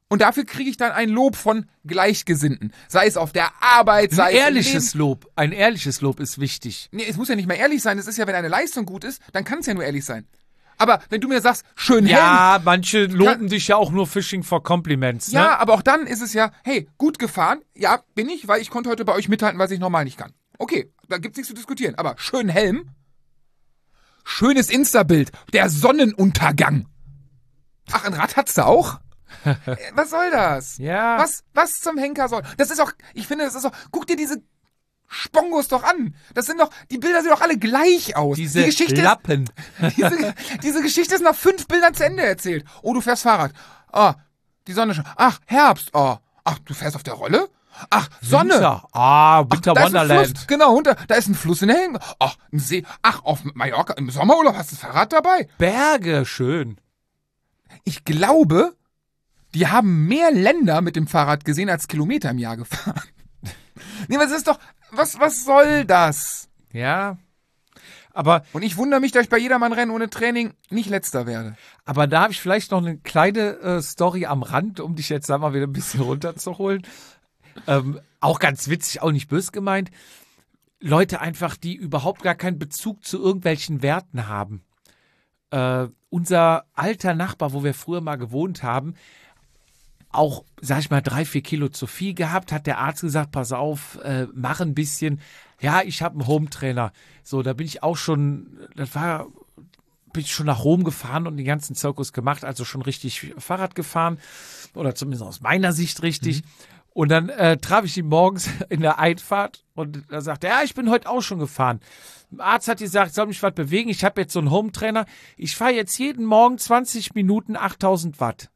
Und dafür kriege ich dann ein Lob von Gleichgesinnten. Sei es auf der Arbeit, sei Ein es im ehrliches Lob. Ein ehrliches Lob ist wichtig. Nee, es muss ja nicht mehr ehrlich sein. Es ist ja, wenn eine Leistung gut ist, dann kann es ja nur ehrlich sein. Aber wenn du mir sagst, schön Helm. Ja, manche loben dich ja auch nur Fishing for Compliments. Ne? Ja, aber auch dann ist es ja, hey, gut gefahren. Ja, bin ich, weil ich konnte heute bei euch mithalten, was ich normal nicht kann. Okay, da gibt's nichts zu diskutieren. Aber schön Helm. Schönes Insta-Bild. Der Sonnenuntergang. Ach, ein Rad hat's da auch? Was soll das? Ja. Was, was zum Henker soll? Das ist auch, ich finde, das ist auch, guck dir diese Spongos doch an. Das sind doch, die Bilder sehen doch alle gleich aus. Diese die Geschichte Lappen. Ist, diese, diese Geschichte ist nach fünf Bildern zu Ende erzählt. Oh, du fährst Fahrrad. Ah, die Sonne schon. Ach, Herbst. Oh. Ach, du fährst auf der Rolle? Ach, Sonne. Winter. Ah, Winter Ach, da ist ein Wonderland. Fluss. Genau, unter, da ist ein Fluss in der Hänge. Ach, ein See. Ach, auf Mallorca im Sommerurlaub hast du das Fahrrad dabei. Berge, schön. Ich glaube, die haben mehr Länder mit dem Fahrrad gesehen als Kilometer im Jahr gefahren. Nee, was ist doch, was, was soll das? Ja. Aber, Und ich wundere mich, dass ich bei Jedermann-Rennen ohne Training nicht Letzter werde. aber da habe ich vielleicht noch eine kleine äh, Story am Rand, um dich jetzt sag mal wieder ein bisschen runterzuholen. Ähm, auch ganz witzig, auch nicht böse gemeint. Leute einfach, die überhaupt gar keinen Bezug zu irgendwelchen Werten haben. Äh, unser alter Nachbar, wo wir früher mal gewohnt haben, auch, sag ich mal, drei, vier Kilo zu viel gehabt, hat der Arzt gesagt, pass auf, äh, mach ein bisschen. Ja, ich habe einen Home-Trainer. So, da bin ich auch schon, das war, bin ich schon nach Rom gefahren und den ganzen Zirkus gemacht, also schon richtig Fahrrad gefahren. Oder zumindest aus meiner Sicht richtig. Mhm. Und dann äh, traf ich ihn morgens in der Einfahrt und da sagte er, ja, ich bin heute auch schon gefahren. Der Arzt hat gesagt, ich soll mich was bewegen, ich habe jetzt so einen Home-Trainer. Ich fahre jetzt jeden Morgen zwanzig Minuten achttausend Watt.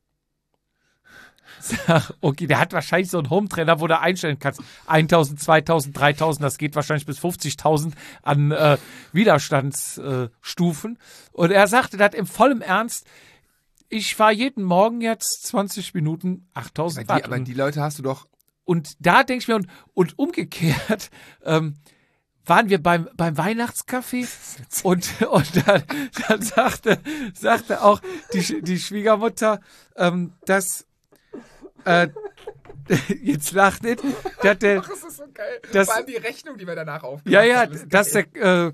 Sag, okay, der hat wahrscheinlich so einen Home-Trainer, wo du einstellen kannst. eintausend, zweitausend, dreitausend, das geht wahrscheinlich bis fünfzigtausend an äh, Widerstandsstufen. Äh, und er sagte das im vollen Ernst, ich fahre jeden Morgen jetzt zwanzig Minuten achttausend Aber Watt. die, aber die Leute hast du doch. Und da denke ich mir, und, und umgekehrt, ähm, waren wir beim, beim Weihnachtskaffee und, und dann, dann sagte, sagte auch die, die Schwiegermutter, ähm, dass, äh, jetzt lacht nicht, dass der, Ach, das ist so geil. das, Vor allem die Rechnung, die wir danach aufgemacht ja, ja, haben. dass der, äh,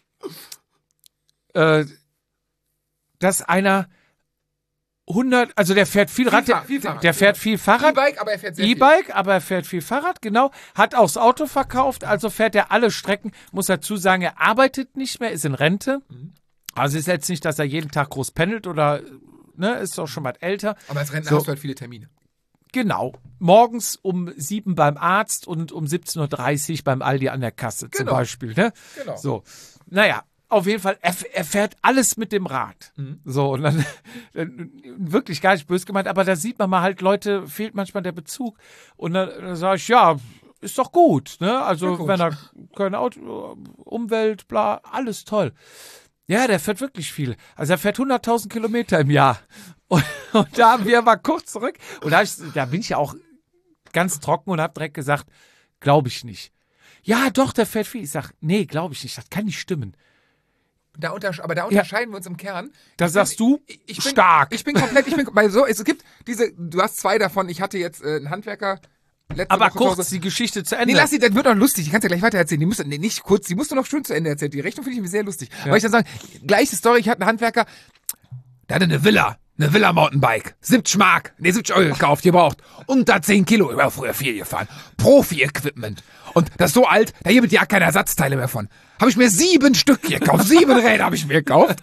äh, dass einer hundert, also der fährt viel, Viel Rad, Fahr- der, viel Fahrrad, der fährt viel Fahrrad. E-Bike, aber er fährt sehr viel. E-Bike, aber er fährt viel Fahrrad, genau. Hat auch das Auto verkauft, also fährt er alle Strecken. Muss dazu sagen, er arbeitet nicht mehr, ist in Rente. Mhm. Also ist jetzt nicht, dass er jeden Tag groß pendelt oder, ne, ist doch schon mal älter. Aber als Rentner So. hast du halt viele Termine. Genau. Morgens um sieben beim Arzt und um siebzehn Uhr dreißig beim Aldi an der Kasse zum Genau. Beispiel, ne? Genau. So. Naja. Auf jeden Fall, er, er fährt alles mit dem Rad. Mhm. So, und dann, dann wirklich gar nicht böse gemeint, aber da sieht man mal halt, Leute, fehlt manchmal der Bezug. Und dann, dann sage ich, ja, ist doch gut, ne? Also, Ja, wenn er keine Auto, Umwelt, bla, alles toll. Ja, der fährt wirklich viel. Also, er fährt hunderttausend Kilometer im Jahr. Und, und da haben wir mal kurz zurück. Und da, hab ich, da bin ich ja auch ganz trocken und habe direkt gesagt, glaube ich nicht. Ja, doch, der fährt viel. Ich sage, nee, glaube ich nicht, das kann nicht stimmen. Da untersch- aber da unterscheiden wir uns im Kern. Da Ich sagst bin, du, ich, ich bin, stark. Ich bin komplett, ich bin bei so, es gibt diese, du hast zwei davon. Ich hatte jetzt äh, einen Handwerker letzte Aber Woche zu kurz Hause. die Geschichte zu Ende. Nee, lass sie, das wird noch lustig. Die kannst du ja gleich weiter erzählen. Die musst du, nee, nicht kurz, die musst du noch schön zu Ende erzählen. Die Rechnung finde ich sehr lustig. Ja. Weil ich dann sagen, gleiche Story, ich hatte einen Handwerker, der hatte eine Villa, eine Villa-Mountainbike. siebzig Mark, nee, siebzig Euro gekauft, gebraucht. Unter zehn Kilo, ich war früher viel gefahren. Profi-Equipment. Und das ist so alt, da gibt es ja keine Ersatzteile mehr von. Habe ich mir sieben Stück gekauft, sieben Räder habe ich mir gekauft.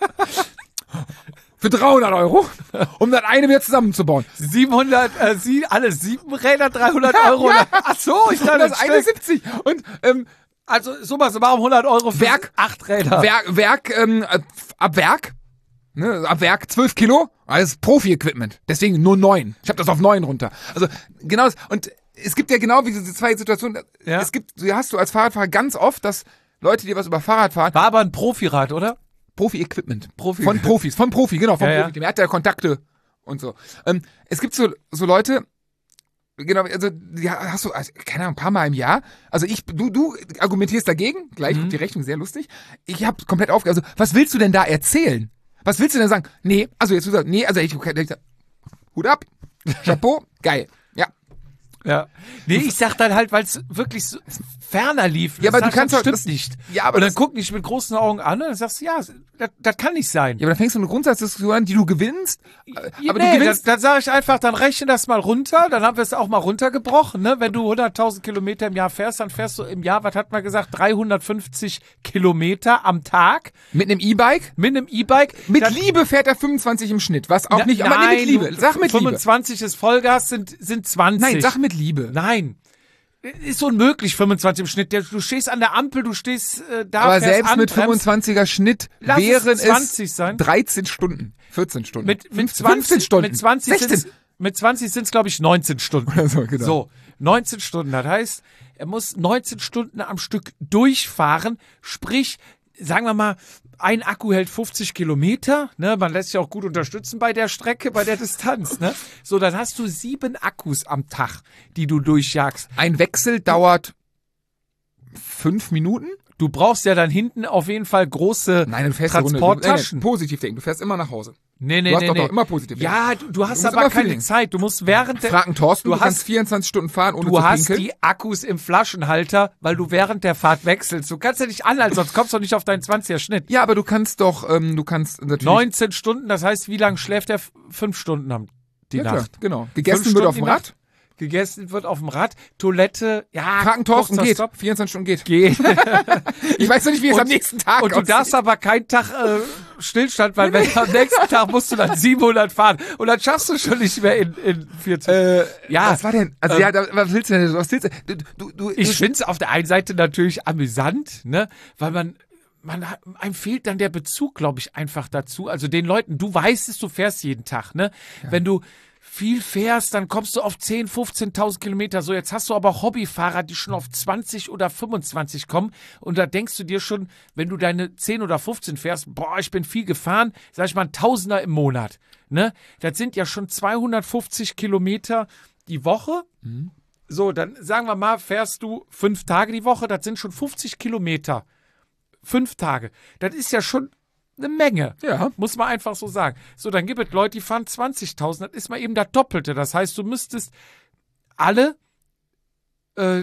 Für dreihundert Euro, um das eine wieder zusammenzubauen. siebenhundert, äh, sie, alle sieben Räder, dreihundert Euro. Ja. Ach so, ich dachte, das das eine Stück. siebzig. Und ähm, Also, summa summarum hundert Euro für Werk- acht Räder. Werk, Werk, ähm, äh, ab Werk, ne, ab Werk zwölf Kilo, alles Profi-Equipment. Deswegen nur neun. Ich habe das auf neun runter. Also genau das. Und es gibt ja genau wie diese zwei Situationen. Ja. Es gibt, hast du als Fahrradfahrer ganz oft, dass Leute, die was über Fahrrad fahren, War aber ein Profirad, oder? Profi-Equipment. Profi- Von Profis, von Profi, genau, von Ja, ja. Profi. Der hat ja Kontakte und so. Ähm, es gibt so, so Leute, genau, also die hast du, also, keine Ahnung, ein paar Mal im Jahr. Also ich, du, du argumentierst dagegen, gleich Mhm. kommt die Rechnung, sehr lustig. Ich habe komplett aufge... Also, was willst du denn da erzählen? Was willst du denn sagen? Nee, also jetzt du sagst, nee, also ich, ich, ich Hut ab. Chapeau, geil. Ja. Ja. Nee, ich sag dann halt, weil es wirklich so ferner lief. Ja, aber das du kannst das doch- stimmt das- nicht. Ja, aber und dann das- guck ich mit großen Augen an und dann sagst du, ja, das, das kann nicht sein. Ja, aber dann fängst du eine Grundsatzdiskussion an, die du gewinnst. äh, Ja, aber nee, du gewinnst. dann, dann sage ich einfach, dann rechne das mal runter, dann haben wir es auch mal runtergebrochen. Ne? Wenn du hunderttausend Kilometer im Jahr fährst, dann fährst du im Jahr, was hat man gesagt, dreihundertfünfzig Kilometer am Tag Mit einem E-Bike. mit einem E-Bike. Mit Dann- Liebe fährt er fünfundzwanzig im Schnitt. Was auch Na- nicht, aber nein, nee, mit Liebe. du- Sag mit Liebe. fünfundzwanzig ist Vollgas, sind, sind zwanzig. Nein, sag mit Liebe. Nein. Ist unmöglich, fünfundzwanzig im Schnitt. Der- Du stehst an der Ampel, du stehst äh, da, Aber fährst selbst an, mit bremst. fünfundzwanziger Schnitt Lass es wären zwanzig es sein. dreizehn Stunden. vierzehn Stunden. Mit, mit fünfzehn, zwanzig, fünfzehn Stunden. Mit zwanzig sechzehn. sind's, mit zwanzig sind es, glaube ich, neunzehn Stunden. Oder so, genau. So, neunzehn Stunden. Das heißt, er muss neunzehn Stunden am Stück durchfahren. Sprich, sagen wir mal, ein Akku hält fünfzig Kilometer. Ne? Man lässt sich auch gut unterstützen bei der Strecke, bei der Distanz. Ne? So, dann hast du sieben Akkus am Tag, die du durchjagst. Ein Wechsel dauert fünf Minuten? Du brauchst ja dann hinten auf jeden Fall große Nein, du fährst eine Runde. Transporttaschen. Nein, nein, positiv denken. Du fährst immer nach Hause. Nee, nee, Du hast nee, doch nee. doch immer positiv Ja, du, du hast musst aber immer keine Feeling. Zeit. Du musst während der... Frag einen Thorsten, du du, hast- kannst vierundzwanzig Stunden fahren, ohne Du zu hast pinkeln. die Akkus im Flaschenhalter, weil du während der Fahrt wechselst. Du kannst ja nicht anhalten, sonst kommst du nicht auf deinen zwanziger Schnitt. Ja, aber du kannst doch, ähm, du kannst natürlich... neunzehn Stunden, das heißt, wie lange schläft er? F- Fünf Stunden am die ja, klar, Nacht. genau. Gegessen Fünf wird auf Stunden dem die Rad. Nacht. Gegessen wird auf dem Rad. Toilette, ja. Frag einen Thorsten, kurzer geht. Stopp. vierundzwanzig Stunden geht. Geht. Ich weiß noch nicht, wie es am nächsten Tag Und du aussieht. darfst aber keinen Tag äh, Stillstand, weil wenn am nächsten Tag musst du dann siebenhundert fahren. Und dann schaffst du schon nicht mehr in, in vierzehn. Äh, Ja, Was war denn? Also ähm, ja, da, was willst du denn? Was willst du? Du, du, du, Ich du, finde es auf der einen Seite natürlich amüsant, ne, weil man, man hat- einem fehlt dann der Bezug, glaube ich, einfach dazu. Also den Leuten, du weißt es, du fährst jeden Tag, ne? Wenn du viel fährst, dann kommst du auf zehn, fünfzehntausend Kilometer. So, jetzt hast du aber Hobbyfahrer, die schon auf zwanzig oder fünfundzwanzig kommen. Und da denkst du dir schon, wenn du deine zehn oder fünfzehn fährst, boah, ich bin viel gefahren, sag ich mal, ein Tausender im Monat. Ne? Das sind ja schon zweihundertfünfzig Kilometer die Woche. So, dann sagen wir mal, fährst du fünf Tage die Woche, das sind schon fünfzig Kilometer. Fünf Tage. Das ist ja schon eine Menge. Ja. Muss man einfach so sagen. So, dann gibt es Leute, die fahren zwanzigtausend. Das ist mal eben das Doppelte. Das heißt, du müsstest alle äh,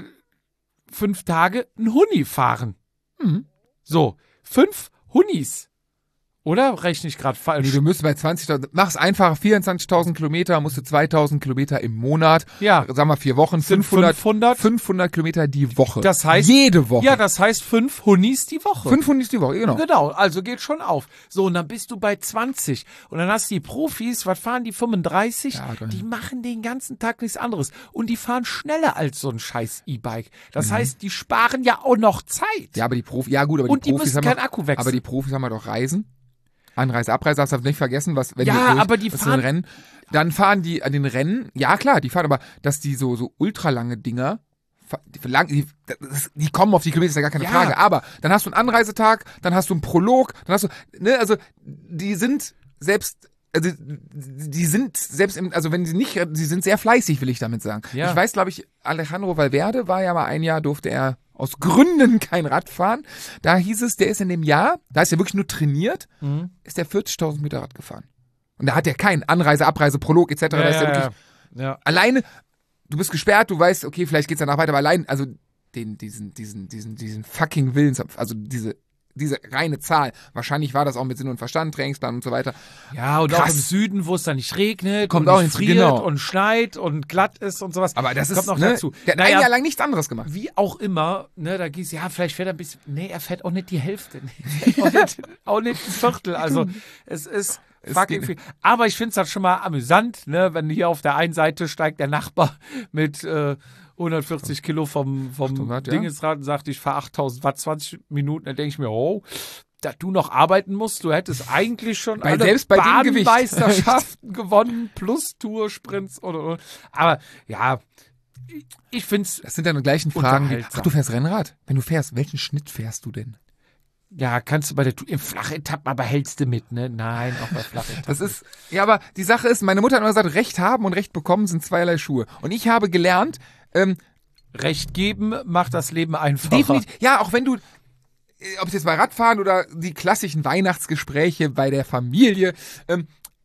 fünf Tage ein Huni fahren. Mhm. So, fünf Hunis. Oder rechne ich gerade falsch? Nee, du müsstest bei zwanzigtausend, mach's einfach, vierundzwanzigtausend Kilometer, musst du zweitausend Kilometer im Monat, Ja. sagen wir vier Wochen, Sind fünfhundert, fünfhundert? fünfhundert Kilometer die Woche. Das heißt- jede Woche. Ja, das heißt fünf Hunis die Woche. fünfhundert die Woche, genau. Genau, also geht schon auf. So, und dann bist du bei zwanzig. Und dann hast du die Profis, was fahren die, fünfunddreißig? Ja, dann- Die machen den ganzen Tag nichts anderes. Und die fahren schneller als so ein scheiß E-Bike. Das heißt, die sparen ja auch noch Zeit. Mhm. Ja, aber die Profis, ja gut, aber Und die die Profis müssen haben keinen doch- Akku wechseln. Aber die Profis haben ja doch Reisen. Anreise, Abreise, darfst du nicht vergessen, was, wenn Ja, die, aber die was fahren- sind Rennen, dann fahren die an den Rennen, ja klar, die fahren aber, dass die so, so ultralange Dinger, fa- die, verlang- die, das, die kommen auf die Kilometer, ist ja gar keine Ja. Frage, aber dann hast du einen Anreisetag, dann hast du einen Prolog, dann hast du, ne, also, die sind selbst, also, die sind selbst im, also wenn sie nicht, sie sind sehr fleißig, will ich damit sagen. Ja. Ich weiß, glaube ich, Alejandro Valverde war ja mal ein Jahr, durfte er aus Gründen kein Rad fahren. Da hieß es, der ist in dem Jahr, da ist er wirklich nur trainiert, Mhm. ist der vierzigtausend Meter Rad gefahren. Und da hat er keinen Anreise, Abreise, Prolog et cetera. Da ist er wirklich ja. alleine, du bist gesperrt, du weißt, okay, vielleicht geht's danach weiter, aber allein, also den, diesen, diesen, diesen, diesen fucking Willens, also diese, diese reine Zahl. Wahrscheinlich war das auch mit Sinn und Verstand, Trainingsplan und so weiter. Ja, und Krass. auch im Süden, wo es dann nicht regnet Kommt und auch nicht hinzu, friert genau. und schneit und glatt ist und sowas. Aber das kommt ist, noch ne, dazu. der hat Naja, ein Jahr lang nichts anderes gemacht. wie auch immer, ne, da gehst ja, vielleicht fährt er ein bisschen, nee, er fährt auch nicht die Hälfte, nee, auch, nicht, auch nicht ein Viertel, also es ist Es fucking geht- viel. Aber ich finde es halt schon mal amüsant, ne, wenn hier auf der einen Seite steigt der Nachbar mit äh, hundertvierzig Kilo vom, vom achthundert, ja. Dingesrad und sagt, ich fahre achttausend Watt, zwanzig Minuten, dann denke ich mir, oh, da du noch arbeiten musst, du hättest eigentlich schon Bei- alle selbst bei dem Gewicht. Bahnmeisterschaften gewonnen, plus Tour-Sprints oder, oder. Aber ja, ich, ich finde es Das sind dann die gleichen Fragen. Wie, Unterhaltsam. ach, du fährst Rennrad? Wenn du fährst, welchen Schnitt fährst du denn? Ja, kannst du bei der Tour, im Flachetappen, aber hältst du mit, ne? Nein, auch bei Flachetappen. Das ist, ja, aber die Sache ist, meine Mutter hat immer gesagt, Recht haben und Recht bekommen sind zweierlei Schuhe. Und ich habe gelernt, ähm, Recht geben macht das Leben einfacher. definitiv, ja, auch wenn du, äh, ob es jetzt bei Radfahren oder die klassischen Weihnachtsgespräche bei der Familie, ähm,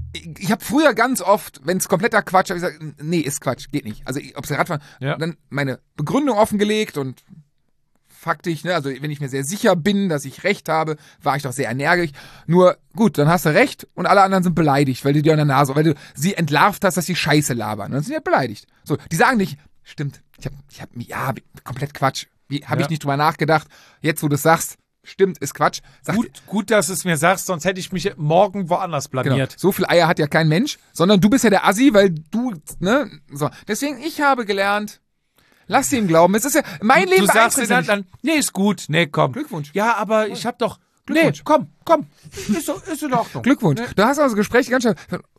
ich, ich habe früher ganz oft, wenn es kompletter Quatsch, habe ich gesagt, nee, ist Quatsch, geht nicht. Also ob es Radfahren, Ja. dann meine Begründung offengelegt und faktisch, ne, also wenn ich mir sehr sicher bin, dass ich recht habe, war ich doch sehr energisch. Nur gut, dann hast du recht und alle anderen sind beleidigt, weil du dir an der Nase, weil du sie entlarvt hast, dass sie Scheiße labern. Dann sind die halt beleidigt. So, die sagen nicht, stimmt, ich hab, ich hab, ja, komplett Quatsch. Wie, hab Ja. ich nicht drüber nachgedacht. Jetzt, wo du es sagst, stimmt, ist Quatsch. Sagt, Gut, gut, dass du es mir sagst, sonst hätte ich mich morgen woanders genau, blamiert. so viel Eier hat ja kein Mensch, sondern du bist ja der Assi, weil du, ne, so. Deswegen, ich habe gelernt, lass ihm glauben, es ist ja, mein Leben Du sagst dir beeinflusst ja dann, nicht. dann, nee, ist gut, nee, komm. Glückwunsch. Ja, aber ich hab doch, nee, Glückwunsch. komm, komm, ist, so- ist in Ordnung. Glückwunsch. Du hast also Gespräche ganz schnell.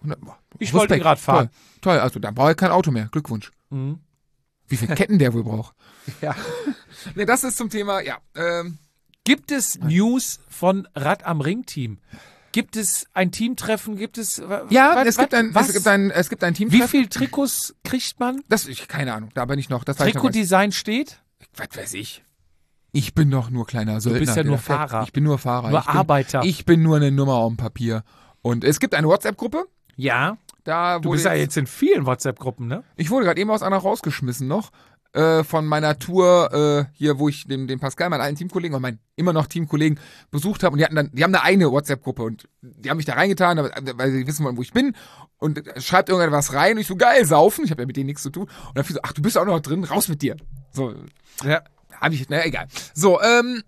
Ich wollte gerade fahren. Toll, toll, also dann brauche ich kein Auto mehr. Glückwunsch. Mhm. Wie viele Ketten der wohl braucht. Ja. Ne, das ist zum Thema, ja. Ähm, Gibt es News von Rad am Ring Team? Gibt es ein Teamtreffen? Gibt es, wa- ja, wa- es, wa- gibt ein, was? es gibt ein, es gibt ein Team. Wie viel Trikots kriegt man? Das, ich, keine Ahnung, da bin ich noch. Das weiß ich noch nicht. Trikotdesign steht? Was weiß ich. Ich bin doch nur kleiner Söldner. bist ja der nur da fährt. Fahrer. Ich bin nur Fahrer. Nur ich bin, Arbeiter. Ich bin nur eine Nummer auf dem Papier. Und es gibt eine WhatsApp-Gruppe. Ja. Da Du wurde bist ja jetzt in vielen WhatsApp-Gruppen, ne? Ich wurde gerade eben aus einer rausgeschmissen noch. Äh, von meiner Tour äh, hier, wo ich den, den Pascal, meinen alten Teamkollegen und meinen immer noch Teamkollegen besucht habe. Und die hatten dann, die haben eine eigene WhatsApp-Gruppe und die haben mich da reingetan, aber- weil sie wissen wollen, wo ich bin. Und schreibt irgendwas rein und ich so, geil, saufen. Ich habe ja mit denen nichts zu tun. Und dann fiel so, ach, du bist auch noch drin, raus mit dir. So, Ja. hab ich, naja, egal. So, ähm,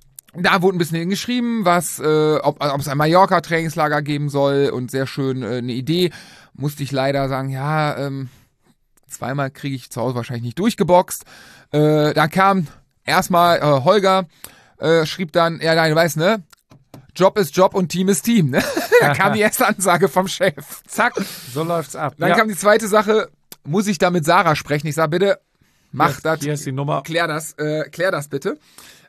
da wurde ein bisschen hingeschrieben, was, äh, ob, ob es ein Mallorca-Trainingslager geben soll und sehr schön äh, eine Idee. Musste ich leider sagen, ja, ähm, zweimal kriege ich zu Hause wahrscheinlich nicht durchgeboxt. Äh, da kam erstmal äh, Holger, äh, schrieb dann, ja, nein, du weißt, ne? Job ist Job und Team ist Team, ne? Da kam die erste Ansage vom Chef. Zack, so läuft's ab. Dann ja. kam die zweite Sache, muss ich da mit Sarah sprechen? Ich sag, bitte, mach Hier- das. Hier ist die Nummer. Klär das, äh, klär das bitte.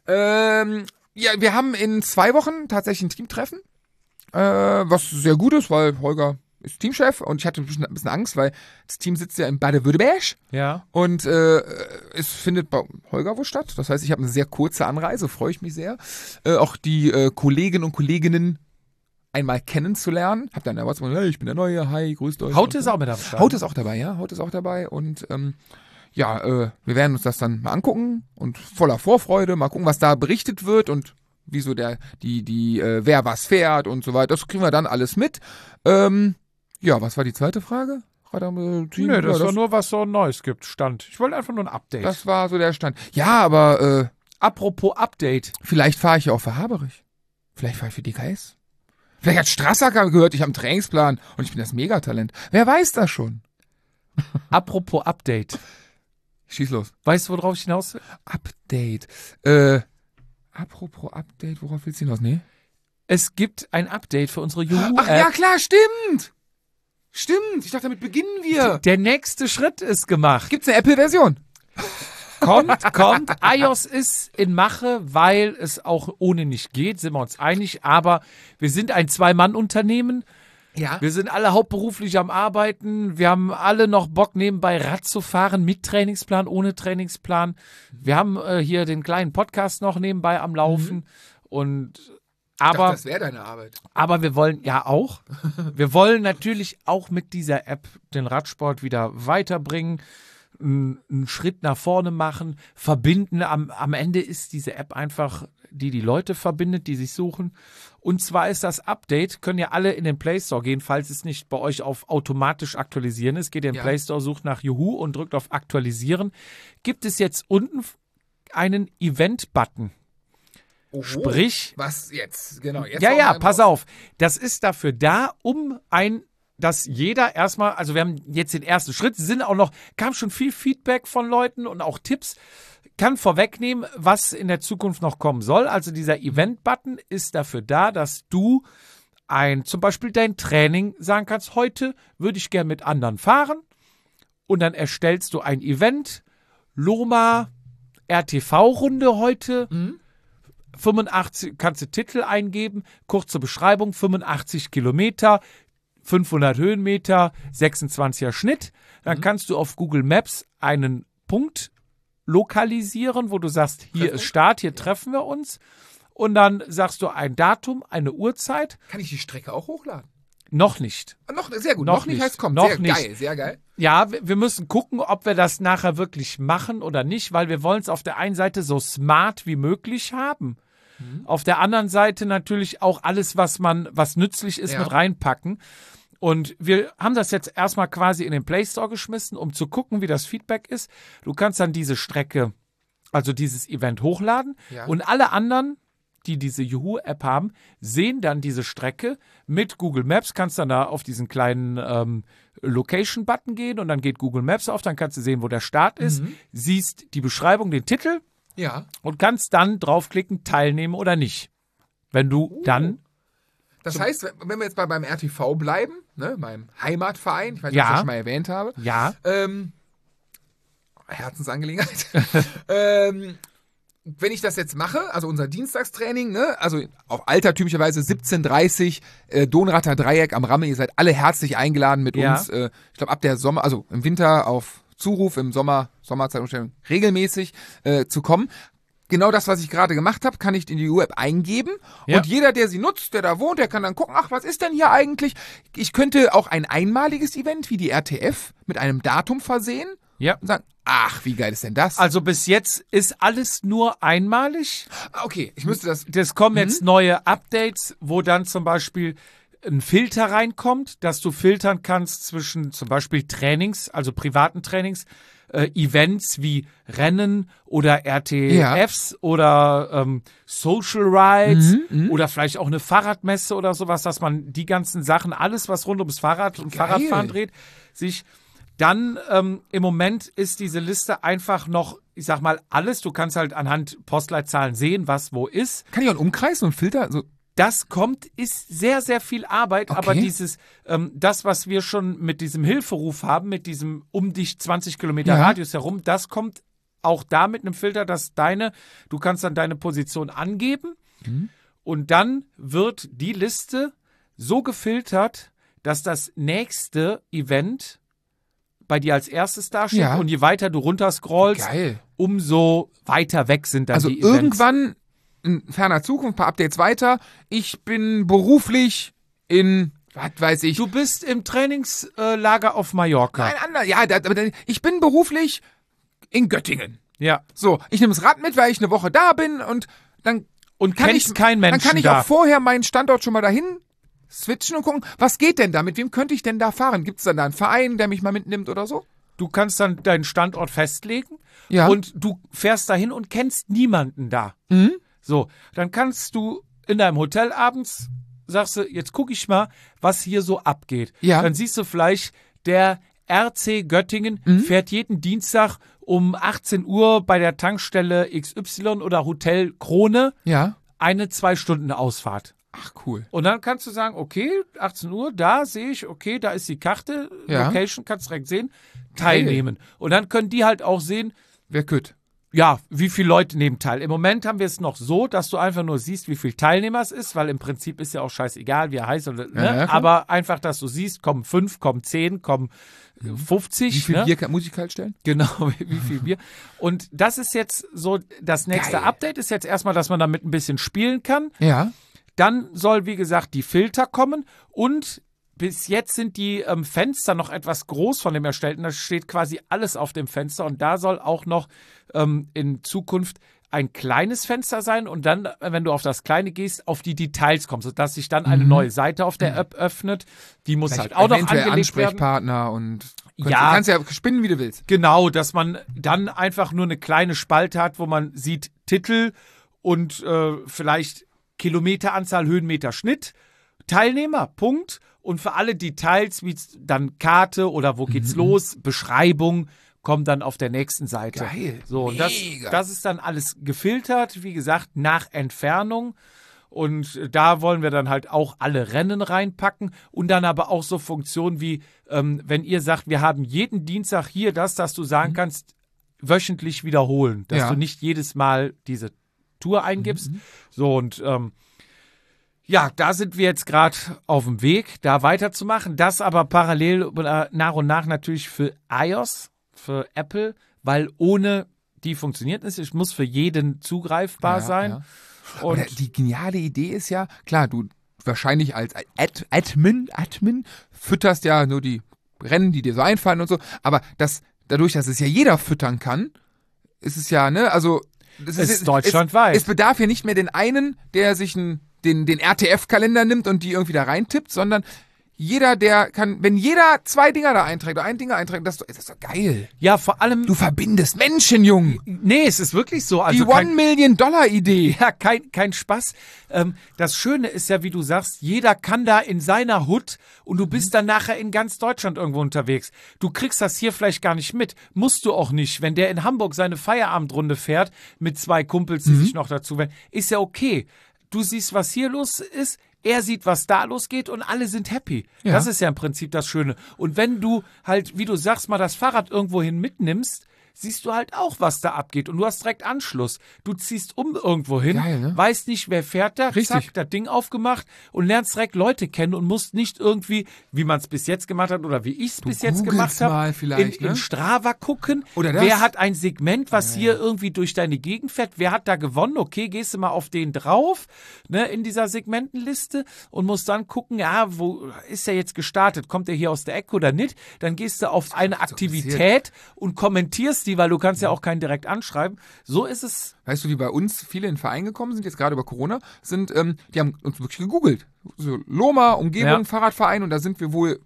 Ähm, ja, wir haben in zwei Wochen tatsächlich ein Teamtreffen, äh, was sehr gut ist, weil Holger ist Teamchef und ich hatte ein bisschen, ein bisschen Angst, weil das Team sitzt ja in Baden-Württemberg Ja. und äh, es findet bei Holger wo statt. Das heißt, ich habe eine sehr kurze Anreise, freue ich mich sehr. Äh, auch die äh, Kolleginnen und Kolleginnen einmal kennenzulernen. Hab dann der WhatsApp, hey, ich bin der Neue, hi, grüßt euch. Haut ist auch mit am Start. Haut ist auch dabei, ja, Haut ist auch dabei und ähm, ja, äh, wir werden uns das dann mal angucken und voller Vorfreude mal gucken, was da berichtet wird und wieso der, die, die, äh, wer was fährt und so weiter. Das kriegen wir dann alles mit. Ähm, ja, was war die zweite Frage? Radam, äh, Team? Nö, das ja, war nur, was so Neues gibt, stand. Ich wollte einfach nur ein Update. das war so der Stand. Ja, aber äh, Apropos Update. vielleicht fahre ich ja auch für Haberich. Vielleicht fahre ich für D K S. Vielleicht hat Strasser gehört, ich habe einen Trainingsplan und ich bin das Megatalent. Wer weiß das schon? Apropos Update. Schieß los. Weißt du, worauf ich hinaus will? Update. Äh, apropos Update, worauf willst du hinaus? Nee? Es gibt ein Update für unsere Juhu-App. Ach ja, klar, stimmt. Stimmt, ich dachte, damit beginnen wir. Der nächste Schritt ist gemacht. Gibt's eine Apple-Version? Kommt, kommt. iOS ist in Mache, weil es auch ohne nicht geht, sind wir uns einig. Aber wir sind ein Zwei-Mann-Unternehmen. Ja. Wir sind alle hauptberuflich am Arbeiten. Wir haben alle noch Bock, nebenbei Rad zu fahren, mit Trainingsplan, ohne Trainingsplan. Wir haben äh, hier den kleinen Podcast noch nebenbei am Laufen. Und aber, das wäre deine Arbeit. aber wir wollen ja auch. Wir wollen natürlich auch mit dieser App den Radsport wieder weiterbringen, einen einen Schritt nach vorne machen, verbinden. Am, am Ende ist diese App einfach, die die Leute verbindet, die sich suchen. Und zwar ist das Update, können ja alle in den Play Store gehen, falls es nicht bei euch auf automatisch aktualisieren ist. Geht in den Ja. Play Store, sucht nach Juhu und drückt auf Aktualisieren. Gibt es jetzt unten einen Event-Button. Oho. Sprich, Was jetzt? Genau. Jetzt ja, hauen ja, wir pass drauf. auf. Das ist dafür da, um ein, dass jeder erstmal, also wir haben jetzt den ersten Schritt, sind auch noch, kam schon viel Feedback von Leuten und auch Tipps, kann vorwegnehmen, was in der Zukunft noch kommen soll. Also dieser Event-Button ist dafür da, dass du ein, zum Beispiel dein Training sagen kannst, heute würde ich gern mit anderen fahren und dann erstellst du ein Event, Loma, R T V-Runde heute, fünfundachtzig, kannst du Titel eingeben, kurze Beschreibung, fünfundachtzig Kilometer, fünfhundert Höhenmeter, sechsundzwanziger Schnitt. Dann kannst du auf Google Maps einen Punkt lokalisieren, wo du sagst, hier Treffpunkt? ist Start, hier treffen wir uns. Und dann sagst du ein Datum, eine Uhrzeit. Kann ich die Strecke auch hochladen? Noch nicht. Noch, sehr gut, Noch noch, nicht nicht. heißt kommt. Noch sehr nicht. geil, sehr geil. Ja, wir wir müssen gucken, ob wir das nachher wirklich machen oder nicht, weil wir wollen es auf der einen Seite so smart wie möglich haben. Mhm. Auf der anderen Seite natürlich auch alles, was man, was nützlich ist, Ja. mit reinpacken. Und wir haben das jetzt erstmal quasi in den Play Store geschmissen, um zu gucken, wie das Feedback ist. Du kannst dann diese Strecke, also dieses Event hochladen Ja. und alle anderen, die diese Juhu-App haben, sehen dann diese Strecke mit Google Maps, kannst dann da auf diesen kleinen ähm, Location-Button gehen und dann geht Google Maps auf, dann kannst du sehen, wo der Start ist, Mhm. siehst die Beschreibung, den Titel Ja. und kannst dann draufklicken, teilnehmen oder nicht. Wenn du Oh. dann, Das heißt, wenn wir jetzt bei beim R T V bleiben, ne, meinem Heimatverein, ich weiß nicht, Ja. ob ich das schon mal erwähnt habe, ja, ähm, Herzensangelegenheit, ähm, wenn ich das jetzt mache, also unser Dienstagstraining, ne, also auf altertümlicherweise siebzehn Uhr dreißig, äh, Donrater Dreieck am Ramme, ihr seid alle herzlich eingeladen mit Ja. uns, äh, ich glaube ab der Sommer, also im Winter auf Zuruf, im Sommer, Sommerzeitumstellung regelmäßig äh, zu kommen. Genau das, was ich gerade gemacht habe, kann ich in die U-App eingeben Ja. und jeder, der sie nutzt, der da wohnt, der kann dann gucken, ach, was ist denn hier eigentlich? Ich könnte auch ein einmaliges Event wie die R T F mit einem Datum versehen ja. und sagen, ach, wie geil ist denn das? Also bis jetzt ist alles nur einmalig. Ah, okay, ich müsste das. Es kommen jetzt neue Updates, wo dann zum Beispiel ein Filter reinkommt, dass du filtern kannst zwischen zum Beispiel Trainings, also privaten Trainings, äh, Events wie Rennen oder R T Fs oder ähm, Social Rides oder vielleicht auch eine Fahrradmesse oder sowas, dass man die ganzen Sachen, alles was rund ums Fahrrad und Geil. Fahrradfahren dreht, sich dann ähm, im Moment ist diese Liste einfach noch, ich sag mal, alles. Du kannst halt anhand Postleitzahlen sehen, was wo ist. Kann ich auch einen Umkreis und einen Filter? So, Das kommt, ist sehr, sehr viel Arbeit, Okay. aber dieses, ähm, das, was wir schon mit diesem Hilferuf haben, mit diesem um dich zwanzig Kilometer Ja. Radius herum, das kommt auch da mit einem Filter, dass deine, du kannst dann deine Position angeben und dann wird die Liste so gefiltert, dass das nächste Event bei dir als erstes dasteht Ja. und je weiter du runterscrollst, geil. umso weiter weg sind dann Also die Events. irgendwann in ferner Zukunft, ein paar Updates weiter, ich bin beruflich in, was weiß ich, Du bist im Trainingslager auf Mallorca. ein anderer, ja, da, aber dann- ich bin beruflich in Göttingen. Ja. So, ich nehme das Rad mit, weil ich eine Woche da bin und dann Und kann kennst ich, keinen Menschen dann kann ich da. auch vorher meinen Standort schon mal dahin switchen und gucken, was geht denn da? Mit wem könnte ich denn da fahren? Gibt es dann da einen Verein, der mich mal mitnimmt oder so? Du kannst dann deinen Standort festlegen Ja. und du fährst dahin und kennst niemanden da. Mhm. So, dann kannst du in deinem Hotel abends, sagst du, jetzt gucke ich mal, was hier so abgeht. Ja. Dann siehst du vielleicht, der R C Göttingen Mhm. fährt jeden Dienstag um achtzehn Uhr bei der Tankstelle X Y oder Hotel Krone Ja. eine zwei Stunden Ausfahrt. Ach, cool. Und dann kannst du sagen, okay, achtzehn Uhr, da sehe ich, okay, da ist die Karte, Ja. Location, kannst direkt sehen, teilnehmen. Und dann können die halt auch sehen, Wer kütt? ja, wie viele Leute nehmen teil. Im Moment haben wir es noch so, dass du einfach nur siehst, wie viel Teilnehmer es ist, weil im Prinzip ist ja auch scheißegal, wie er heißt. Oder, ne? Ja, ja, klar. Aber einfach, dass du siehst, kommen fünf, kommen zehn, kommen fünfzig. Wie viel ne? Bier kann, muss ich kalt stellen? Genau, wie viel Bier. Und das ist jetzt so, das nächste Geil. Update ist jetzt erstmal, dass man damit ein bisschen spielen kann. Ja. Dann soll, wie gesagt, die Filter kommen und bis jetzt sind die ähm, Fenster noch etwas groß von dem Erstellten. Da steht quasi alles auf dem Fenster und da soll auch noch ähm, in Zukunft ein kleines Fenster sein und dann, wenn du auf das kleine gehst, auf die Details kommst, sodass sich dann eine neue Seite auf der App öffnet. Die muss halt auch noch eventuell angelegt werden. Ansprechpartner und kannst, Ja. du kannst ja spinnen, wie du willst. Genau, dass man dann einfach nur eine kleine Spalte hat, wo man sieht Titel und äh, vielleicht Kilometeranzahl, Höhenmeter, Schnitt, Teilnehmer, Punkt. Und für alle Details, wie dann Karte oder wo geht's los, Beschreibung, kommt dann auf der nächsten Seite. Geil. So, und das, Mega. das ist dann alles gefiltert, wie gesagt, nach Entfernung. Und da wollen wir dann halt auch alle Rennen reinpacken und dann aber auch so Funktionen wie, ähm, wenn ihr sagt, wir haben jeden Dienstag hier das, dass du sagen kannst, wöchentlich wiederholen, dass Ja. du nicht jedes Mal diese Tour eingibst. So und ähm, ja, da sind wir jetzt gerade auf dem Weg, da weiterzumachen. Das aber parallel äh, nach und nach natürlich für iOS, für Apple, weil ohne die funktioniert es. Es muss für jeden zugreifbar Ja, sein. ja. Und Oder die geniale Idee ist ja, klar, du wahrscheinlich als Ad, Admin, Admin, fütterst ja nur die Rennen, die dir so einfallen und so, aber das, dadurch, dass es ja jeder füttern kann, ist es ja, ne, also das Es ist deutschlandweit. Es, es bedarf ja nicht mehr den einen, der sich ein, den, den R T F-Kalender nimmt und die irgendwie da reintippt, sondern jeder, der kann, wenn jeder zwei Dinger da einträgt oder ein Dinger einträgt, das ist doch, das ist doch geil. Ja, vor allem. Du verbindest Menschen, Jung. Nee, es ist wirklich so. Also die kein, One-Million-Dollar-Idee. Ja, kein, kein Spaß. Ähm, das Schöne ist ja, wie du sagst, jeder kann da in seiner Hut und du bist dann nachher in ganz Deutschland irgendwo unterwegs. Du kriegst das hier vielleicht gar nicht mit. Musst du auch nicht. Wenn der in Hamburg seine Feierabendrunde fährt mit zwei Kumpels, die Mhm. sich noch dazu werden, ist ja okay. Du siehst, was hier los ist. Er sieht, was da losgeht und alle sind happy. Ja. Das ist ja im Prinzip das Schöne. Und wenn du halt, wie du sagst, mal das Fahrrad irgendwohin mitnimmst, siehst du halt auch, was da abgeht. Und du hast direkt Anschluss. Du ziehst um irgendwo hin, Geil, ne? weißt nicht, wer fährt da, Richtig. zack, das Ding aufgemacht und lernst direkt Leute kennen und musst nicht irgendwie, wie man es bis jetzt gemacht hat oder wie ich es bis jetzt googelst gemacht habe, mal vielleicht, in, in ne? Strava gucken. Oder das. Wer hat ein Segment, was hier irgendwie durch deine Gegend fährt? Wer hat da gewonnen? Okay, gehst du mal auf den drauf, ne, in dieser Segmentenliste und musst dann gucken, ja, wo ist er jetzt gestartet? Kommt er hier aus der Ecke oder nicht? Dann gehst du auf eine Aktivität und kommentierst die, weil du kannst ja auch keinen direkt anschreiben. So ist es. Weißt du, wie bei uns viele in den Verein gekommen sind, jetzt gerade über Corona, sind, ähm, die haben uns wirklich gegoogelt. So Loma, Umgebung, Ja. Fahrradverein, und da sind wir wohl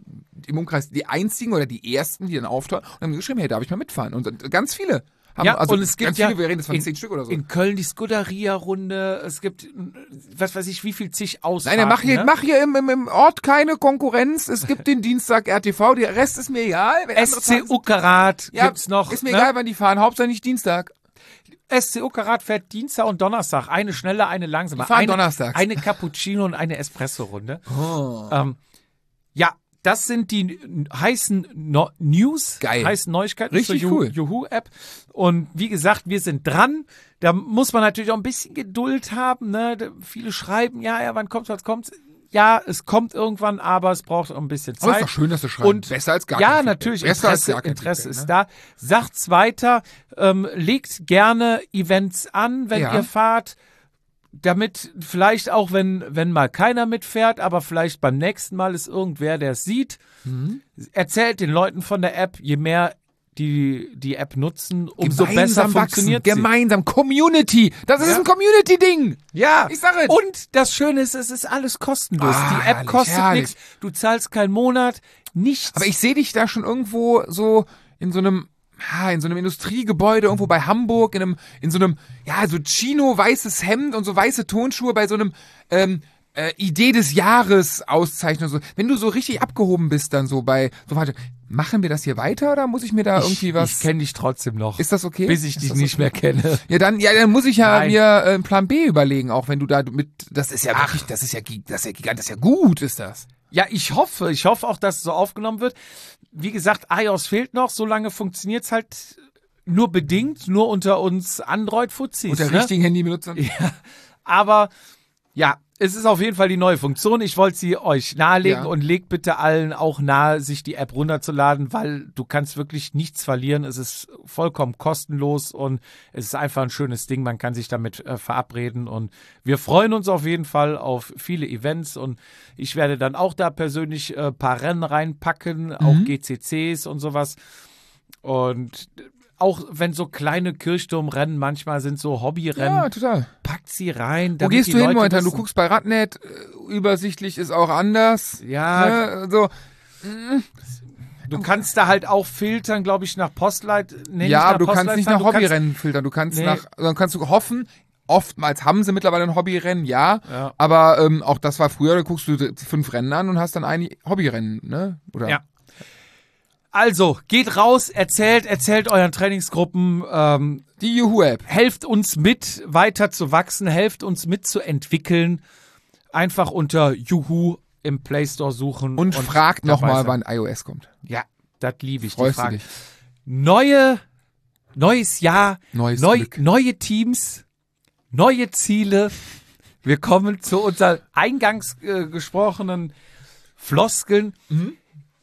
im Umkreis die einzigen oder die ersten, die dann auftauchen und haben geschrieben, hey, darf ich mal mitfahren? Und ganz viele haben, Ja, also und es gibt ganz ja viele, wir reden jetzt von in, zehn Stück oder so. in Köln die Scuderia-Runde, es gibt, was weiß ich, wie viel zig Ausfahrten. Nein, mach hier, ne? mach hier im, im, im Ort keine Konkurrenz. Es gibt den Dienstag R T V, der Rest ist mir egal. Wenn andere S C fahren- Uckerath ja, gibt's noch. ist mir ne? egal, wann die fahren, Hauptsache nicht Dienstag. S C Uckerath fährt Dienstag und Donnerstag. Eine schnelle, eine langsame. Die fahren eine, donnerstags. Eine Cappuccino und eine Espresso-Runde. Oh. Ähm, ja, das sind die n- heißen no News, Geil. heißen Neuigkeiten Richtig zur Juhu- cool. Juhu-App. Und wie gesagt, wir sind dran. Da muss man natürlich auch ein bisschen Geduld haben. Ne? Da- Viele schreiben, ja, ja, wann kommt's, was kommt's? Ja, es kommt irgendwann, aber es braucht auch ein bisschen Zeit. Aber ist doch schön, dass du schreibst. Und besser als gar ja, kein Feedback. natürlich, Besser als Interesse, gar kein Interesse Feedback, ist ne? da. Sagt's weiter, ähm, legt gerne Events an, wenn Ja. ihr fahrt, damit vielleicht auch, wenn, wenn mal keiner mitfährt, aber vielleicht beim nächsten Mal ist irgendwer, der es sieht. Mhm. Erzählt den Leuten von der App, je mehr die die App nutzen, umso besser Gemeinsam funktioniert wachsen. sie. Gemeinsam. Community. Das ist Ja. ein Community-Ding. Ja, Ich sag es. und das Schöne ist, es ist alles kostenlos. Ah, die App herrlich, kostet herrlich. nichts, du zahlst keinen Monat, nichts. Aber ich sehe dich da schon irgendwo so in so einem, ja, in so einem Industriegebäude irgendwo bei Hamburg, in einem, in so einem, ja, so Chino weißes Hemd und so weiße Tonschuhe bei so einem, ähm, äh, Idee des Jahres Auszeichnung. So. Wenn du so richtig abgehoben bist, dann so bei, so warte, machen wir das hier weiter oder muss ich mir da irgendwie was? Ich kenne dich trotzdem noch. Ist das okay? Bis ich Ist dich das nicht okay? mehr kenne. Ja, dann, ja, dann muss ich ja Nein. mir äh, einen Plan B überlegen, auch wenn du da mit, das ist ja wirklich, das ist ja, gi- das ist ja gigant, das ist ja gut, ist das. Ja, ich hoffe, ich hoffe auch, dass es so aufgenommen wird. Wie gesagt, iOS fehlt noch, solange funktioniert's halt nur bedingt, nur unter uns Android-Fuzis. Unter ne? richtigen Handybenutzern. Ja, aber ja, es ist auf jeden Fall die neue Funktion. Ich wollte sie euch nahelegen Ja. und legt bitte allen auch nahe, sich die App runterzuladen, weil du kannst wirklich nichts verlieren. Es ist vollkommen kostenlos und es ist einfach ein schönes Ding. Man kann sich damit äh, verabreden und wir freuen uns auf jeden Fall auf viele Events und ich werde dann auch da persönlich ein äh, paar Rennen reinpacken, auch G C Cs und sowas. Und auch wenn so kleine Kirchturmrennen manchmal sind, so Hobbyrennen, Ja, total. packt sie rein. Wo damit gehst die du hin Leute momentan? Du wissen. guckst bei Radnet, äh, übersichtlich ist auch anders. Ja, Ne? So, du kannst da halt auch filtern, glaube ich, nach Postleit. Nee, ja, nach aber du kannst nicht Postleitzahl, nach du kannst- Hobbyrennen filtern. Du kannst Nee. nach, dann kannst du hoffen, oftmals haben sie mittlerweile ein Hobbyrennen, ja. Ja. Aber ähm, auch das war früher, da guckst du fünf Rennen an und hast dann ein Hobbyrennen, ne? Oder? Ja. Also, geht raus, erzählt, erzählt euren Trainingsgruppen, ähm, Die Juhu-App. helft uns mit, weiter zu wachsen, helft uns mitzuentwickeln. Einfach unter Juhu im Play Store suchen. Und, fragt dabei nochmal, sein. wann iOS kommt. Ja, das liebe ich, die Freust du Frage. dich? Neue, neues Jahr, Neues neu, Glück. neue Teams, neue Ziele. Wir kommen zu unseren eingangs äh, gesprochenen Floskeln. Mhm.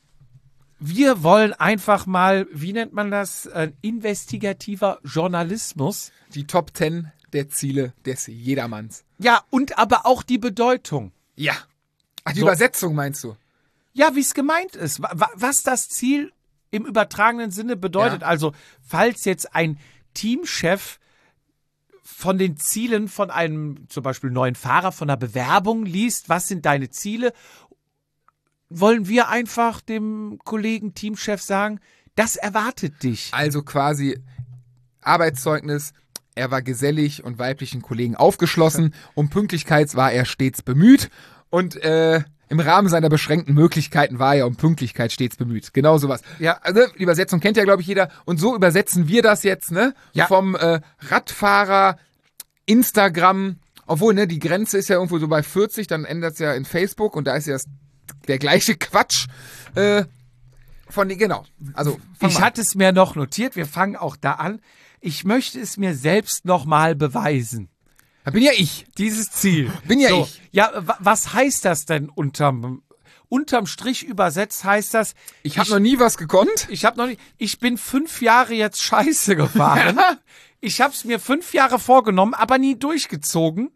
Wir wollen einfach mal, wie nennt man das, äh, investigativer Journalismus. Die Top Ten der Ziele des Jedermanns. Ja, und aber auch die Bedeutung. Ja. Ach, die So. Übersetzung meinst du? Ja, wie es gemeint ist. Wa- wa- Was das Ziel im übertragenen Sinne bedeutet. Ja. Also, falls jetzt ein Teamchef von den Zielen von einem zum Beispiel neuen Fahrer, von einer Bewerbung liest, was sind deine Ziele, wollen wir einfach dem Kollegen Teamchef sagen, das erwartet dich. Also quasi Arbeitszeugnis, er war gesellig und weiblichen Kollegen aufgeschlossen, um Pünktlichkeit war er stets bemüht und äh, im Rahmen seiner beschränkten Möglichkeiten war er um Pünktlichkeit stets bemüht. Genau sowas. Ja. Also die Übersetzung kennt ja, glaube ich, jeder. Und so übersetzen wir das jetzt, ne? Ja. Vom äh, Radfahrer, Instagram, obwohl, ne, die Grenze ist ja irgendwo so bei vierzig, dann ändert es ja in Facebook und da ist ja das, der gleiche Quatsch. Äh, von die, genau. Also fang Ich mal an. hatte es mir noch notiert, wir fangen auch da an. Ich möchte es mir selbst nochmal beweisen. Da bin ja ich. Dieses Ziel. Bin ja so, ich. Ja, wa- was heißt das denn unterm, unterm Strich übersetzt heißt das, Ich habe noch nie was gekonnt. ich habe noch nicht, ich bin fünf Jahre jetzt Scheiße gefahren. Ich habe es mir fünf Jahre vorgenommen, aber nie durchgezogen.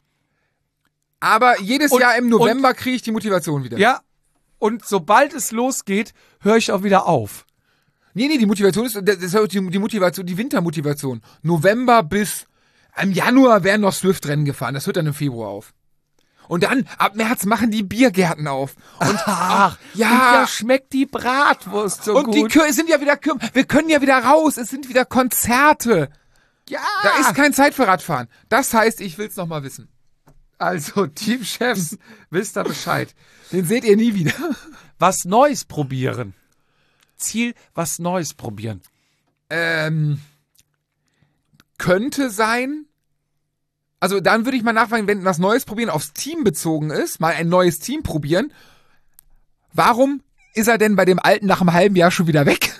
Aber jedes Und- Jahr im November kriege ich die Motivation wieder. Ja. Und sobald es losgeht, höre ich auch wieder auf. Nee, nee, die Motivation ist, das ist die, die Motivation, die Wintermotivation. November bis, im Januar werden noch Swift-Rennen gefahren. Das hört dann im Februar auf. Und dann, ab März machen die Biergärten auf. Und, Ach, ja. und da schmeckt die Bratwurst so und gut. die Kür sind ja wieder, Kür wir können ja wieder raus. Es sind wieder Konzerte. ja. Da ist keine Zeit für Radfahren. Das heißt, ich will's noch mal wissen. Also, Teamchefs, wisst ihr Bescheid. Den seht ihr nie wieder. Was Neues probieren. Ziel, was Neues probieren. Ähm, könnte sein. Also dann würde ich mal nachfragen, wenn was Neues probieren aufs Team bezogen ist, mal ein neues Team probieren. Warum ist er denn bei dem Alten nach einem halben Jahr schon wieder weg?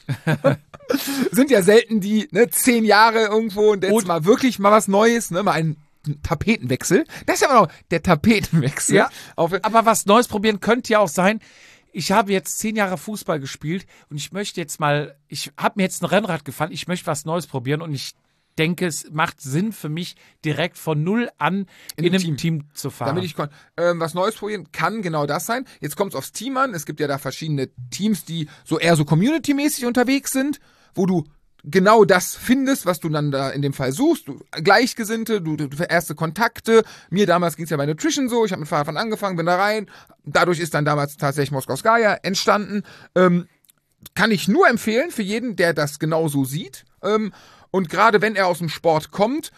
Sind ja selten die, ne, zehn Jahre irgendwo und jetzt Und- mal wirklich mal was Neues, ne, mal ein Tapetenwechsel. Das ist ja immer noch der Tapetenwechsel. Ja, Auf, aber was Neues probieren könnte ja auch sein, ich habe jetzt zehn Jahre Fußball gespielt und ich möchte jetzt mal, ich habe mir jetzt ein Rennrad gefahren, ich möchte was Neues probieren und ich denke, es macht Sinn für mich, direkt von null an in, In einem einem Team. Team. zu fahren. Damit ich kon ähm, was Neues probieren kann, genau das sein. Jetzt kommt es aufs Team an. Es gibt ja da verschiedene Teams, die so eher so Community-mäßig unterwegs sind, wo du genau das findest, was du dann da in dem Fall suchst. Du, Gleichgesinnte, du, du erste Kontakte. Mir damals ging es ja bei Nutrition so. Ich habe mit Fahrradfahren angefangen, bin da rein. Dadurch ist dann damals tatsächlich Moskowskaja entstanden. Ähm, kann ich nur empfehlen für jeden, der das genauso sieht. Ähm, und gerade wenn er aus dem Sport kommt,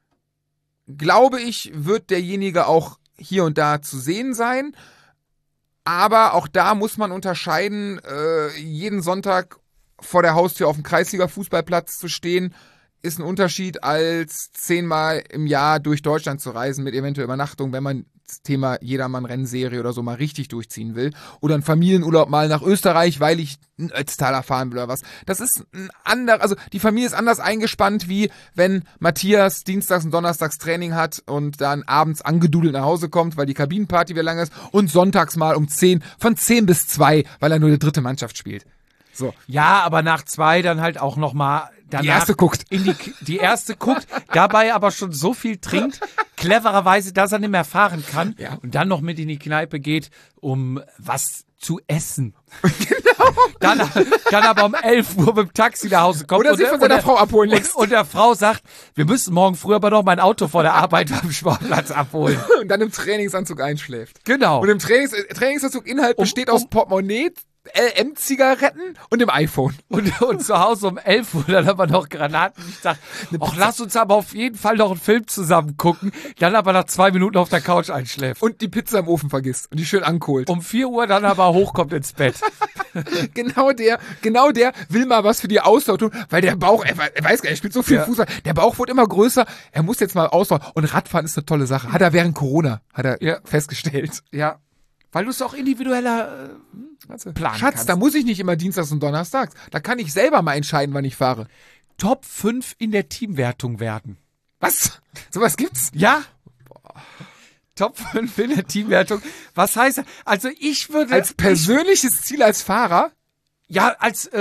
glaube ich, wird derjenige auch hier und da zu sehen sein. Aber auch da muss man unterscheiden, äh, jeden Sonntag vor der Haustür auf dem Kreisliga-Fußballplatz zu stehen, ist ein Unterschied, als zehnmal im Jahr durch Deutschland zu reisen mit eventuell Übernachtung, wenn man das Thema Jedermann-Rennserie oder so mal richtig durchziehen will. Oder einen Familienurlaub mal nach Österreich, weil ich einen Ötztaler fahren will oder was. Das ist ein anderer, also die Familie ist anders eingespannt, wie wenn Matthias dienstags und donnerstags Training hat und dann abends angedudelt nach Hause kommt, weil die Kabinenparty wieder lang ist und sonntags mal um zehn, von zehn bis zwei, weil er nur die dritte Mannschaft spielt. So. Ja, aber nach zwei dann halt auch nochmal danach. Die erste guckt. In die, die erste guckt, dabei aber schon so viel trinkt, clevererweise, dass er nicht mehr fahren kann Ja. und dann noch mit in die Kneipe geht, um was zu essen. Genau. Dann, dann aber um elf Uhr mit dem Taxi nach Hause kommt. Oder sich von seiner der, Frau abholen und, lässt. und der Frau sagt, wir müssen morgen früh aber noch mein Auto vor der Arbeit am Sportplatz abholen. Und dann im Trainingsanzug einschläft. Genau. Und im Trainings äh, Trainingsanzug Inhalt besteht aus um- Portemonnaie, L M-Zigaretten und dem iPhone. Und, und zu Hause um elf Uhr dann aber noch Granaten. Ich dachte, ach, lass uns aber auf jeden Fall noch einen Film zusammen gucken. Dann aber nach zwei Minuten auf der Couch einschläft. Und die Pizza im Ofen vergisst und die schön ankohlt. Um vier Uhr dann aber hochkommt ins Bett. Genau der, genau der will mal was für die Ausdauer tun, weil der Bauch, er, er weiß gar nicht, er spielt so viel Ja. Fußball, der Bauch wird immer größer, er muss jetzt mal Ausdauer. Und Radfahren ist eine tolle Sache. Hat er während Corona, hat er Ja. festgestellt. Ja. Weil du es auch individueller äh, planen Schatz, kannst. da muss ich nicht immer dienstags und donnerstags. Da kann ich selber mal entscheiden, wann ich fahre. Top fünf in der Teamwertung werden. Was? Sowas gibt's? Ja? Top fünf in der Teamwertung. Was heißt das? Also ich würde... Als persönliches Ziel als Fahrer? Ja, als äh,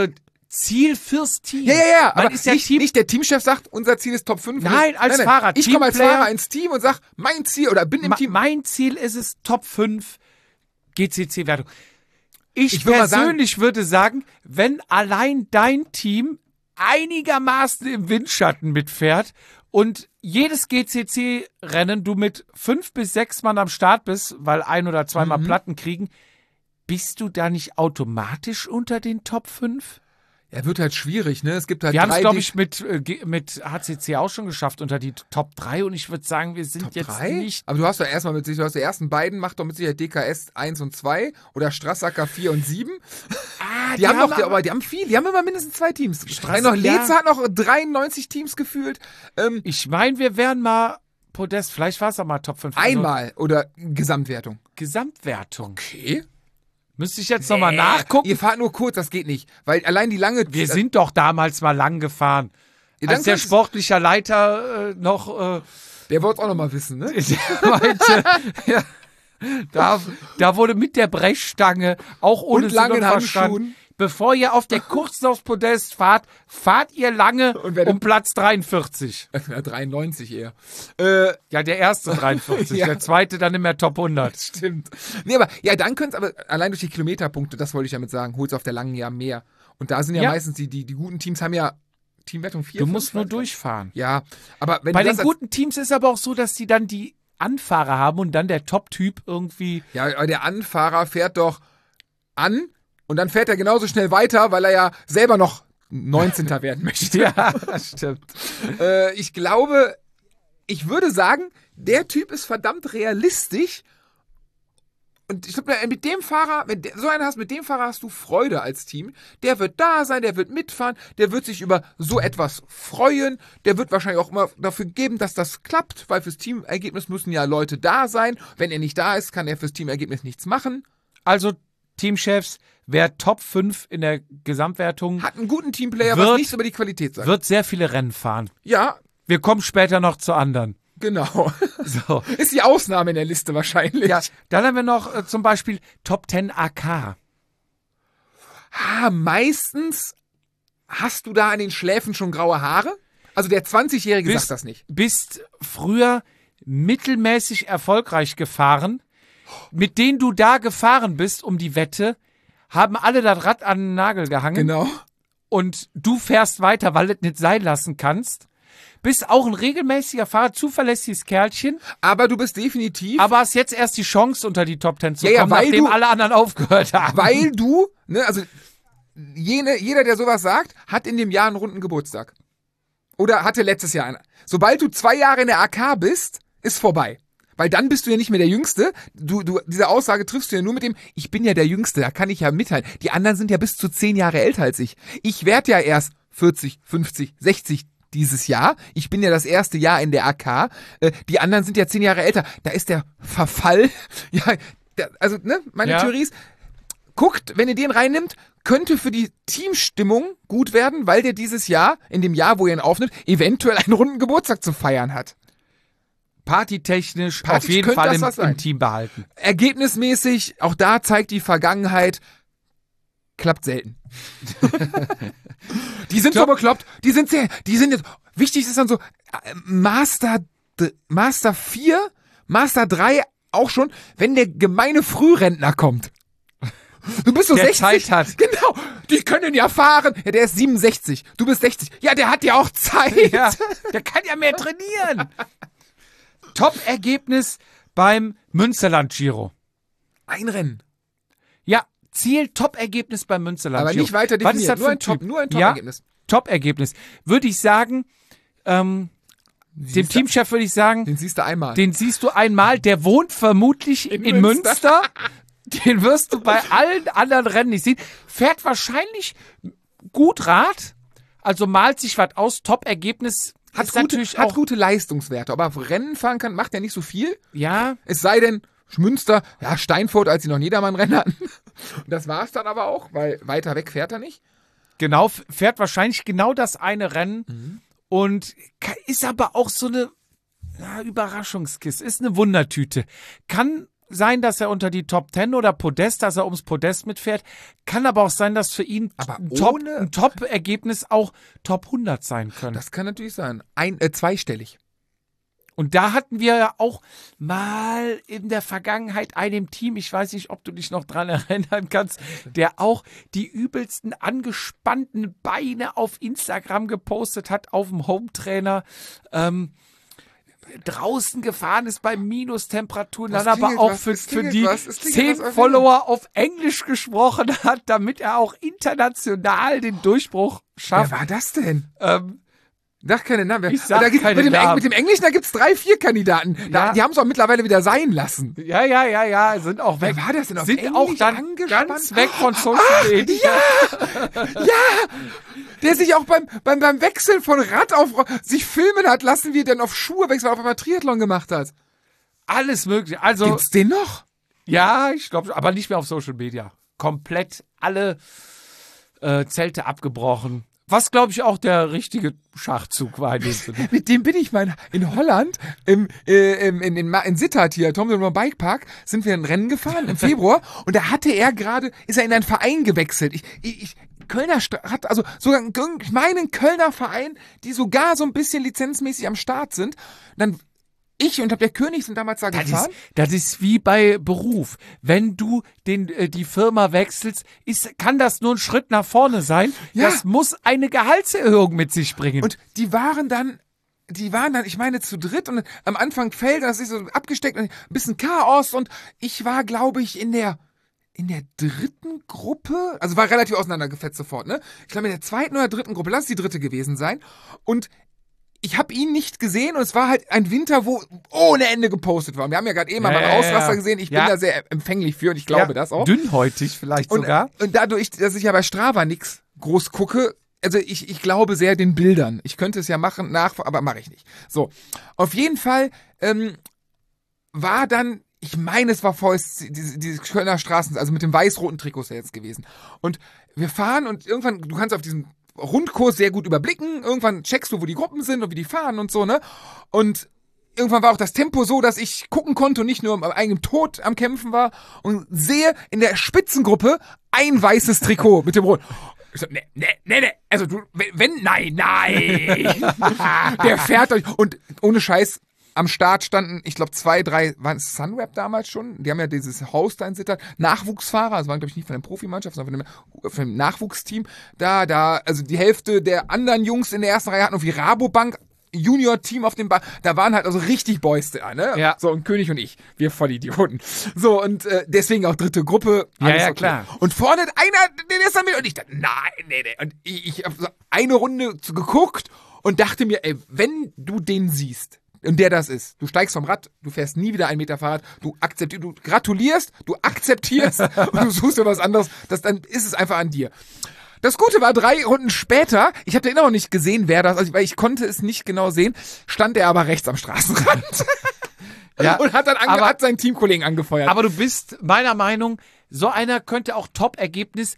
Ziel fürs Team. Ja, ja, ja, Man aber ist ja nicht, Team nicht der Teamchef sagt, unser Ziel ist Top fünf. Nein, als Fahrer, Ich komme als Teamplayer. Fahrer ins Team und sag, mein Ziel, oder bin im Ma- Team. Mein Ziel ist es, Top fünf G C C-Wertung. Ich, Ich würd mal sagen- persönlich würde sagen, wenn allein dein Team einigermaßen im Windschatten mitfährt und jedes G C C-Rennen du mit fünf bis sechs Mann am Start bist, weil ein oder zweimal Mhm. Platten kriegen, bist du da nicht automatisch unter den Top fünf? Ja, wird halt schwierig, ne? Es gibt halt Wir haben es, drei, glaube die- ich, mit, äh, G- mit H C C auch schon geschafft unter die Top drei und ich würde sagen, wir sind Top jetzt drei? nicht. Aber du hast doch erstmal mit sich, du hast die ersten beiden, macht doch mit Sicherheit D K S eins und zwei oder Strassacker vier und sieben. Ah, Die, haben doch, die, aber die haben viel, die haben immer mindestens zwei Teams. Strasse- noch ja. Leze hat noch dreiundneunzig Teams gefühlt. Ähm, Ich meine, wir wären mal Podest, vielleicht war es auch mal Top fünf. Also einmal oder Gesamtwertung. Gesamtwertung. Okay. Müsste ich jetzt nochmal nachgucken? Ihr fahrt nur kurz, das geht nicht. Weil allein die lange... Wir sind doch damals mal lang gefahren. Ja, dann Als der kannst- sportliche Leiter äh, noch äh, Der wollte es auch noch mal wissen, ne? der meinte, ja, da, da wurde mit der Brechstange, auch ohne Und Sinn langen Verstand, Handschuhen. bevor ihr auf der kurzen aufs Podest fahrt, fahrt ihr lange Und wer- um Platz dreiundvierzig. Ja, dreiundneunzig eher. Äh, Ja, der erste dreiundvierzig, Ja. der zweite dann nicht mehr Top hundert. Stimmt. Nee, aber ja, dann könnt's aber allein durch die Kilometerpunkte, das wollte ich damit sagen, holt's auf der langen Jahr mehr. Und da sind ja, Ja. meistens die, die, die guten Teams haben ja Teamwertung vier. Du fünf, musst nur weiß ich. durchfahren. Ja, aber wenn Bei du den das guten Teams ist aber auch so, dass die dann die Anfahrer haben und dann der Top-Typ irgendwie. als, ja, aber der Anfahrer fährt doch an und dann fährt er genauso schnell weiter, weil er ja selber noch neunzehnter werden möchte. Ja, das stimmt. Äh, ich glaube, ich würde sagen, der Typ ist verdammt realistisch. Und ich glaube, mit dem Fahrer, wenn du so einen hast, mit dem Fahrer hast du Freude als Team. Der wird da sein, der wird mitfahren, der wird sich über so etwas freuen. Der wird wahrscheinlich auch immer dafür geben, dass das klappt, weil fürs Teamergebnis müssen ja Leute da sein. Wenn er nicht da ist, kann er fürs Teamergebnis nichts machen. Also, Teamchefs, wer Top fünf in der Gesamtwertung, Hat einen guten Teamplayer, was Wird- nichts über die Qualität sagt. wird sehr viele Rennen fahren. Ja, Wir kommen später noch zu anderen. genau. So. Ist die Ausnahme in der Liste wahrscheinlich. Ja, dann haben wir noch äh, zum Beispiel Top zehn A K. Ah, meistens hast du da an den Schläfen schon graue Haare? Also der zwanzigjährige Bist- sagt das nicht. Bist früher mittelmäßig erfolgreich gefahren. Mit denen du da gefahren bist um die Wette, haben alle das Rad an den Nagel gehangen. Genau. Und du fährst weiter, weil du es nicht sein lassen kannst. Bist auch ein regelmäßiger Fahrer, zuverlässiges Kerlchen, Aber du bist definitiv, aber hast jetzt erst die Chance, unter die Top Ten zu Ja, ja, kommen, weil nachdem du- alle anderen aufgehört haben. weil du, ne, also jene, jeder, der sowas sagt, hat in dem Jahr einen runden Geburtstag. Oder hatte letztes Jahr einen. Sobald du zwei Jahre in der A K bist, ist vorbei. Weil dann bist du ja nicht mehr der Jüngste. Du, du, diese Aussage triffst du ja nur mit dem, ich bin ja der Jüngste, da kann ich ja mitteilen. Die anderen sind ja bis zu zehn Jahre älter als ich. Ich werde ja erst vierzig, fünfzig, sechzig dieses Jahr. Ich bin ja das erste Jahr in der A K. Äh, die anderen sind ja zehn Jahre älter. Da ist der Verfall. Ja, der, also, ne, meine Ja. Theorie ist, guckt, wenn ihr den reinnimmt, könnte für die Teamstimmung gut werden, weil der dieses Jahr, in dem Jahr, wo ihr ihn aufnimmt, eventuell einen runden Geburtstag zu feiern hat. Partytechnisch auf Partytechnisch jeden könnte Fall das im, was sein. im Team behalten. Ergebnismäßig, auch da zeigt die Vergangenheit, klappt selten. Die sind so bekloppt, die sind sehr, die sind jetzt, wichtig ist dann so, äh, Master, d- Master vier, Master drei auch schon, wenn der gemeine Frührentner kommt. Du bist so Der sechzig. Zeit hat. Genau, die können ja fahren. Ja, der ist siebenundsechzig, du bist sechzig. Ja, der hat ja auch Zeit. Ja, der kann ja mehr trainieren. Top-Ergebnis beim Münsterland-Giro. Ein Rennen. Ja, Ziel, Top-Ergebnis beim Münsterland-Giro. Aber nicht weiter Was ist definiert, das nur für ein ein Top? Typ, nur ein Ja, Top-Ergebnis. Top-Ergebnis. Würde ich sagen, ähm, dem Siehst du- Teamchef würde ich sagen, Den siehst du einmal. den siehst du einmal, der wohnt vermutlich in, In Münster. Münster. Den wirst du bei allen anderen Rennen nicht sehen. Fährt wahrscheinlich gut Rad, also malt sich was aus, Top-Ergebnis. hat, ist gute, natürlich hat auch, gute Leistungswerte. Aber auf Rennen fahren kann, macht er nicht so viel. ja, Es sei denn, Münster, ja, Steinfurt, als sie noch Niedermann-Rennen hatten. Und das war's dann aber auch, weil weiter weg fährt er nicht. genau, f- fährt wahrscheinlich genau das eine Rennen Mhm. und ka- ist aber auch so eine ja, Überraschungskiste, ist eine Wundertüte. Kann sein, dass er unter die Top Ten oder Podest, dass er ums Podest mitfährt. Kann aber auch sein, dass für ihn Aber ein Top- ohne- ein Top-Ergebnis auch Top hundert sein können. Das kann natürlich sein. Ein, äh, zweistellig. Und da hatten wir ja auch mal in der Vergangenheit einen Team, ich weiß nicht, ob du dich noch dran erinnern kannst, der auch die übelsten angespannten Beine auf Instagram gepostet hat, auf dem Hometrainer, ähm, draußen gefahren ist bei Minustemperaturen, Es dann aber klingelt auch was, für, es für klingelt die was, es klingelt zehn was auf jeden Follower auf Englisch gesprochen hat, damit er auch international den Durchbruch Wer schafft. war das denn? Ähm, Sag keine Namen. Ich sag da gibt, keine mit, dem, Namen. mit dem Englischen, da gibt es drei, vier Kandidaten. Da, Ja. Die haben es auch mittlerweile wieder sein lassen. ja, ja, ja, ja, sind auch weg. Wer war das denn auf Sind Englisch auch dann angespannt? ganz weg von Social Media. Der sich auch beim, beim, beim Wechseln von Rad auf sich filmen hat lassen, wie er dann auf Schuhe wechselt, weil er auf einmal Triathlon gemacht hat. Alles mögliche. Also, Gibt's den noch? ja, ich glaube, aber nicht mehr auf Social Media. Komplett alle äh, Zelte abgebrochen. Was, glaube ich, auch der richtige Schachzug war in dem Sinne. Mit dem bin ich mal in Holland, im, äh, im, in, in, Ma- in Sittard hier, Tom Bike Park, sind wir ein Rennen gefahren im Februar und da hatte er gerade, ist er in einen Verein gewechselt. Ich, ich, ich Kölner Stra- hat also sogar einen, ich meine einen Kölner Verein, die sogar so ein bisschen lizenzmäßig am Start sind. Dann ich und der König sind damals da Das gefahren. ist, das ist wie bei Beruf. Wenn du den, äh, die Firma wechselst, ist, kann das nur ein Schritt nach vorne sein. Ja. Das muss eine Gehaltserhöhung mit sich bringen. Und die waren dann, die waren dann, ich meine, zu dritt und am Anfang fällt das ist so abgesteckt und ein bisschen Chaos und ich war, glaube ich, in der, in der dritten Gruppe, also war relativ auseinandergefetzt sofort, ne? Ich glaube in der zweiten oder dritten Gruppe, lass es die dritte gewesen sein und ich habe ihn nicht gesehen und es war halt ein Winter, wo ohne Ende gepostet war. Wir haben ja gerade eben mal Ja, einen ja, Ausraster ja. gesehen. Ich Ja. bin da sehr empfänglich für und ich glaube Ja, das auch. Dünnhäutig vielleicht Und, sogar. und dadurch, dass ich ja bei Strava nix groß gucke, also ich, ich glaube sehr den Bildern. Ich könnte es ja machen, nach, aber mache ich nicht. So, auf jeden Fall ähm, war dann, ich meine, es war vorher diese, diese Kölner Straßen, also mit dem weiß-roten Trikots ja jetzt gewesen. Und wir fahren und irgendwann, du kannst auf diesem Rundkurs sehr gut überblicken. Irgendwann checkst du, wo die Gruppen sind und wie die fahren und so, ne? Und irgendwann war auch das Tempo so, dass ich gucken konnte und nicht nur am eigenen Tod am Kämpfen war und sehe in der Spitzengruppe ein weißes Trikot mit dem Rot. Ich so, ne, ne, ne, ne, also du, wenn, nein, nein. Der fährt euch und ohne Scheiß, am Start standen, ich glaube, zwei, drei, waren es Sunweb damals schon? Die haben ja dieses Haus da in Sittard, Nachwuchsfahrer, also waren, glaube ich, nicht von der Profimannschaft, sondern von dem, von dem Nachwuchsteam. Da, da, also die Hälfte der anderen Jungs in der ersten Reihe hatten irgendwie Rabobank Junior-Team auf dem Bar. Da waren halt also richtig Boys da, ne? Ja. So, und König und ich, wir Vollidioten. So, und äh, deswegen auch dritte Gruppe. Ja, alles ja, okay. klar. Und vorne einer, der ist dann mit, und ich dachte, nein, nee, nee. Und ich, ich habe so eine Runde zu, geguckt und dachte mir, ey, wenn du den siehst, und der das ist. Du steigst vom Rad, du fährst nie wieder einen Meter Fahrrad, du akzeptierst, du gratulierst, du akzeptierst und du suchst dir was anderes, das, dann ist es einfach an dir. Das Gute war, drei Runden später, ich habe den immer noch nicht gesehen, wer das, also, weil ich konnte es nicht genau sehen, stand er aber rechts am Straßenrand. Ja, und hat dann ange aber- hat seinen Teamkollegen angefeuert. Aber du bist meiner Meinung, so einer könnte auch Top-Ergebnis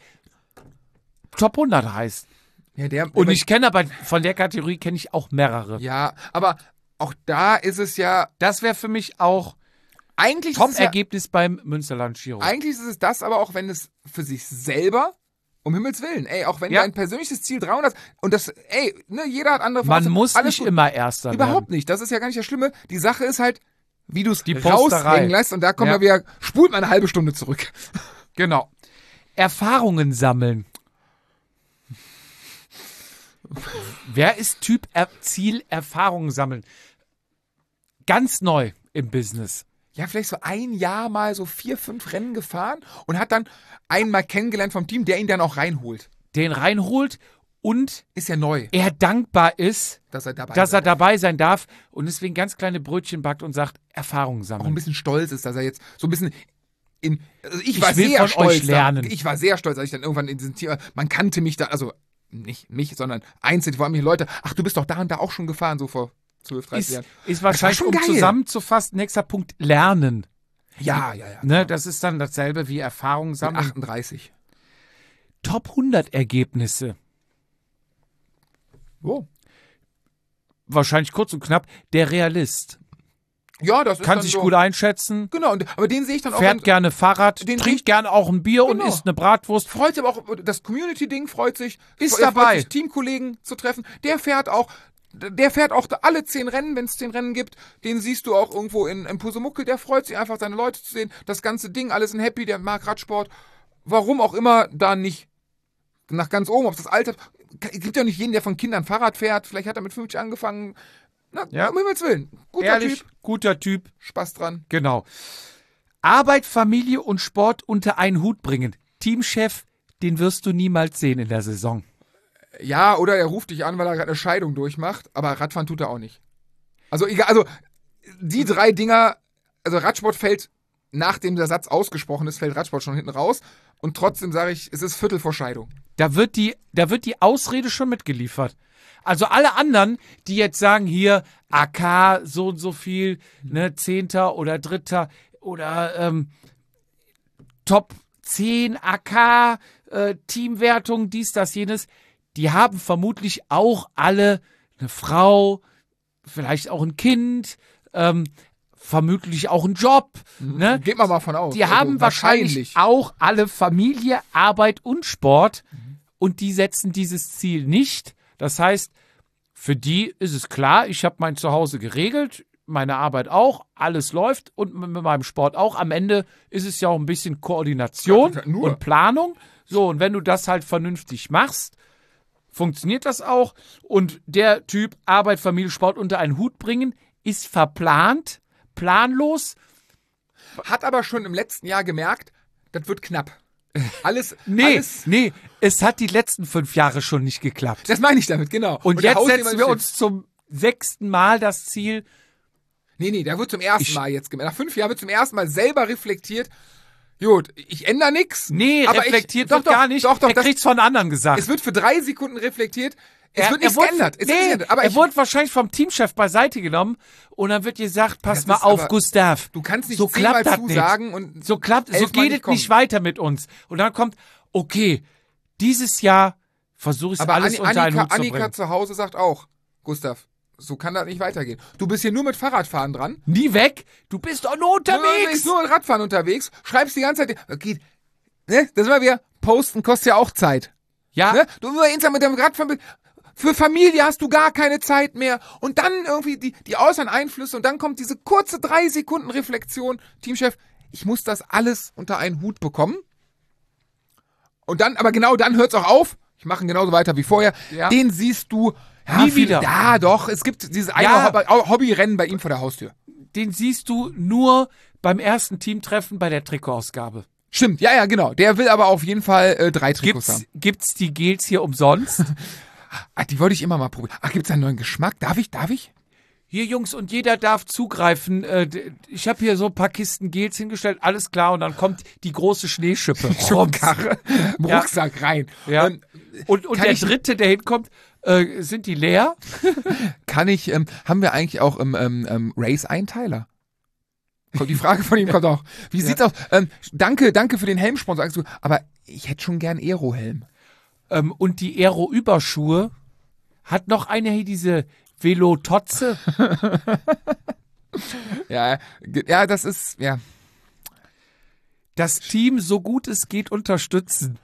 Top hundert heißen. ja, der, Und ich kenne aber, von der Kategorie kenne ich auch mehrere. ja, aber auch da ist es ja, Das wäre für mich auch eigentlich ist es ja, Top-Ergebnis beim Münsterland Giro. eigentlich ist es das, aber auch wenn es für sich selber, um Himmels Willen, ey, auch wenn Ja. du ein persönliches Ziel dreihundert und das, ey, ne, jeder hat andere Man Voraussetzungen, muss alles nicht gut. immer Erster Überhaupt werden. nicht, das ist ja gar nicht das Schlimme. Die Sache ist halt, wie du es Die Posterei. raushängen lässt und da kommen Ja. wir wieder, spult mal eine halbe Stunde zurück. Genau. Erfahrungen sammeln. Wer ist Typ er Ziel Erfahrungen sammeln? Ganz neu im Business. Ja, vielleicht so ein Jahr mal so vier, fünf Rennen gefahren und hat dann einen mal kennengelernt vom Team, der ihn dann auch reinholt. Den reinholt und Ist ja neu, er dankbar ist, dass er dabei dass er ist. dabei sein darf und deswegen ganz kleine Brötchen backt und sagt, Erfahrungen Auch ein sammeln. bisschen stolz ist, dass er jetzt so ein bisschen in, also ich Ich war will sehr von stolz. euch lernen. Da, ich war sehr stolz, als ich dann irgendwann in diesem Team, man kannte mich da, also nicht mich, sondern einzelne, vor allem die Leute, ach, du bist doch da und da auch schon gefahren, so vor zwölf, dreizehn Ist, Jahren. ist wahrscheinlich, schon um geil. zusammenzufassen, nächster Punkt, lernen. Ja, ja, ja. Ne, das ist dann dasselbe wie Erfahrung Mit sammeln. achtunddreißig. Top hundert Ergebnisse. Oh. Wahrscheinlich kurz und knapp. Der Realist. Ja, das ist Kann dann sich so, gut einschätzen. Genau, und, aber den sehe ich dann auch. Fährt wenn- gerne Fahrrad, den trinkt riecht- gerne auch ein Bier Genau. und isst eine Bratwurst. Freut sich aber auch, das Community-Ding freut sich. Ist er dabei. Freut sich, Teamkollegen zu treffen. Der fährt auch, der fährt auch alle zehn Rennen, wenn es zehn Rennen gibt. Den siehst du auch irgendwo in, in Pusemuckel. Der freut sich einfach, seine Leute zu sehen. Das ganze Ding, alles in Happy, der mag Radsport. Warum auch immer da nicht nach ganz oben, ob das Alter, es gibt ja nicht jeden, der von Kindern Fahrrad fährt. Vielleicht hat er mit fünfzig angefangen. Na, Ja. um Himmels Willen. Guter Ehrlich, Typ, guter Typ. Spaß dran. Genau. Arbeit, Familie und Sport unter einen Hut bringen. Teamchef, den wirst du niemals sehen in der Saison. Ja, oder er ruft dich an, weil er gerade eine Scheidung durchmacht, aber Radfahren tut er auch nicht. Also egal, also die drei Dinger, also Radsport fällt, nachdem der Satz ausgesprochen ist, fällt Radsport schon hinten raus und trotzdem sage ich, es ist Viertel vor Scheidung. Da wird die, da wird die Ausrede schon mitgeliefert. Also alle anderen, die jetzt sagen, hier A K so und so viel, ne, Zehnter oder Dritter oder ähm, Top zehn A K, äh, Teamwertung, dies, das, jenes, die haben vermutlich auch alle eine Frau, vielleicht auch ein Kind, ähm, vermutlich auch einen Job. Ne? Geht man mal von aus. Die Also haben wahrscheinlich auch alle Familie, Arbeit und Sport und die setzen dieses Ziel nicht. Das heißt, für die ist es klar, ich habe mein Zuhause geregelt, meine Arbeit auch, alles läuft und mit meinem Sport auch. Am Ende ist es ja auch ein bisschen Koordination Ja, nur. und Planung. So, und wenn du das halt vernünftig machst, funktioniert das auch. Und der Typ Arbeit, Familie, Sport unter einen Hut bringen, ist verplant, planlos. Hat aber schon im letzten Jahr gemerkt, das wird knapp. Alles, Nee, alles, nee, es hat die letzten fünf Jahre schon nicht geklappt. das meine ich damit, genau. Und, der jetzt haut setzen jemand wir hin. uns zum sechsten Mal das Ziel. Nee, nee, der wird zum ersten Ich- Mal jetzt gemerkt. Nach fünf Jahren wird zum ersten Mal selber reflektiert. Gut, ich ändere nichts. Nee, aber reflektiert ich, doch, wird doch, gar nicht. Doch, doch, er das, kriegt's von anderen gesagt. es wird für drei Sekunden reflektiert. Es Er- wird er nichts wurde- geändert. Es nee, wird nicht geändert. Aber er ich, wurde wahrscheinlich vom Teamchef beiseite genommen und dann wird gesagt, pass Das mal ist auf, aber- Gustav. du kannst nicht so zehnmal klappt das nicht. zusagen und So klappt, so elfmal geht nicht es nicht kommen. weiter mit uns. Und dann kommt, okay, dieses Jahr versuche ich Aber alles Anni- unter einen Annika, Hut zu Annika bringen. zu Hause sagt auch, Gustav, so kann das nicht weitergehen. Du bist hier nur mit Fahrradfahren dran. Nie weg, du bist doch nur unterwegs. Nur, nur mit Radfahren unterwegs. Schreibst die ganze Zeit. Okay, ne? Das sind wir wieder. Posten kostet ja auch Zeit. Ja, Ne? Du nur Insta mit dem Radfahren. Für Familie hast du gar keine Zeit mehr. Und dann irgendwie die, die äußeren Einflüsse und dann kommt diese kurze drei Sekunden Reflexion. Teamchef, ich muss das alles unter einen Hut bekommen. Und dann, aber genau dann hört's auch auf. Ich mache ihn genauso weiter wie vorher. Ja. Den siehst du ja, Nie viel- wieder. Ja, doch. Es gibt dieses eine Ja. Hobby- Hobbyrennen bei ihm vor der Haustür. den siehst du nur beim ersten Teamtreffen bei der Trikotausgabe. Stimmt, ja, ja, genau. Der will aber auf jeden Fall äh, drei Trikots Gibt's, haben. gibt's die Gels hier umsonst? Ach, die wollte ich immer mal probieren. Ach, gibt's einen neuen Geschmack? Darf ich? Darf ich? Hier, Jungs, und jeder darf zugreifen. Äh, d- Ich habe hier so ein paar Kisten Gels hingestellt, alles klar. Und dann kommt die große Schneeschippe. Rums. Karre, im Ja. Rucksack rein. Ja. Ähm, Und, und kann der ich- dritte, der hinkommt, äh, sind die leer? kann ich, ähm, haben wir eigentlich auch im ähm, ähm, Race-Einteiler? Kommt die Frage von ihm kommt auch. Wie sieht's aus? Ähm, danke, danke für den Helmsponsor. Sagst du, aber ich hätte schon gern Aero-Helm. Ähm, und die Aero-Überschuhe hat noch einer hier diese Velototze. Ja, ge- ja, das ist, ja. Das Team, so gut es geht, unterstützen.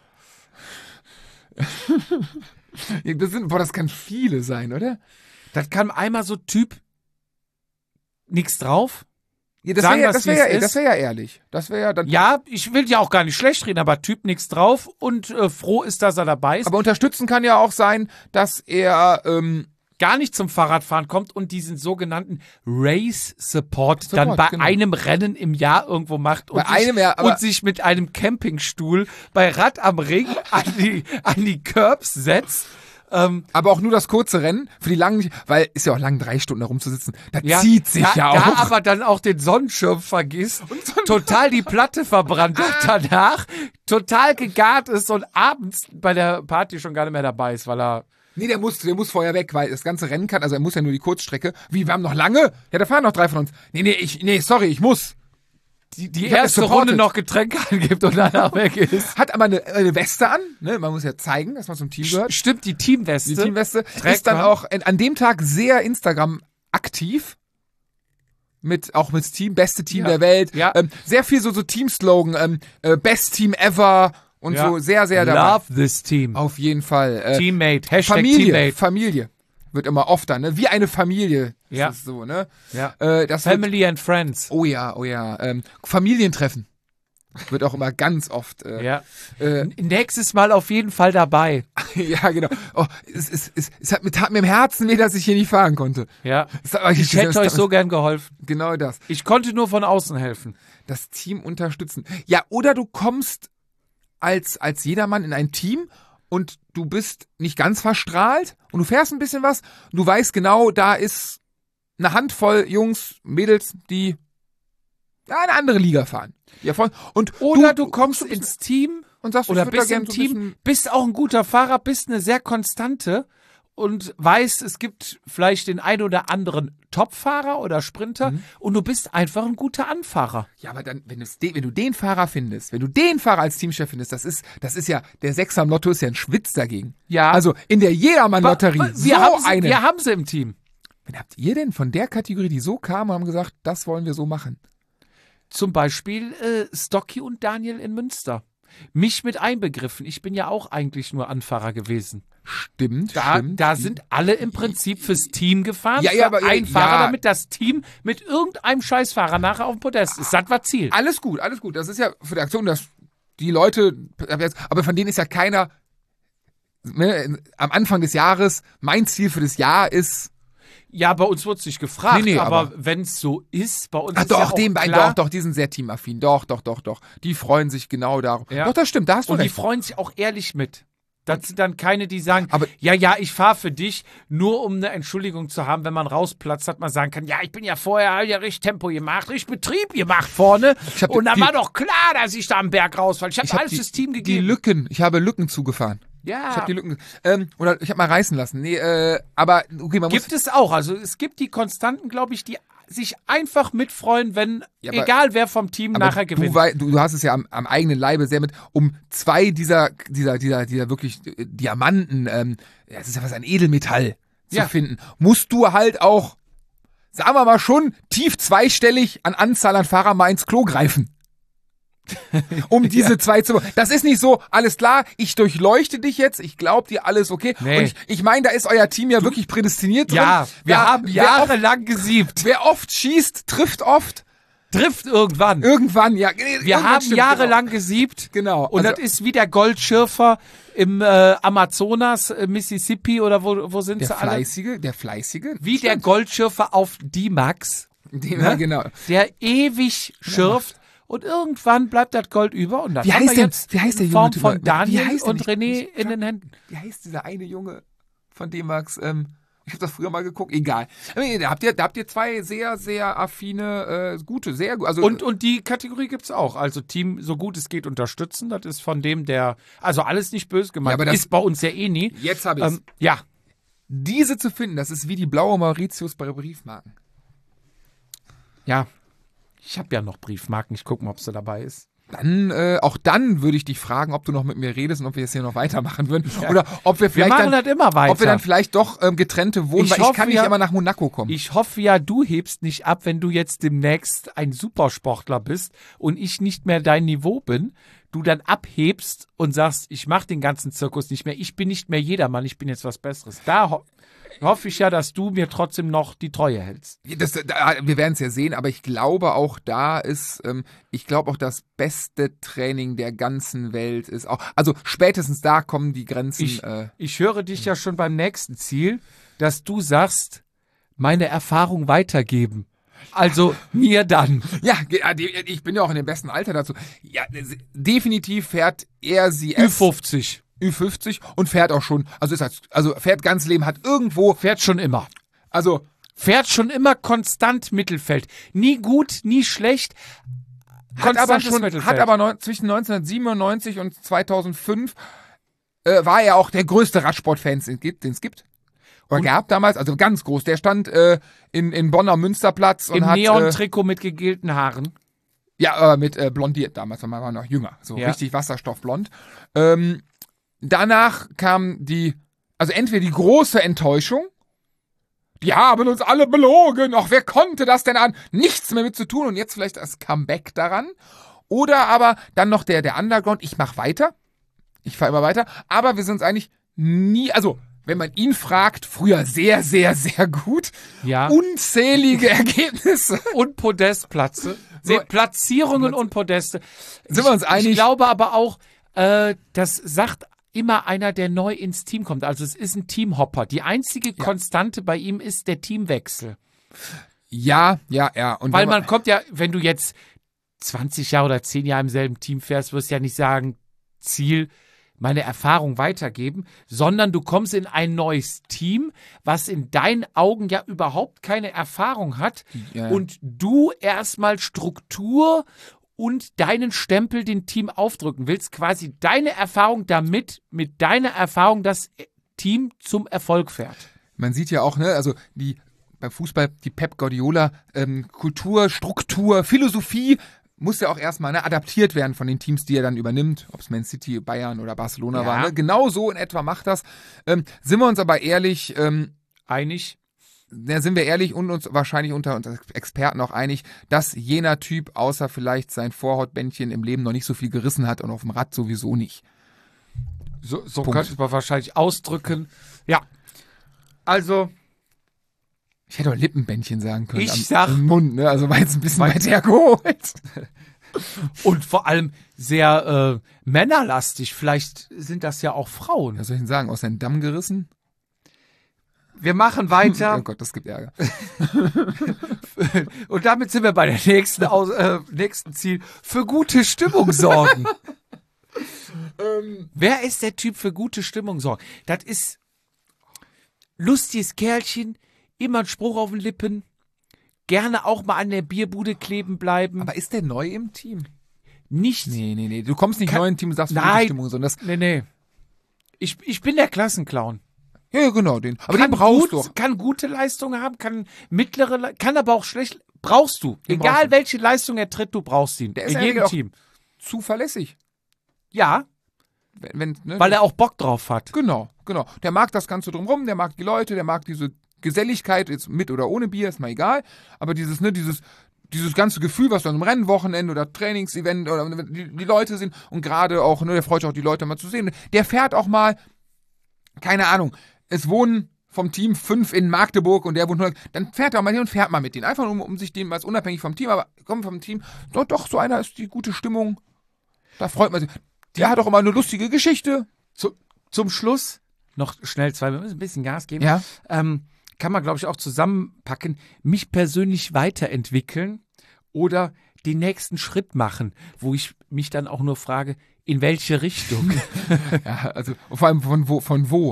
Das sind, boah, das kann viele sein, oder? Das kann einmal so Typ nix drauf. Ja, das Sagen wäre ja, wir's, das wär wie ja, es das ist. wär ja ehrlich. Das wäre ja dann. Ja, ich will ja auch gar nicht schlecht reden, aber Typ nix drauf und äh, froh ist, dass er dabei ist. Aber unterstützen kann ja auch sein, dass er, ähm, gar nicht zum Fahrradfahren kommt und diesen sogenannten Race Support, Support, dann bei genau. einem Rennen im Jahr irgendwo macht und, Bei einem sich, ja, aber- und sich mit einem Campingstuhl bei Rad am Ring an die, an die Curbs setzt. Ähm, aber auch nur das kurze Rennen, für die langen nicht, weil ist ja auch lang, drei Stunden da rumzusitzen. Das ja, zieht sich da, ja da auch. aber dann auch den Sonnenschirm vergisst, total die Platte verbrannt hat danach, total gegart ist und abends bei der Party schon gar nicht mehr dabei ist, weil er Nee, der muss, der muss vorher weg, weil das ganze Rennen kann, also er muss ja nur die Kurzstrecke. Wie, wir haben noch lange? Ja, da fahren noch drei von uns. Nee, nee, ich, nee, sorry, ich muss. die, die Ich hab erste das supported. Runde noch Getränke angibt und danach weg ist. Hat aber eine, eine Weste an, ne? Man muss ja zeigen, dass man zum Team gehört. Stimmt, die Teamweste. Die Teamweste Trägt ist dann man. auch in, an dem Tag sehr Instagram aktiv. mit auch mit Team, beste Team Ja. der Welt. Ja. Ähm, sehr viel so so Team-Slogan, ähm, äh, Best Team ever und Ja. so sehr, sehr dabei. Love this team. Auf jeden Fall. Äh, Teammate. Hashtag Familie, Teammate. Familie wird immer oft dann, ne? Wie eine Familie ist Ja. es so, ne? Ja. Äh, das wird, Family and Friends. oh ja, oh ja. Ähm, Familientreffen wird auch immer ganz oft. Äh, Ja. äh, Nächstes Mal auf jeden Fall dabei. ja, genau. Oh, es, es, es, es hat mir, tat mir im Herzen weh, dass ich hier nicht fahren konnte. Ja. Das hat- Ich hätte das- euch das- so gern geholfen. Genau das. Ich konnte nur von außen helfen. Das Team unterstützen. Ja, oder du kommst als, als jedermann in ein Team und du bist nicht ganz verstrahlt und du fährst ein bisschen was und du weißt genau, da ist eine Handvoll Jungs, Mädels, die ja, eine andere Liga fahren. Ja, voll. Und Oder du, kommst so ein bisschen- ins Team und sagst, oder ich würd da bist gern im so ein Team, bisschen- bist auch ein guter Fahrer, bist eine sehr konstante und weißt, es gibt vielleicht den ein oder anderen Top-Fahrer oder Sprinter Mhm. und du bist einfach ein guter Anfahrer. Ja, aber dann, wenn, du's de, wenn du den Fahrer findest, wenn du den Fahrer als Teamchef findest, das ist, das ist ja, der Sechser im Lotto ist ja ein Schwitz dagegen. Ja. Also in der Jedermann-Lotterie, Wa- so wir, haben sie, einen. wir haben sie im Team. Wen habt ihr denn von der Kategorie, die so kam und haben gesagt, das wollen wir so machen? Zum Beispiel äh, Stocky und Daniel in Münster. Mich mit einbegriffen. Ich bin ja auch eigentlich nur Anfahrer gewesen. Stimmt, Da, stimmt. da sind alle im Prinzip fürs Team gefahren. Ja, für ja, aber- ein ja, Fahrer, ja. damit das Team mit irgendeinem Scheißfahrer nachher auf dem Podest ist. Das war Ziel. Alles gut, alles gut. Das ist ja für die Aktion, dass die Leute, aber von denen ist ja keiner, ne, am Anfang des Jahres, mein Ziel für das Jahr ist, Ja, bei uns wurde es nicht gefragt, Nee, nee, aber, aber- wenn es so ist, bei uns ach ist ja doch, auch dem beiden, klar, doch, doch, die sind sehr teamaffin, doch, doch, doch, doch. Die freuen sich genau darum. Ja. Doch, das stimmt, da hast du und die recht. freuen sich auch ehrlich mit. Das sind dann keine, die sagen, Aber- ja, ja, ich fahre für dich, nur um eine Entschuldigung zu haben, wenn man rausplatzt, hat man sagen kann, ja, ich bin ja vorher hab ja richtig Tempo gemacht, richtig Betrieb gemacht vorne. Ich hab Und dann die- war doch klar, dass ich da am Berg rausfalle. Ich habe Ich hab alles die, fürs Team die gegeben. Lücken, ich habe Lücken zugefahren. ja. Ich habe die Lücken, ähm, oder ich habe mal reißen lassen. Nee, äh, aber, okay, man Gibt muss, es auch. Also es gibt die Konstanten, glaube ich, die sich einfach mitfreuen, wenn, Ja, aber- egal wer vom Team aber nachher du, gewinnt. wei- du, du hast es ja am, am eigenen Leibe sehr mit, um zwei dieser, dieser, dieser, dieser wirklich äh, Diamanten, ähm, das ist ja was, ein Edelmetall zu Ja. finden, musst du halt auch, sagen wir mal schon, tief zweistellig an Anzahl an Fahrer mal ins Klo greifen. Um diese zwei zu. Das ist nicht so, alles klar, ich durchleuchte dich jetzt, ich glaube dir alles okay. Nee. Und ich, ich meine, da ist euer Team ja wirklich prädestiniert ja, drin. wir Da- haben wer oft, jahrelang gesiebt. wer oft schießt, trifft oft. Trifft irgendwann. Irgendwann, ja. Wir irgendwann haben stimmt, jahrelang gesiebt. Genau. Und Also- das ist wie der Goldschürfer im äh, Amazonas, äh, Mississippi oder wo, wo sind Der sie alle? Fleißige, der Fleißige. Wie der Goldschürfer auf D-Max, Den, ne? ja, genau. der ewig schürft. Und irgendwann bleibt das Gold über. Und das Wie haben heißt wir der- jetzt wie heißt der in junge Form Typ? von Wie Daniel heißt der und nicht? René Ich- in den Händen. Wie heißt dieser eine Junge von D-Max? Ähm, ich habe das früher mal geguckt. Egal. Aber Da habt ihr, da habt ihr zwei sehr, sehr affine, äh, gute, sehr gut. Also, Und, und die Kategorie gibt's auch. Also Team, so gut es geht, unterstützen. Das ist von dem, der, also alles nicht böse gemeint, Ja, aber das- ist bei uns ja eh nie. jetzt habe ich Ähm, ja, diese zu finden, das ist wie die blaue Mauritius bei Briefmarken. ja. Ich habe ja noch Briefmarken. Ich gucke mal, ob sie dabei ist. Dann, äh, auch dann würde ich dich fragen, ob du noch mit mir redest und ob wir jetzt hier noch weitermachen würden. Oder ob wir Wir vielleicht machen dann, das immer weiter. ob wir dann vielleicht doch ähm, getrennte wohnen, Ich weil ich hoffe kann nicht ja- immer nach Monaco kommen. Ich hoffe ja, du hebst nicht ab, wenn du jetzt demnächst ein Supersportler bist und ich nicht mehr dein Niveau bin. Du dann abhebst und sagst, ich mache den ganzen Zirkus nicht mehr. Ich bin nicht mehr jedermann, ich bin jetzt was Besseres. Da ho hoffe ich ja, dass du mir trotzdem noch die Treue hältst. Das, da, wir werden es ja sehen, aber ich glaube auch da ist, ähm, ich glaube auch das beste Training der ganzen Welt ist auch, also spätestens da kommen die Grenzen. Ich, äh, ich höre dich ja schon beim nächsten Ziel, dass du sagst, meine Erfahrung weitergeben. Also mir dann. ja, ge- ja, die- ich bin ja auch in dem besten Alter dazu. Ja, s- definitiv fährt er sie Ü fünfzig. Ü fünfzig und fährt auch schon, also ist halt, also fährt ganz Leben, hat irgendwo, Fährt schon immer. also Fährt schon immer konstant Mittelfeld. Nie gut, nie schlecht. hat aber Konstantes schon, Mittelfeld. hat aber neun, zwischen neunzehnhundertsiebenundneunzig und zweitausendfünf äh, war er auch der größte Radsportfan, den es gibt. Den es gibt. Oder gab damals, also ganz groß. Der stand äh, in, in Bonn am Münsterplatz und Im hat äh, Neon-Trikot mit gegelten Haaren. ja, aber mit äh, blondiert damals, weil man war noch jünger, so Ja. richtig wasserstoffblond. Ähm, danach kam die, also entweder die große Enttäuschung, die haben uns alle belogen. Ach, wer konnte das denn an? Nichts mehr mit zu tun und jetzt vielleicht das Comeback daran. Oder aber dann noch der, der Underground, ich mach weiter. Ich fahre immer weiter. Aber wir sind uns eigentlich nie, also wenn man ihn fragt, früher sehr, sehr, sehr gut. Ja. Unzählige Ergebnisse. Und Podestplätze. So, nee, Platzierungen und Podeste. Sind wir uns einig? Ich glaube aber auch, äh, das sagt immer einer, der neu ins Team kommt. Also es ist ein Teamhopper. Die einzige ja. Konstante bei ihm ist der Teamwechsel. Ja, ja, ja. Und weil man, man kommt ja, wenn du jetzt zwanzig Jahre oder zehn Jahre im selben Team fährst, wirst du ja nicht sagen, Ziel, meine Erfahrung weitergeben, sondern du kommst in ein neues Team, was in deinen Augen ja überhaupt keine Erfahrung hat ja. und du erstmal Struktur und deinen Stempel dem Team aufdrücken willst, quasi deine Erfahrung damit, mit deiner Erfahrung das Team zum Erfolg fährt. Man sieht ja auch, ne, also die beim Fußball, die Pep Guardiola ähm, Kultur, Struktur, Philosophie muss ja auch erstmal ne, adaptiert werden von den Teams, die er dann übernimmt, ob es Man City, Bayern oder Barcelona ja. war. Ne? Genau so in etwa macht das. Ähm, sind wir uns aber ehrlich ähm, einig? Ja, sind wir ehrlich und uns wahrscheinlich unter uns Experten auch einig, dass jener Typ, außer vielleicht sein Vorhautbändchen im Leben noch nicht so viel gerissen hat und auf dem Rad sowieso nicht. So, so könnte man wahrscheinlich ausdrücken. Ja, also ich hätte auch Lippenbändchen sagen können. Ich am, sag. Im Mund, ne? Also war jetzt ein bisschen weit hergeholt. Und vor allem sehr äh, männerlastig. Vielleicht sind das ja auch Frauen. Was soll ich denn sagen? Aus seinem Damm gerissen? Wir machen weiter. Oh Gott, das gibt Ärger. Und damit sind wir bei der nächsten, Aus äh, nächsten Ziel. Für gute Stimmung sorgen. ähm. Wer ist der Typ für gute Stimmung sorgen? Das ist lustiges Kerlchen, immer ein Spruch auf den Lippen, gerne auch mal an der Bierbude kleben bleiben. Aber ist der neu im Team? Nicht. Nee, nee, nee. Du kommst nicht Kann, neu im Team und sagst, nein, Stimmung, sondern das. Nee, nee. Ich, ich bin der Klassenclown. Ja, ja, genau, den. Aber kann den brauchst gut, du. Kann gute Leistungen haben, kann mittlere, kann aber auch schlecht. Brauchst du. Den Egal brauchst du. welche Leistung er tritt, du brauchst ihn. Der ist in jedem auch Team. Zuverlässig. Ja. Wenn, wenn, ne? Weil er auch Bock drauf hat. Genau, genau. Der mag das Ganze drumherum, der mag die Leute, der mag diese Geselligkeit, jetzt mit oder ohne Bier, ist mal egal. Aber dieses, ne, dieses, dieses ganze Gefühl, was dann im Rennwochenende oder Trainingsevent oder die, die Leute sind und gerade auch, ne, der freut sich auch, die Leute mal zu sehen. Der fährt auch mal, keine Ahnung, es wohnen vom Team fünf in Magdeburg und der wohnt nur, dann fährt er auch mal hin und fährt mal mit denen. Einfach um, um sich dem, was unabhängig vom Team, aber kommt vom Team, doch, doch, so einer ist die gute Stimmung. Da freut man sich. Der hat auch immer eine lustige Geschichte. Zu, zum Schluss noch schnell zwei, wir müssen ein bisschen Gas geben. Ja. Ähm, kann man, glaube ich, auch zusammenpacken, mich persönlich weiterentwickeln oder den nächsten Schritt machen, wo ich mich dann auch nur frage, in welche Richtung? Ja, also vor allem von wo, von wo?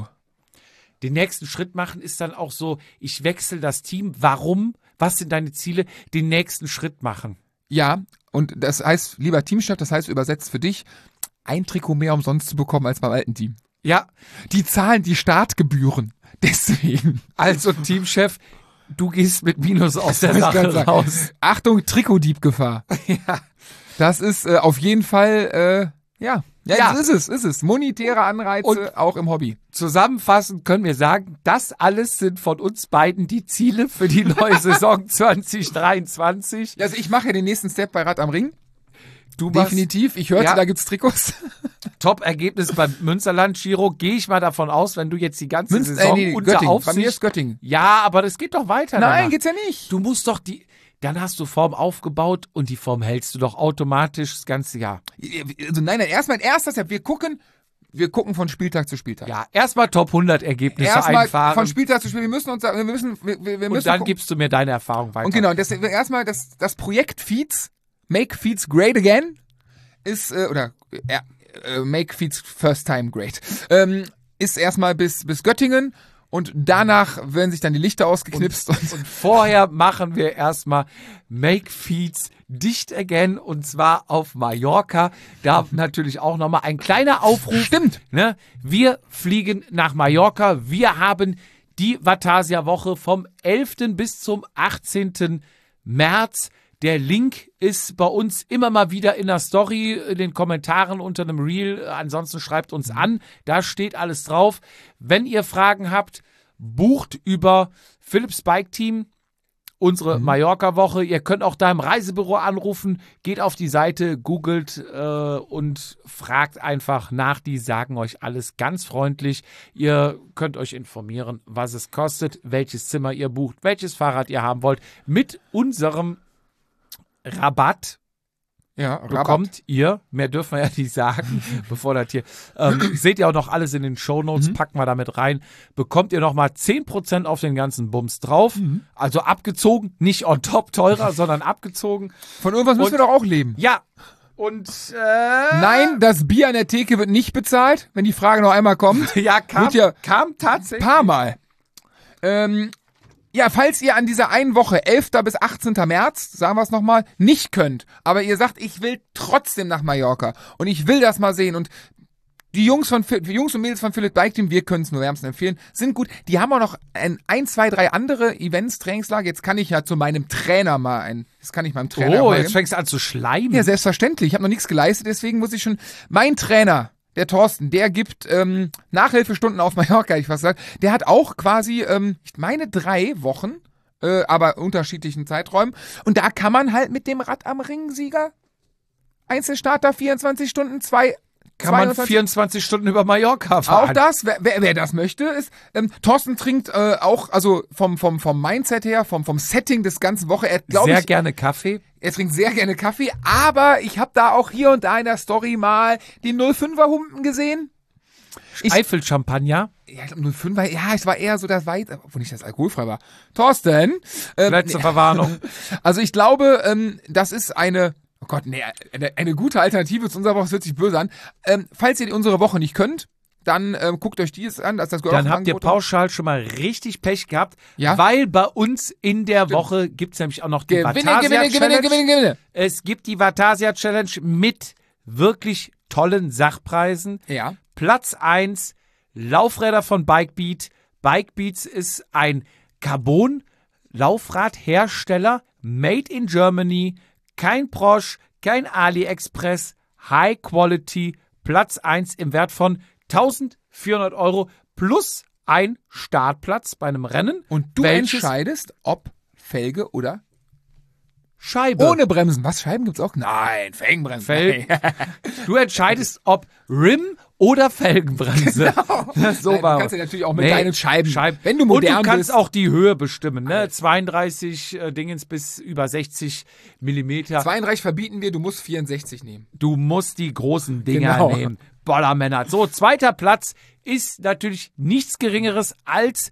Den nächsten Schritt machen ist dann auch so, ich wechsle das Team, warum? Was sind deine Ziele? Den nächsten Schritt machen. Ja, und das heißt, lieber Teamchef, das heißt übersetzt für dich, ein Trikot mehr umsonst zu bekommen als beim alten Team. Ja. Die zahlen die Startgebühren. Deswegen. Also Teamchef, du gehst mit Minus aus der Sache raus. Achtung, Trikotdiebgefahr. Ja. Das ist äh, auf jeden Fall, äh, ja. Ja, Ja. das ist es, ist es. Monetäre Anreize, Und auch im Hobby. Zusammenfassend können wir sagen, das alles sind von uns beiden die Ziele für die neue Saison zwanzig dreiundzwanzig. Also ich mache ja den nächsten Step bei Rad am Ring. Du machst Definitiv. Ich hörte, Ja. da gibt's Trikots. Top-Ergebnis beim Münsterland Giro. Gehe ich mal davon aus, wenn du jetzt die ganze Münster, Saison äh, nee, unter Göttingen. Aufsicht... Bei mir ist Göttingen. Ja, aber das geht doch weiter. Nein, danach. geht's ja nicht. Du musst doch die... Dann hast du Form aufgebaut und die Form hältst du doch automatisch das ganze Jahr. Also nein, nein, erstmal ein erster Step. Wir gucken, wir gucken von Spieltag zu Spieltag. Ja, erstmal Top hundert Ergebnisse Erstmal einfahren. von Spieltag zu Spieltag. Wir müssen uns, wir müssen, wir, wir müssen und dann gucken. gibst du mir deine Erfahrung weiter. Und genau, das, erstmal das, das Projekt Feeds, Make Feeds Great Again, ist, äh, oder äh, äh, Make Feeds First Time Great, ähm, ist erstmal bis, bis Göttingen und danach werden sich dann die Lichter ausgeknipst. Und, Und vorher machen wir erstmal Make Feeds dicht again und zwar auf Mallorca. Da natürlich auch nochmal ein kleiner Aufruf. Stimmt. Ne? Wir fliegen nach Mallorca. Wir haben die Vatasia-Woche vom elften bis zum achtzehnten März. Der Link ist bei uns immer mal wieder in der Story, in den Kommentaren unter einem Reel. Ansonsten schreibt uns an. Da steht alles drauf. Wenn ihr Fragen habt, bucht über Philips Bike Team unsere mhm. Mallorca-Woche. Ihr könnt auch da im Reisebüro anrufen, geht auf die Seite, googelt äh, und fragt einfach nach. Die sagen euch alles ganz freundlich. Ihr könnt euch informieren, was es kostet, welches Zimmer ihr bucht, welches Fahrrad ihr haben wollt. Mit unserem Rabatt Ja, bekommt Rabatt. ihr, mehr dürfen wir ja nicht sagen, bevor das hier, ähm, seht ihr auch noch alles in den Shownotes, Mhm. packen wir damit rein, bekommt ihr nochmal zehn Prozent auf den ganzen Bums drauf, Mhm. also abgezogen, nicht on top teurer, sondern abgezogen. Von irgendwas müssen Und- wir doch auch leben. Ja, und äh, Nein, das Bier an der Theke wird nicht bezahlt, wenn die Frage noch einmal kommt. ja, kam, Wird ja- kam Ein tatsächlich. paar Mal. Ähm, ja, falls ihr an dieser einen Woche, elfter bis achtzehnten März, sagen wir es nochmal, nicht könnt, aber ihr sagt, ich will trotzdem nach Mallorca und ich will das mal sehen und die Jungs von die Jungs und Mädels von Philips Bike Team, wir können es nur wärmstens empfehlen, sind gut. Die haben auch noch ein, ein, zwei, drei andere Events, Trainingslager. Jetzt kann ich ja zu meinem Trainer mal ein, jetzt kann ich meinem Trainer Oh, mal jetzt fängst du an zu schleimen. Ja, selbstverständlich. Ich habe noch nichts geleistet, deswegen muss ich schon. Mein Trainer, der Thorsten, der gibt ähm, Nachhilfestunden auf Mallorca, ich fast gesagt. Der hat auch quasi, ähm, ich meine, drei Wochen, äh, aber unterschiedlichen Zeiträumen. Und da kann man halt mit dem Rad am Ring-Sieger Einzelstarter vierundzwanzig Stunden, zwei. Kann man zweiundzwanzig vierundzwanzig Stunden über Mallorca fahren. Auch das, wer, wer, wer das möchte, ist, ähm, Thorsten trinkt äh, auch, also vom, vom, vom Mindset her, vom, vom Setting des ganzen Woche, er glaube Sehr ich, gerne Kaffee. er trinkt sehr gerne Kaffee, aber ich habe da auch hier und da in der Story mal die null fünfer Humpen gesehen. Ich- Eifel-Champagner. Ja, ich glaube null fünfer, ja, es war eher so das Weit, obwohl nicht das alkoholfrei war. Thorsten, ähm, Letzte Verwarnung. also ich glaube, ähm, das ist eine, oh Gott, nee, eine, eine gute Alternative zu unserer Woche, das hört sich böse an. Ähm, falls ihr unsere Woche nicht könnt, dann ähm, guckt euch dies an. Das, das gehört Dann auch habt ihr Angebot. pauschal schon mal richtig Pech gehabt, Ja. weil bei uns in der Woche gibt es nämlich auch noch die Gewinne, Vatasia gewinne, gewinne, Challenge. gewinne, gewinne. Es gibt die Vatasia Challenge mit wirklich tollen Sachpreisen. Ja. Platz eins, Laufräder von Bikebeat. Bikebeats ist ein Carbon-Laufradhersteller, made in Germany, kein Prosch, kein AliExpress, High Quality, Platz eins im Wert von eintausendvierhundert Euro plus ein Startplatz bei einem Rennen. Und du welches entscheidest, ob Felge oder Scheibe. ohne Bremsen. Was, Scheiben gibt's auch? Nein, Felgenbremsen. Fel- Nein. Du entscheidest, ob Rim oder Felgenbremse. So Nein, war du kannst ja natürlich auch mit Nee, deinen Scheiben, Scheiben. wenn du modern Und du kannst bist. auch die Höhe bestimmen, ne? zweiunddreißig äh, Dingens bis über sechzig Millimeter. zweiunddreißig verbieten wir, du musst vierundsechzig nehmen. Du musst die großen Dinger Genau. nehmen. Bollermänner. So, zweiter Platz ist natürlich nichts Geringeres als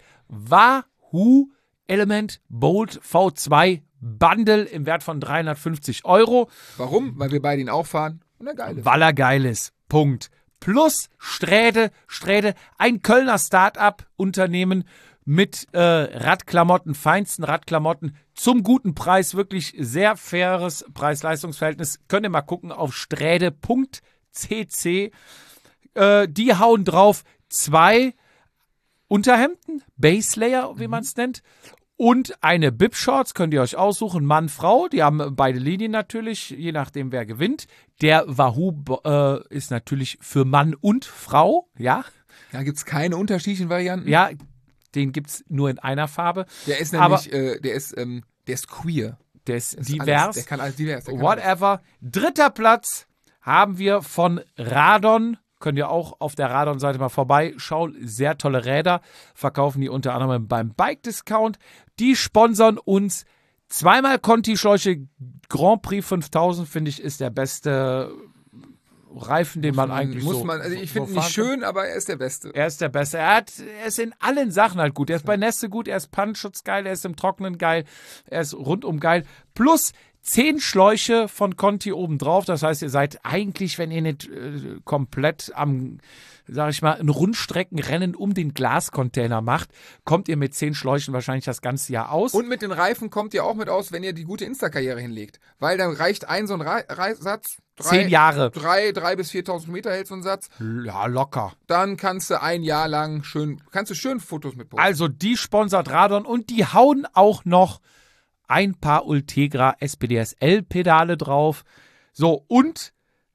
Wahoo Element Bolt V zwei Bundle im Wert von dreihundertfünfzig Euro. Warum? Weil wir beide ihn auch fahren. Und er geil ist. Weil er geil ist. Punkt. Plus Sträde, Sträde, ein Kölner Start-up-Unternehmen mit äh, Radklamotten, feinsten Radklamotten zum guten Preis, wirklich sehr faires Preis-Leistungs-Verhältnis. Könnt ihr mal gucken auf sträde punkt c c. Äh, die hauen drauf zwei Unterhemden, Base Layer, wie man es nennt, und eine Bib-Shorts, könnt ihr euch aussuchen, Mann, Frau, die haben beide Linien natürlich, je nachdem wer gewinnt. Der Wahoo äh, ist natürlich für Mann und Frau, ja, Da gibt's keine unterschiedlichen Varianten. ja, den gibt's nur in einer Farbe. Der ist Aber- nämlich, äh, der ist, ähm, der ist queer. Der ist Der ist divers, Alles, der kann alles divers. Der kann alles. whatever. Dritter Platz haben wir von Radon. Könnt ihr auch auf der Radon-Seite mal vorbeischauen. Sehr tolle Räder. Verkaufen die unter anderem beim Bike-Discount. Die sponsern uns zweimal Conti-Schläuche. Grand Prix fünftausend, finde ich, ist der beste Reifen, den man eigentlich muss so man, also so- ich so finde ihn fahren nicht schön, aber er ist der Beste. Er ist der Beste. Er, hat, er ist in allen Sachen halt gut. Er ist bei Nässe gut, er ist Pannenschutz geil, er ist im Trockenen geil, er ist rundum geil. Plus zehn Schläuche von Conti obendrauf. Das heißt, ihr seid eigentlich, wenn ihr nicht äh, komplett am, sag ich mal, ein Rundstreckenrennen um den Glascontainer macht, kommt ihr mit zehn Schläuchen wahrscheinlich das ganze Jahr aus. Und mit den Reifen kommt ihr auch mit aus, wenn ihr die gute Insta-Karriere hinlegt. Weil dann reicht ein so ein Rei Rei Satz. Drei, Zehn Jahre. Drei, drei bis viertausend Meter hält so ein Satz. Ja, locker. Dann kannst du ein Jahr lang schön, kannst du schön Fotos mit posten. Also die sponsert Radon und die hauen auch noch ein paar Ultegra S P D S L-Pedale drauf. So, und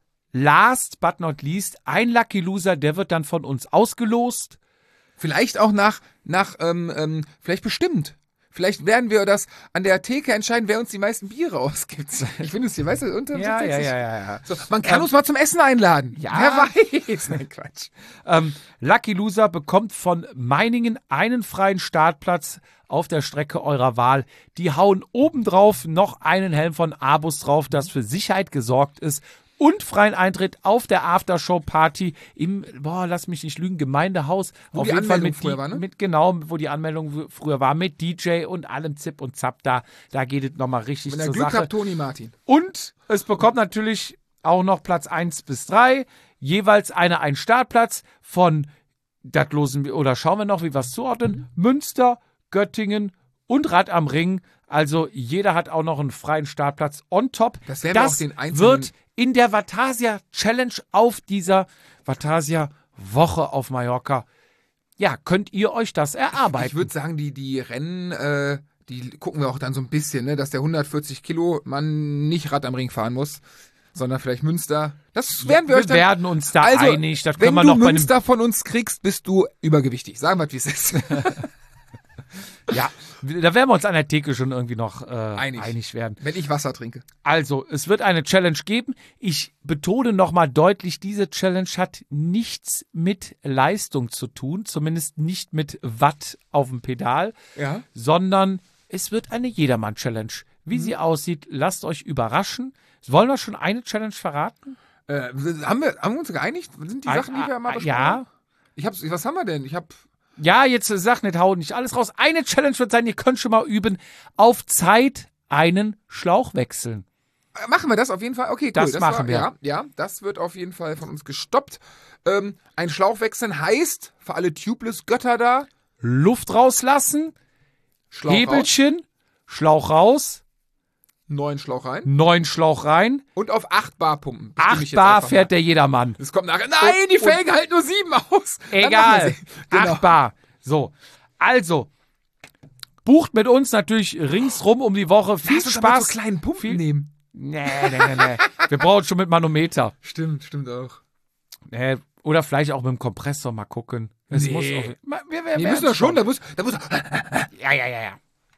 last but not least, ein Lucky Loser, der wird dann von uns ausgelost. Vielleicht auch nach, nach, ähm, ähm, vielleicht bestimmt. Vielleicht werden wir das an der Theke entscheiden, wer uns die meisten Biere ausgibt. Ich finde es hier, weißt du, unter Ja, so ja, ja, ja, ja. So, man kann Ähm, uns mal zum Essen einladen. Ja. Wer weiß. Nein, Quatsch. Ähm, Lucky Loser bekommt von Meiningen einen freien Startplatz auf der Strecke eurer Wahl. Die hauen obendrauf noch einen Helm von Abus drauf, das für Sicherheit gesorgt ist. Und freien Eintritt auf der Aftershow-Party im, boah, lass mich nicht lügen, Gemeindehaus. Wo auf die jeden Fall Anmeldung mit, früher die, war, ne? mit genau, wo die Anmeldung w- früher war, mit D J und allem Zip und Zap da. Da geht es nochmal richtig Wenn ihr zur Glück Sache. habt, Toni Martin. Und es bekommt natürlich auch noch Platz eins bis drei, jeweils einer einen Startplatz von, das losen wir, oder schauen wir noch, wie wir es zuordnen, Münster, Göttingen und Rad am Ring. Also jeder hat auch noch einen freien Startplatz on top. Das werden wir das auch den einzelnen- wird in der Vatasia Challenge auf dieser Vatasia Woche auf Mallorca. Ja, könnt ihr euch das erarbeiten? Ich würde sagen, die, die Rennen, äh, die gucken wir auch dann so ein bisschen, ne, dass der hundertvierzig Kilo Mann nicht Rad am Ring fahren muss, sondern vielleicht Münster. Das werden wir, wir euch dann... werden uns da also, einig. Das wenn können wir du noch bei einem Münster von uns kriegst, bist du übergewichtig. Sagen wir, wie es ist. Ja, da werden wir uns an der Theke schon irgendwie noch äh, einig. Einig. werden. Wenn ich Wasser trinke. Also, es wird eine Challenge geben. Ich betone nochmal deutlich, diese Challenge hat nichts mit Leistung zu tun, zumindest nicht mit Watt auf dem Pedal, Ja. sondern es wird eine Jedermann-Challenge. Wie sie aussieht, lasst euch überraschen. Wollen wir schon eine Challenge verraten? Äh, haben, wir, haben wir uns geeinigt? Sind die Sachen, die wir mal besprochen Ja. haben? Ich hab's, was haben wir denn? Ich hab... Ja, jetzt sag nicht, hau nicht alles raus. Eine Challenge wird sein, ihr könnt schon mal üben, auf Zeit einen Schlauch wechseln. Äh, Machen wir das auf jeden Fall? Okay, cool. Das machen war, wir. Ja, ja, das wird auf jeden Fall von uns gestoppt. Ähm, ein Schlauch wechseln heißt, für alle Tubeless-Götter da, Luft rauslassen, Schlauch raus, Hebelchen, Schlauch raus, neuen Schlauch rein neuen Schlauch rein, und auf acht Bar pumpen. Bestimme ich acht jetzt Bar einfach fährt mal. der Jedermann. Das kommt nachher. Nein, die Felgen halten nur sieben aus. Dann machen Egal, wir sie. Genau. acht Bar. So, also, bucht mit uns natürlich ringsrum um die Woche. Viel Lass uns aber Spaß. so kleinen Pumpen Viel- nehmen. Nee, nee, nee, nee. Wir brauchen schon mit Manometer. Stimmt, stimmt auch. Nee, oder vielleicht auch mit dem Kompressor mal gucken. Es Nee. muss auch, wir, wir, Wir wir müssen doch schon, da muss, da muss, Ja, ja, ja, ja.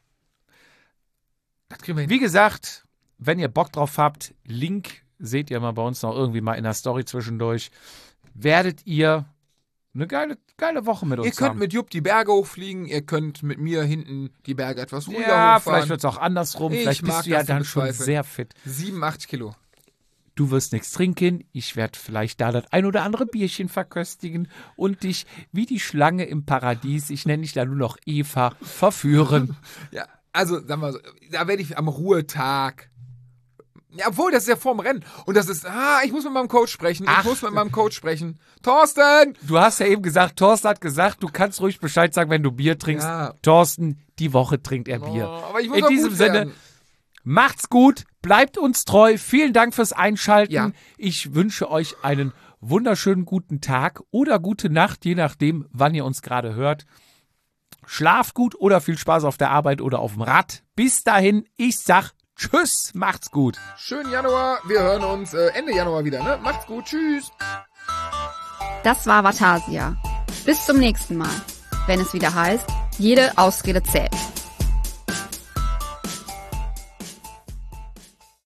das kriegen wir hin. Wie gesagt, wenn ihr Bock drauf habt, Link seht ihr mal bei uns noch irgendwie mal in der Story zwischendurch, werdet ihr eine geile, geile Woche mit uns Ihr könnt haben. mit Jupp die Berge hochfliegen, ihr könnt mit mir hinten die Berge etwas ruhiger ja, hochfahren. vielleicht wird es auch andersrum. Ich Vielleicht mag bist du ja das zu dann schon bezweifeln. sehr fit. siebenundachtzig Kilo. Du wirst nichts trinken, ich werde vielleicht da das ein oder andere Bierchen verköstigen und dich wie die Schlange im Paradies, ich nenne dich da nur noch Eva, verführen. Ja, also, sagen wir so, da werde ich am Ruhetag. Ja, obwohl, das ist ja vorm Rennen. Und das ist, ah, ich muss mit meinem Coach sprechen. Ich Ach. muss mit meinem Coach sprechen. Thorsten! Du hast ja eben gesagt, Thorsten hat gesagt, du kannst ruhig Bescheid sagen, wenn du Bier trinkst. Ja. Thorsten, die Woche trinkt er Bier. Oh, aber ich muss In auch diesem gut Sinne, werden. macht's gut, bleibt uns treu. Vielen Dank fürs Einschalten. Ja. Ich wünsche euch einen wunderschönen guten Tag oder gute Nacht, je nachdem, wann ihr uns gerade hört. Schlaft gut oder viel Spaß auf der Arbeit oder auf dem Rad. Bis dahin, ich sag Tschüss, macht's gut. Schönen Januar. Wir hören uns äh, Ende Januar wieder, ne? Macht's gut. Tschüss. Das war Vatasia. Bis zum nächsten Mal, wenn es wieder heißt, jede Ausrede zählt.